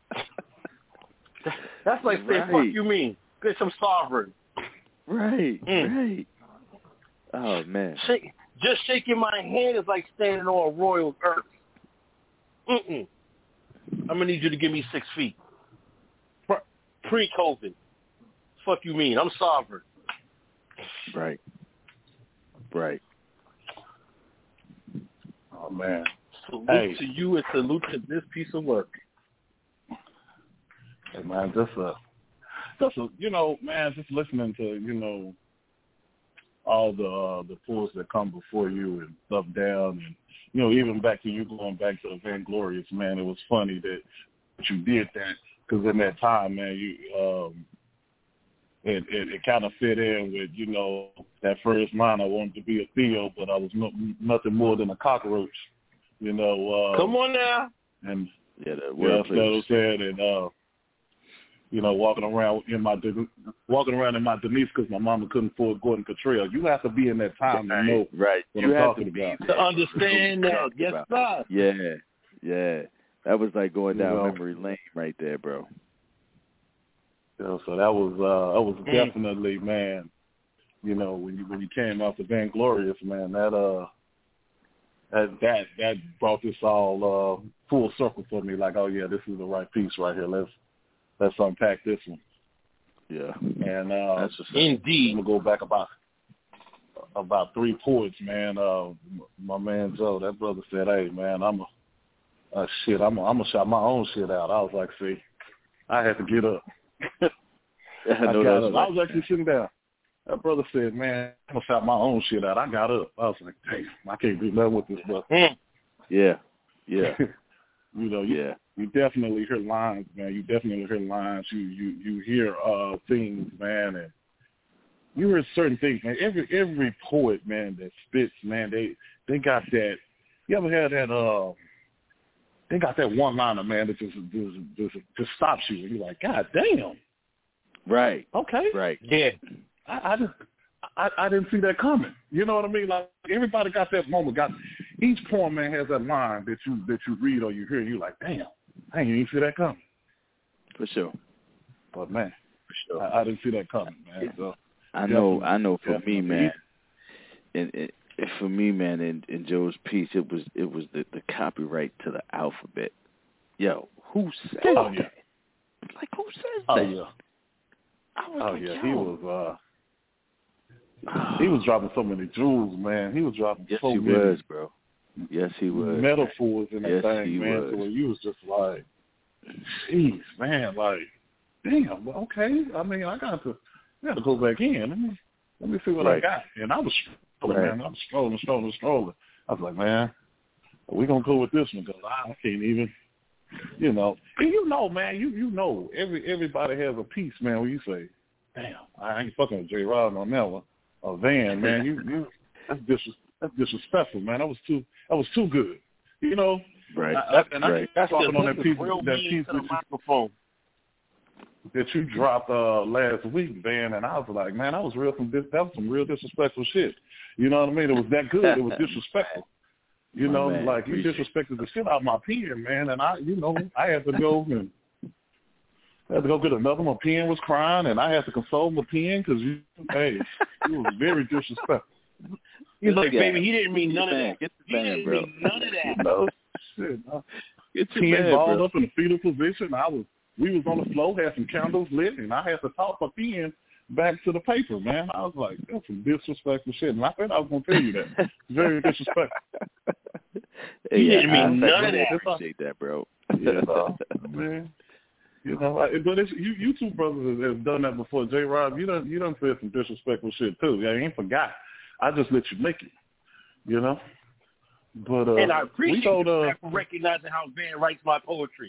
That's like saying, fuck you mean. Bitch, I'm sovereign. Right, right. Oh, man. Just shaking my hand is like standing on royal earth. I'm going to need you to give me 6 feet. Pre-COVID. Fuck you mean. I'm sovereign. Right. Right. Oh, man. Salute to you and salute to this piece of work. Hey, man, just you know, man, just listening to, you know, all the pulls that come before you and stuff down, and, you know, even back to you going back to the Vainglorious, man, it was funny that you did that, because in that time, man, you it kind of fit in with, you know, that first line, I wanted to be a Theo, but I was nothing more than a cockroach, you know. Come on now. Yeah, And that what I'm saying, and you know, walking around in my Denise because my mama couldn't afford Gordon Cottrell. You have to be in that time to know what I'm talking about. To understand that. Yes, sir. Yeah. That was like going down memory lane right there, bro. You know, so that was definitely, man, you know, when you came out the Vainglorious, man, that that brought this all full circle for me. Like, oh yeah, this is the right piece right here. Let's unpack this one. Yeah. And that's indeed. I'm gonna go back about 3 points, man. My man Joe, that brother said, "Hey, man, I'm gonna shout my own shit out." I was like, "See, I had to get up." I got up. I was actually sitting down. That brother said, "Man, I'm gonna shout my own shit out." I got up. I was like, "Damn, I can't do nothing with this, brother." Yeah. You definitely hear lines, man. You definitely hear lines. You hear things, man, and you hear certain things, man. Every poet, man, that spits, man, they got that. You ever had that? They got that one liner, man, that just stops you, and you're like, God damn. Right. Okay. Right. Yeah. I didn't see that coming. You know what I mean? Like, everybody got that moment. Each poem, man, has that line that you read or you hear, and you're like, damn, you didn't see that coming. For sure. But man, for sure, I didn't see that coming, man. So I know. For me, man, and for me, man, in Joe's piece, it was the copyright to the alphabet. Yo, who said that? Yeah. Like, who says that? Yeah. Yo. He was dropping so many jewels, man. He was dropping yes, so he many. was, bro. Yes, he was. Metaphors in that yes, thing, man. Was. So you was just like, jeez, man, like, damn, okay. I mean, I got to go back in. Let me see what I got. And I was scrolling, man. I was scrolling. I was like, man, we're going to go with this one because I can't even, man, you know, everybody has a piece, man, where you say, damn, I ain't fucking with J-Rod on that one. Or Van, man, you that's disrespectful, man. That was too good. You know? Right. I think that's talking on that piece that you dropped last week, Van, and I was like, man, that was some real disrespectful shit. You know what I mean? It was that good. It was disrespectful. You know, man, like you disrespected the shit out of my pen, man, and I had to go get another. My pen was crying, and I had to console my pen because you was very disrespectful. He's like, baby, he didn't mean none of that. Get the man, bro. None of that. No shit. Get the pen man, balled bro. up in a fetal position. We was on the floor, had some candles lit, and I had to toss my pen back to the paper, man. I was like, that's some disrespectful shit. And I thought I was going to tell you that. Very disrespectful. He didn't mean none of that. I appreciate that, bro. Yeah, man. But you two brothers have done that before. J-Rob, you done said some disrespectful shit, too. I ain't forgot. I just let you make it, you know? But and I appreciate you for recognizing how Van writes my poetry.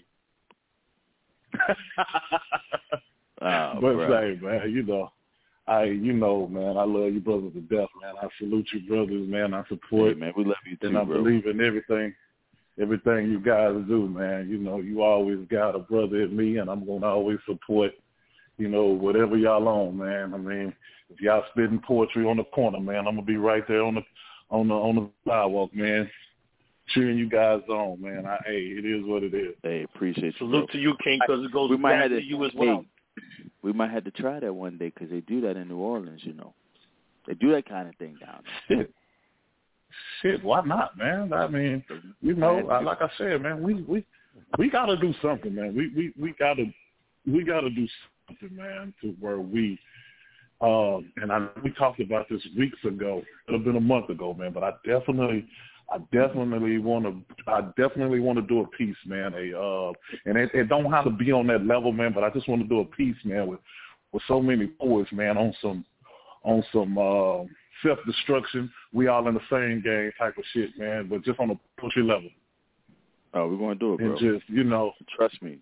But say, man, man, I love you brothers to death, man. I salute you brothers, man. I support, hey, man, we love you too, and I bro. believe in everything you guys do, man. You know, you always got a brother in me, and I'm gonna always support, whatever y'all on, man. I mean, if y'all spitting poetry on the corner, man, I'm gonna be right there on the sidewalk, man, cheering you guys on, man. It is what it is. Hey, appreciate you. Salute to you, King, because it goes back to you as well. We might have to try that one day because they do that in New Orleans, They do that kind of thing down there. Shit, why not, man? I mean, like I said, man, we got to do something, man. We got to do something, man, to where we we talked about this weeks ago. It would have been a month ago, man. But I definitely want to do a piece, man. And it don't have to be on that level, man. But I just want to do a piece, man, with so many poets, man, on some self-destruction. We all in the same game type of shit, man. But just on a poetry level. Oh, we're gonna do it, bro. And just trust me.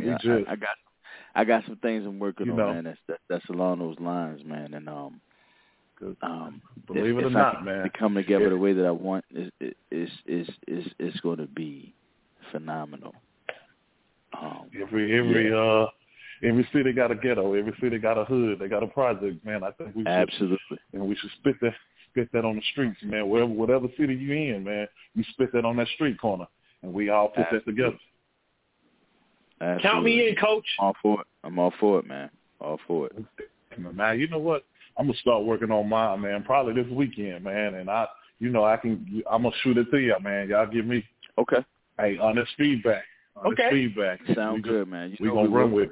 I got some things I'm working on, man. That's along those lines, man. And believe it or not, man, to come together the way that I want is going to be phenomenal. Every city got a ghetto. Every city got a hood. They got a project, man. I think we should, absolutely, and we should spit that on the streets, man. Whatever city you in, man, you spit that on that street corner, and we all put that together. Absolutely. Count me in, Coach. I'm all for it, man. All for it. Man, you know what? I'm gonna start working on mine, man. Probably this weekend, man. And I'm gonna shoot it to y'all, man. Y'all give me honest feedback. Feedback. Sound good, man. We gonna run with it.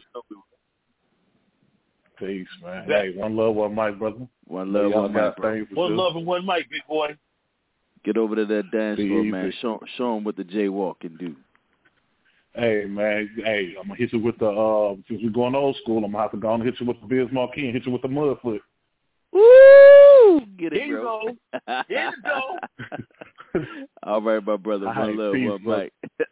Peace, man. Hey, one love, one mic, brother. One love, one mic, bro. One love and one mic, big boy. Get over to that dance floor, man. Show them what the jaywalk can do. Hey, man. Hey, I'm going to hit you with the, since we're going old school, I'm going to have to go and hit you with the Biz Marquee and hit you with the mud foot. Woo! Get it, Here bro. you go. Here you go. All right, my brother. One love, peace, one mic.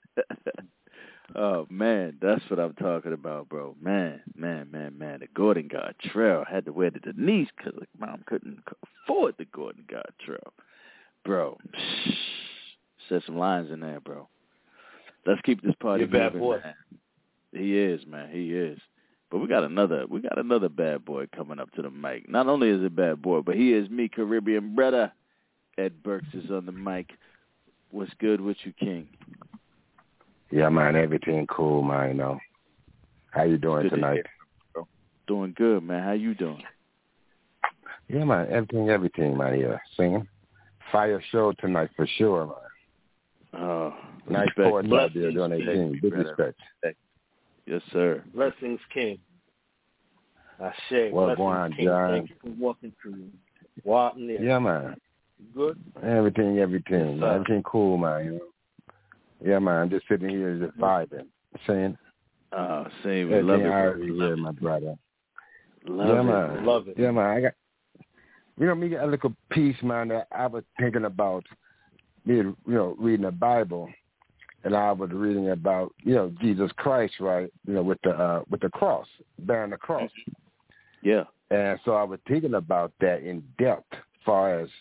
Oh, man, that's what I'm talking about, bro. Man. The Gordon Gartrell had to wear the Denise because mom couldn't afford the Gordon Gartrell. Bro, said some lines in there, bro. Let's keep this party moving, bad boy. man. He is, man. He is. But we got another bad boy coming up to the mic. Not only is it bad boy, but he is me, Caribbean brother. Ed Burks is on the mic. What's good with you, King? Yeah, man. Everything cool, man. How you doing tonight? Doing good, man. How you doing? Yeah, man. Everything, man. Yeah, singing. Fire show tonight for sure, man. Oh, nice sports out there doing their thing. Big respect. Yes, sir. Blessings, King. I say, well, blessings, King. John. Thank you for walking through. Walking there. Yeah, man. Good? Everything, Yes, man. Everything cool, man. Yeah, man. I'm just sitting here just vibing, saying. Same. We love it. Here, my brother. Love it. Man. Love it. Yeah, man. I got. Me got a little piece, man, that I was thinking about, reading the Bible, and I was reading about, Jesus Christ, right, with the cross, bearing the cross. Yeah. And so I was thinking about that in depth, as far as,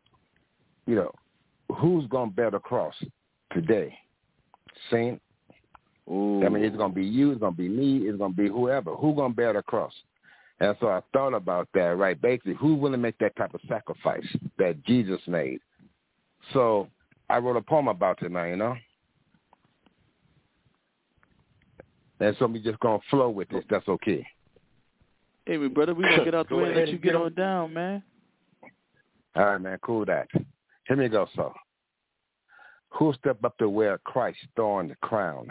who's going to bear the cross today? Saint? Ooh. I mean, it's going to be you, it's going to be me, it's going to be whoever. Who's going to bear the cross? And so I thought about that, right? Basically, who's willing to make that type of sacrifice that Jesus made? So I wrote a poem about it, man, And so we just going to flow with this. That's okay. Hey, my brother, we going to get out the way and let you get on down, man. All right, man, cool that. Here we go, so. Who stepped up to wear Christ's thorn crown?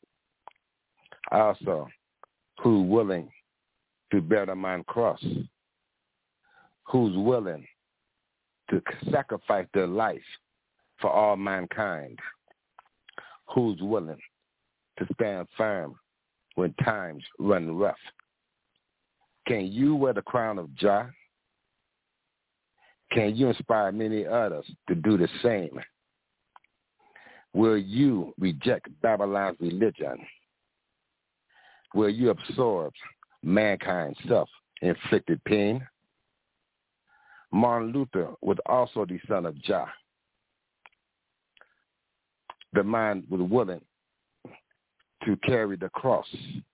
Also, who willing to bear the man cross? Who's willing to sacrifice their life for all mankind? Who's willing to stand firm when times run rough? Can you wear the crown of Jah? Can you inspire many others to do the same? Will you reject Babylon's religion? Will you absorb mankind's self-inflicted pain? Martin Luther was also the son of Jah. The man was willing to carry the cross.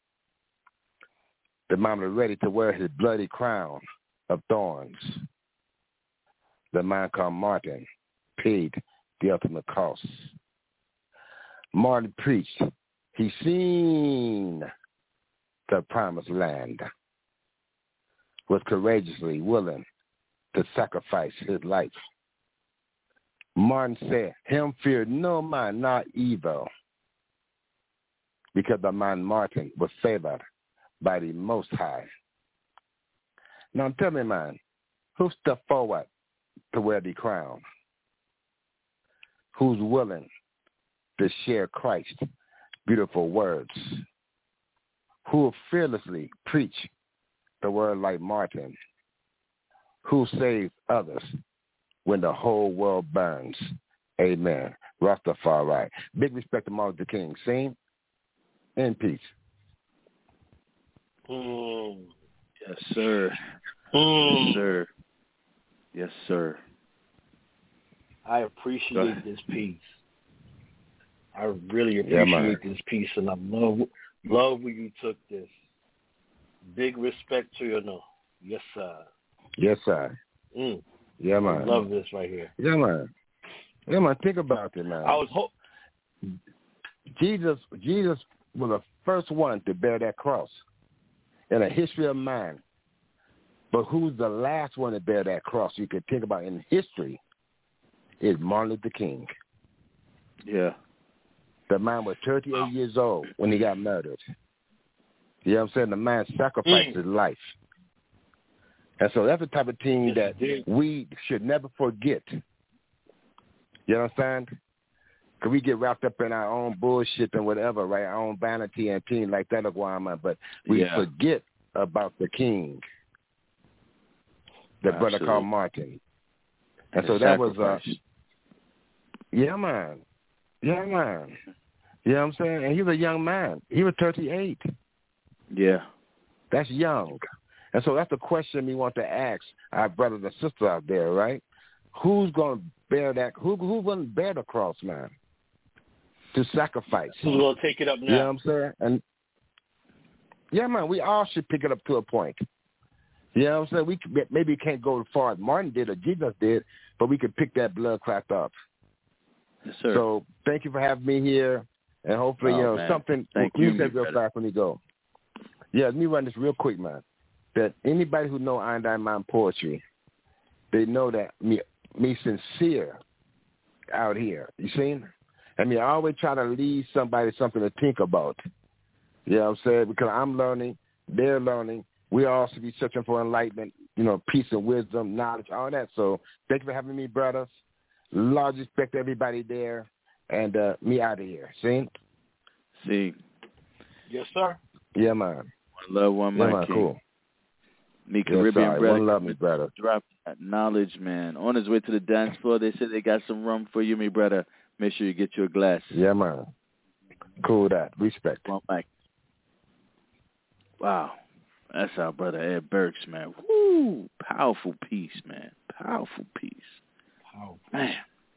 The man was ready to wear his bloody crown of thorns. The man called Martin paid the ultimate cost. Martin preached. He seen the promised land, was courageously willing to sacrifice his life. Martin said, him feared no man, not evil, because the man Martin was favored by the Most High. Now tell me, man, who stepped forward to wear the crown? Who's willing to share Christ's beautiful words? Who will fearlessly preach the word like Martin? Who saves others when the whole world burns? Amen. Rastafari. Big respect to Martin Luther King. Sing in peace. Yes, sir. Yes, sir. Yes, sir. I appreciate this piece. I really appreciate this piece, and I love where you took this. Big respect to you, no. Yes, sir. Yes, sir. Yeah, man. I love this right here. Yeah, man. Yeah, man. Think about it, man. Jesus was the first one to bear that cross in the history of man. But who's the last one to bear that cross? You could think about in history. is Martin Luther King. Yeah. The man was 38 years old when he got murdered. You know what I'm saying? The man sacrificed his life. And so that's the type of thing that we should never forget. You understand? Because we get wrapped up in our own bullshit and whatever, right? Our own vanity and things like that, but we forget about the king, the brother called Martin. And so that was, yeah, man. Yeah, man. You know what I'm saying? And he was a young man. He was 38. Yeah. That's young. And so that's the question we want to ask our brothers and sisters out there, right? Who's going to bear that? Who's going to bear the cross, man? To sacrifice. Who's going to take it up now? You know what I'm saying? And yeah, man, we all should pick it up to a point. You know what I'm saying? We maybe can't go as far as Martin did or Jesus did, but we could pick that blood clot up. Yes, sir. So thank you for having me here, and hopefully, something. Thank you. Say real fast when you go. Yeah, let me run this real quick, man. That anybody who know Iron Mountain Poetry, they know that me sincere out here. You seen? I mean, I always try to leave somebody something to think about. You know what I'm saying? Because I'm learning, they're learning. We all should be searching for enlightenment, peace and wisdom, knowledge, all that. So thank you for having me, brothers. Large respect to everybody there. And me out of here. See? Yes, sir. Yeah, man. One love, one mic, King. Cool. Me Caribbean brother. One love, me brother. Drop that knowledge, man. On his way to the dance floor, they said they got some rum for you, me brother. Make sure you get you a glass. Yeah, man. Cool that. Respect. One mic. Wow. That's our brother Ed Burks, man. Woo! Powerful piece, man. Powerful piece. Man.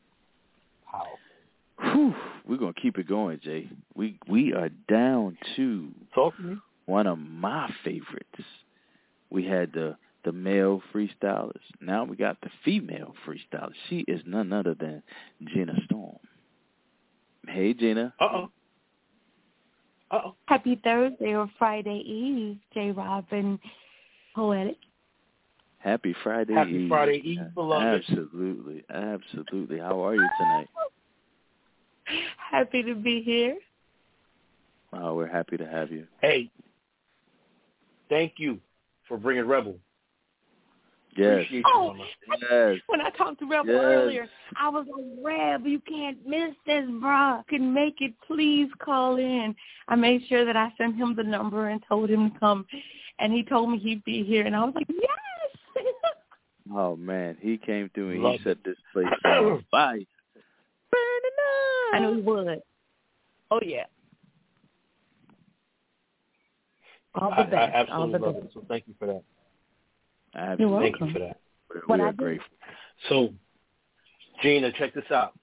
Whew. We're going to keep it going, Jay. We are down to one of my favorites. We had the male freestylers. Now we got the female freestylers. She is none other than Gina Storm. Hey, Gina. Happy Thursday or Friday Eve, J-Rob and Poetic. Happy Friday Happy Eve. Friday Eve, beloved. Absolutely. Absolutely. How are you tonight? Happy to be here. Oh, we're happy to have you. Hey, thank you for bringing Rebel. Yes. Yes. When I talked to Rebel earlier, I was like, Reb, you can't miss this, bro. Can make it. Please call in. I made sure that I sent him the number and told him to come, and he told me he'd be here, and I was like, yes. Oh, man. He came through and he set this place on fire. Burning up. I knew he would. Oh, yeah. All the best. I absolutely love best. it, so thank you for that. You're welcome. Thank you for that. We are grateful. So, Gina, check this out.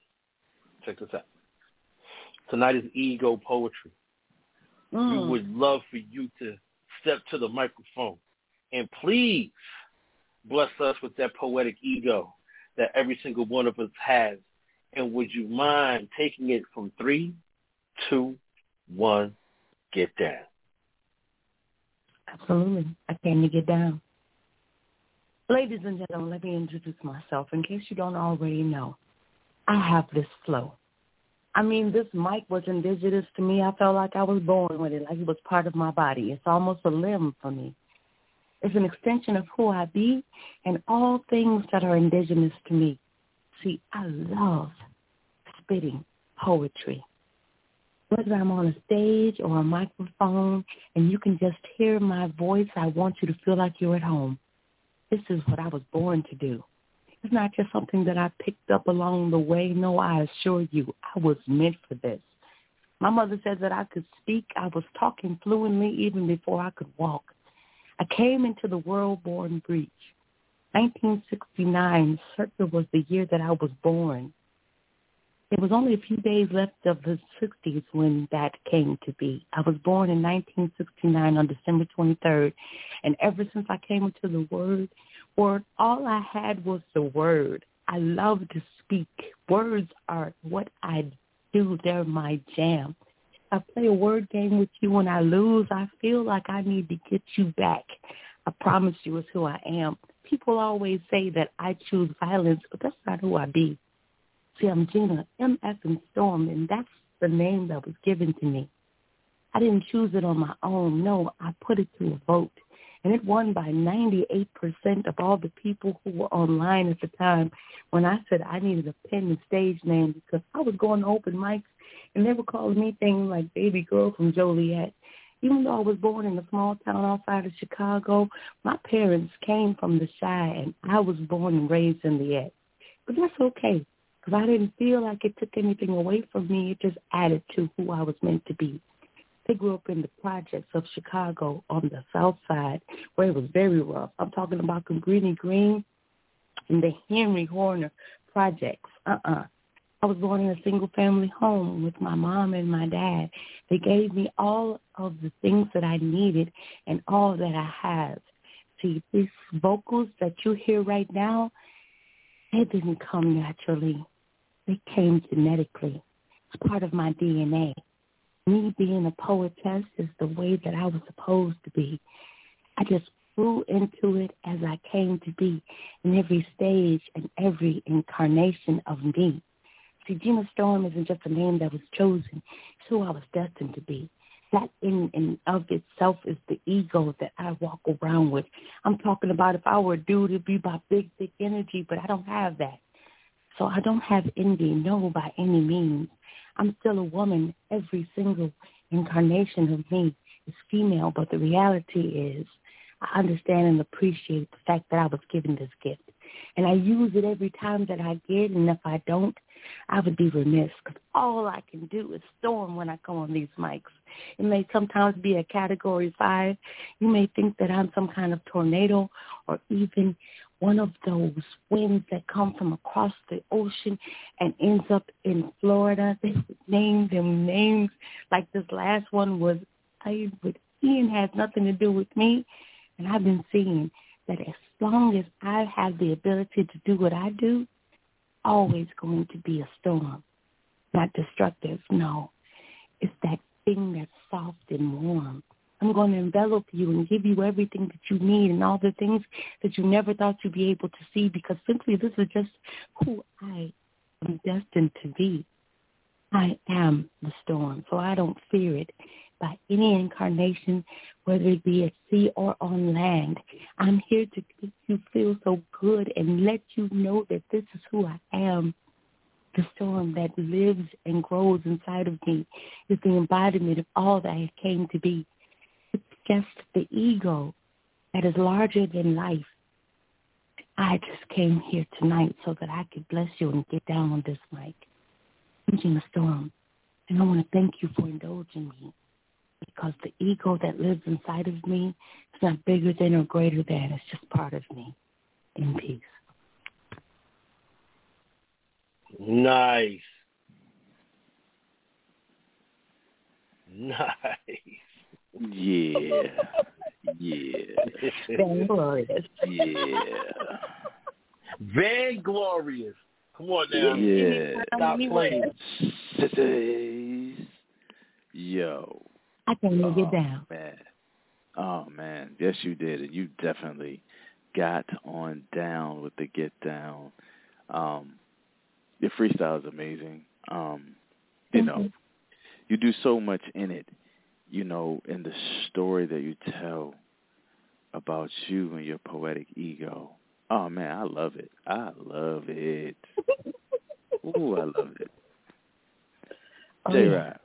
Tonight is Ego Poetry. We would love for you to step to the microphone and please bless us with that poetic ego that every single one of us has. And would you mind taking it from 3, 2, 1, get down? Absolutely. I came to get down. Ladies and gentlemen, let me introduce myself. In case you don't already know, I have this flow. I mean, this mic was indigenous to me. I felt like I was born with it, like it was part of my body. It's almost a limb for me. It's an extension of who I be and all things that are indigenous to me. See, I love spitting poetry. Whether I'm on a stage or a microphone and you can just hear my voice, I want you to feel like you're at home. This is what I was born to do. It's not just something that I picked up along the way. No, I assure you, I was meant for this. My mother said that I could speak. I was talking fluently even before I could walk. I came into the world-born breach. 1969 certainly was the year that I was born. It was only a few days left of the 60s when that came to be. I was born in 1969 on December 23rd, and ever since I came into the word, all I had was the word. I love to speak. Words are what I do. They're my jam. I play a word game with you. When I lose, I feel like I need to get you back. I promise you it's who I am. People always say that I choose violence, but that's not who I be. See, I'm Gina M.F. Storm, and that's the name that was given to me. I didn't choose it on my own. No, I put it to a vote. And it won by 98% of all the people who were online at the time when I said I needed a pen and stage name because I was going to open mics and they were calling me things like Baby Girl from Joliet. Even though I was born in a small town outside of Chicago, my parents came from the Chi, and I was born and raised in the Ed. But that's okay because I didn't feel like it took anything away from me. It just added to who I was meant to be. They grew up in the projects of Chicago on the south side where it was very rough. I'm talking about Cabrini Green and the Henry Horner projects. I was born in a single-family home with my mom and my dad. They gave me all of the things that I needed and all that I have. See, these vocals that you hear right now, they didn't come naturally. They came genetically. It's part of my DNA. Me being a poetess is the way that I was supposed to be. I just grew into it as I came to be in every stage and every incarnation of me. See, Gina Storm isn't just a name that was chosen. It's who I was destined to be. That in and of itself is the ego that I walk around with. I'm talking about if I were a dude, it'd be about big, big energy, but I don't have that. So I don't have envy, no, by any means. I'm still a woman. Every single incarnation of me is female, but the reality is I understand and appreciate the fact that I was given this gift. And I use it every time that I get, and if I don't, I would be remiss because all I can do is storm when I come on these mics. It may sometimes be a Category 5. You may think that I'm some kind of tornado or even one of those winds that come from across the ocean and ends up in Florida. They would name them names like this last one was, but Ian has nothing to do with me. And I've been seeing that as long as I have the ability to do what I do, always going to be a storm. Not destructive, no. It's that thing that's soft and warm. I'm going to envelop you and give you everything that you need and all the things that you never thought you'd be able to see because simply this is just who I am destined to be. I am the storm, so I don't fear it by any incarnation, whether it be at sea or on land. I'm here to make you feel so good and let you know that this is who I am. The storm that lives and grows inside of me is the embodiment of all that I came to be. It's just the ego that is larger than life. I just came here tonight so that I could bless you and get down on this mic. I'm Gina Storm, and I want to thank you for indulging me because the ego that lives inside of me is not bigger than or greater than. It's just part of me. In peace. Nice. Yeah. Glorious. Yeah. Very glorious. Come on now. Yeah. Stop playing. Sissies. Yo. I can't even get down. Man. Oh, man. Yes, you did. And you definitely got on down with the get down. Your freestyle is amazing. You know, you do so much in it, you know, in the story that you tell about you and your poetic ego. Oh, man, I love it. I love it. Ooh, I love it. J-Rap.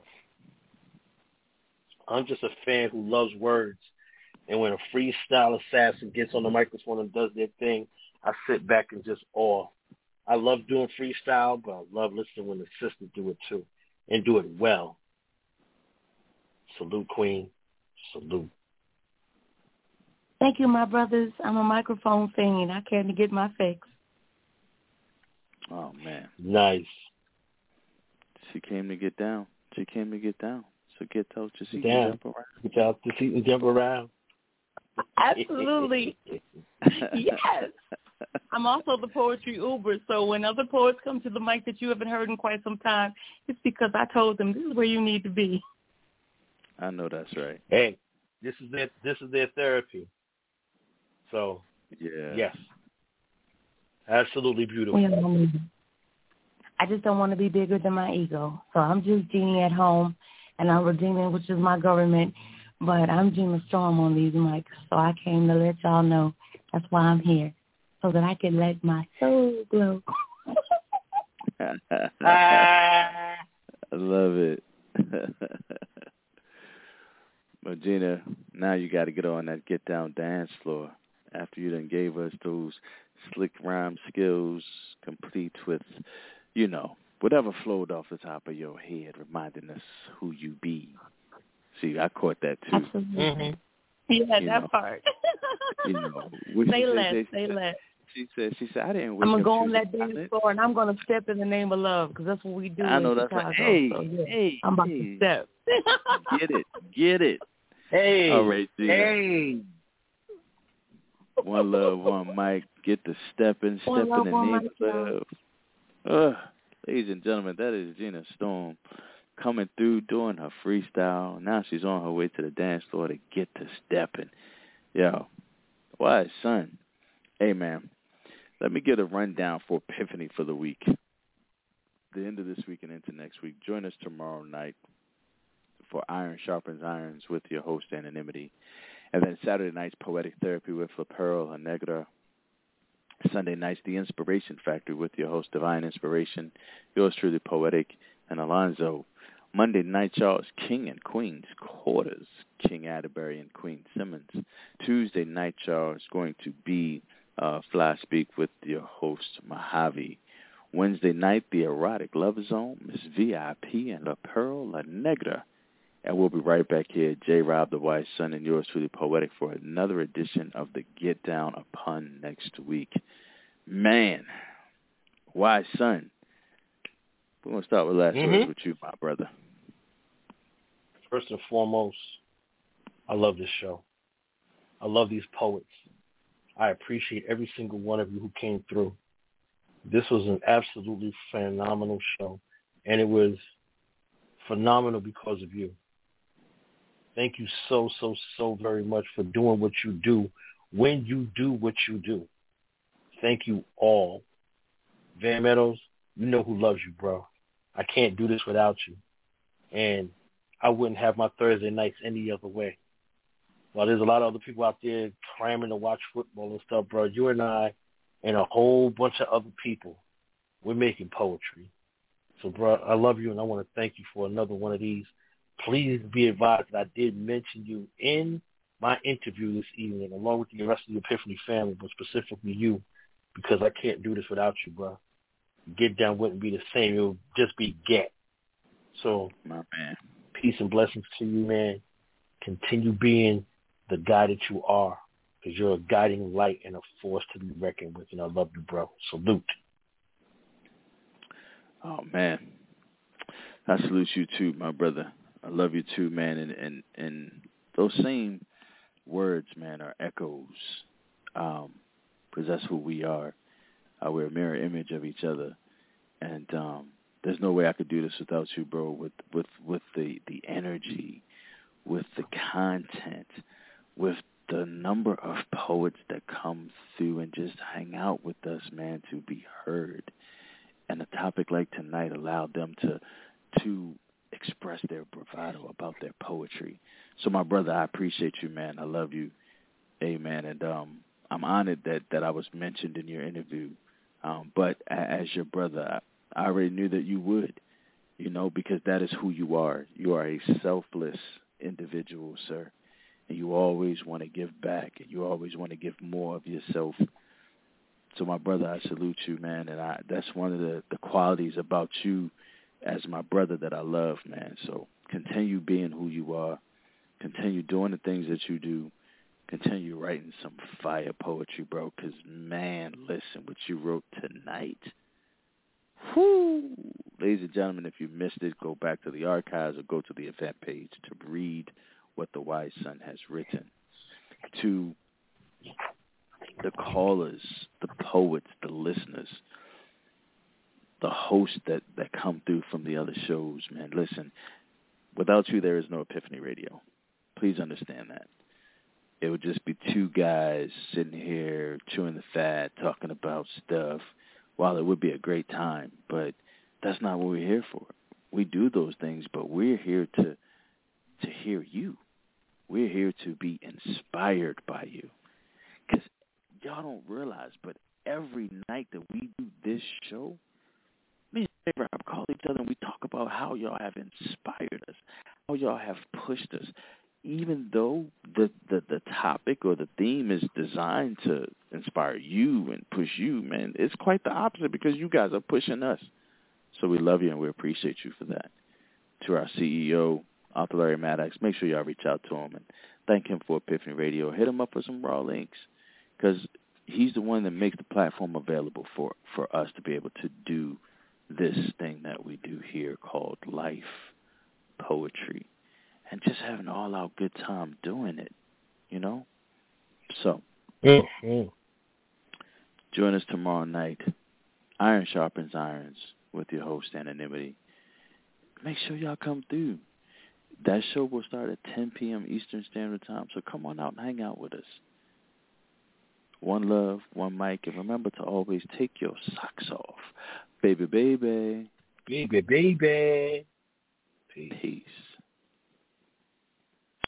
I'm just a fan who loves words. And when a freestyle assassin gets on the microphone and does their thing, I sit back and just awe. I love doing freestyle, but I love listening when the sisters do it too and do it well. Salute, Queen. Salute. Thank you, my brothers. I'm a microphone fiend. I came to get my fix. Oh, man. Nice. She came to get down. She came to get down. So get out your seat down. and jump around. Get out the seat and jump around. Absolutely. Yes. I'm also the poetry Uber, so when other poets come to the mic that you haven't heard in quite some time, it's because I told them this is where you need to be. I know that's right. Hey, this is their therapy. So yeah, yes, absolutely beautiful. I just don't want to be bigger than my ego. So I'm just Jeannie at home, and I'm Redeeming, which is my government. But I'm Gina Storm on these mics, so I came to let y'all know that's why I'm here, so that I can let my soul glow. I love it. But Gina, now you got to get on that get down dance floor after you done gave us those slick rhyme skills, complete with, you know, whatever flowed off the top of your head, reminding us who you be. See, I caught that too. Absolutely. Mm-hmm. Yeah, that part. You know, say less. She said, I didn't wake I'm going to up go on that dance floor, and I'm going to step in the name of love, because that's what we do I know in that's Chicago. right. Hey, so, yeah, hey, I'm about hey. to step. Get it. Hey. All right, Gina. Hey. One love, one mic. Get the step in the name of love. Ladies and gentlemen, that is Gina Storm coming through, doing her freestyle. Now she's on her way to the dance floor to get to stepping. Yo, why, son? Hey, man, let me get a rundown for Epiphany for the week. The end of this week and into next week. Join us tomorrow night for Iron Sharpens Irons with your host, Anonymity. And then Saturday night's Poetic Therapy with La Pearl and Negra. Sunday night's The Inspiration Factory with your host, Divine Inspiration, yours truly, Poetic, and Alonzo. Monday night, y'all, is King and Queen's Quarters, King Atterbury and Queen Simmons. Tuesday night, y'all, is going to be Fly Speak with your host, Mojave. Wednesday night, The Erotic Love Zone, Miss VIP and La Pearl La Negra. And we'll be right back here, J. Rob, the Wise Son, and yours truly, Poetic, for another edition of the Get Down Upon next week. Man, Wise Son, we're going to start with last words with you, my brother. First and foremost, I love this show. I love these poets. I appreciate every single one of you who came through. This was an absolutely phenomenal show, and it was phenomenal because of you. Thank you so, so, so very much for doing what you do when you do what you do. Thank you all. Van Meadows, you know who loves you, bro. I can't do this without you. And I wouldn't have my Thursday nights any other way. While there's a lot of other people out there cramming to watch football and stuff, bro, you and I and a whole bunch of other people, we're making poetry. So, bro, I love you, and I want to thank you for another one of these. Please be advised that I did mention you in my interview this evening, along with the rest of the Epiphany family, but specifically you, because I can't do this without you, bro. Get Down wouldn't be the same. It would just be Get. So, my man, peace and blessings to you, man. Continue being the guy that you are, because you're a guiding light and a force to be reckoned with, and I love you, bro. Salute. Oh, man. I salute you, too, my brother. I love you, too, man. And those same words, man, are echoes, because that's who we are. We're a mirror image of each other. And there's no way I could do this without you, bro, with the energy, with the content, with the number of poets that come through and just hang out with us, man, to be heard. And a topic like tonight allowed them to express their bravado about their poetry. So, my brother, I appreciate you, man. I love you. Amen. And I'm honored that I was mentioned in your interview. But as your brother, I already knew that you would, you know, because that is who you are. You are a selfless individual, sir. And you always want to give back, and you always want to give more of yourself. So, my brother, I salute you, man, and that's one of the qualities about you as my brother that I love, man. So continue being who you are. Continue doing the things that you do. Continue writing some fire poetry, bro, because, man, listen, what you wrote tonight. Whoo! Ladies and gentlemen, if you missed it, go back to the archives or go to the event page to read what the Wise Son has written. To the callers, the poets, the listeners, the hosts that come through from the other shows, man, listen, without you, there is no Epiphany Radio. Please understand that. It would just be two guys sitting here chewing the fat, talking about stuff. While it would be a great time, but That's not what we're here for. We do those things, but we're here to hear you. We're here to be inspired by you. Because y'all don't realize, but every night that we do this show, me and Rob call each other and we talk about how y'all have inspired us, how y'all have pushed us. Even though the topic or the theme is designed to inspire you and push you, man, it's quite the opposite because you guys are pushing us. So we love you and we appreciate you for that. To our CEO, Author Larry Maddox, make sure y'all reach out to him and thank him for Epiphany Radio. Hit him up for some raw links because he's the one that makes the platform available for us to be able to do this thing that we do here called life, poetry, and just have an all-out good time doing it, you know? So, join us tomorrow night, Iron Sharpens Irons, with your host, Anonymity. Make sure y'all come through. That show will start at 10 p.m. Eastern Standard Time, so come on out and hang out with us. One love, one mic, and remember to always take your socks off. Baby, baby. Baby, baby. Peace.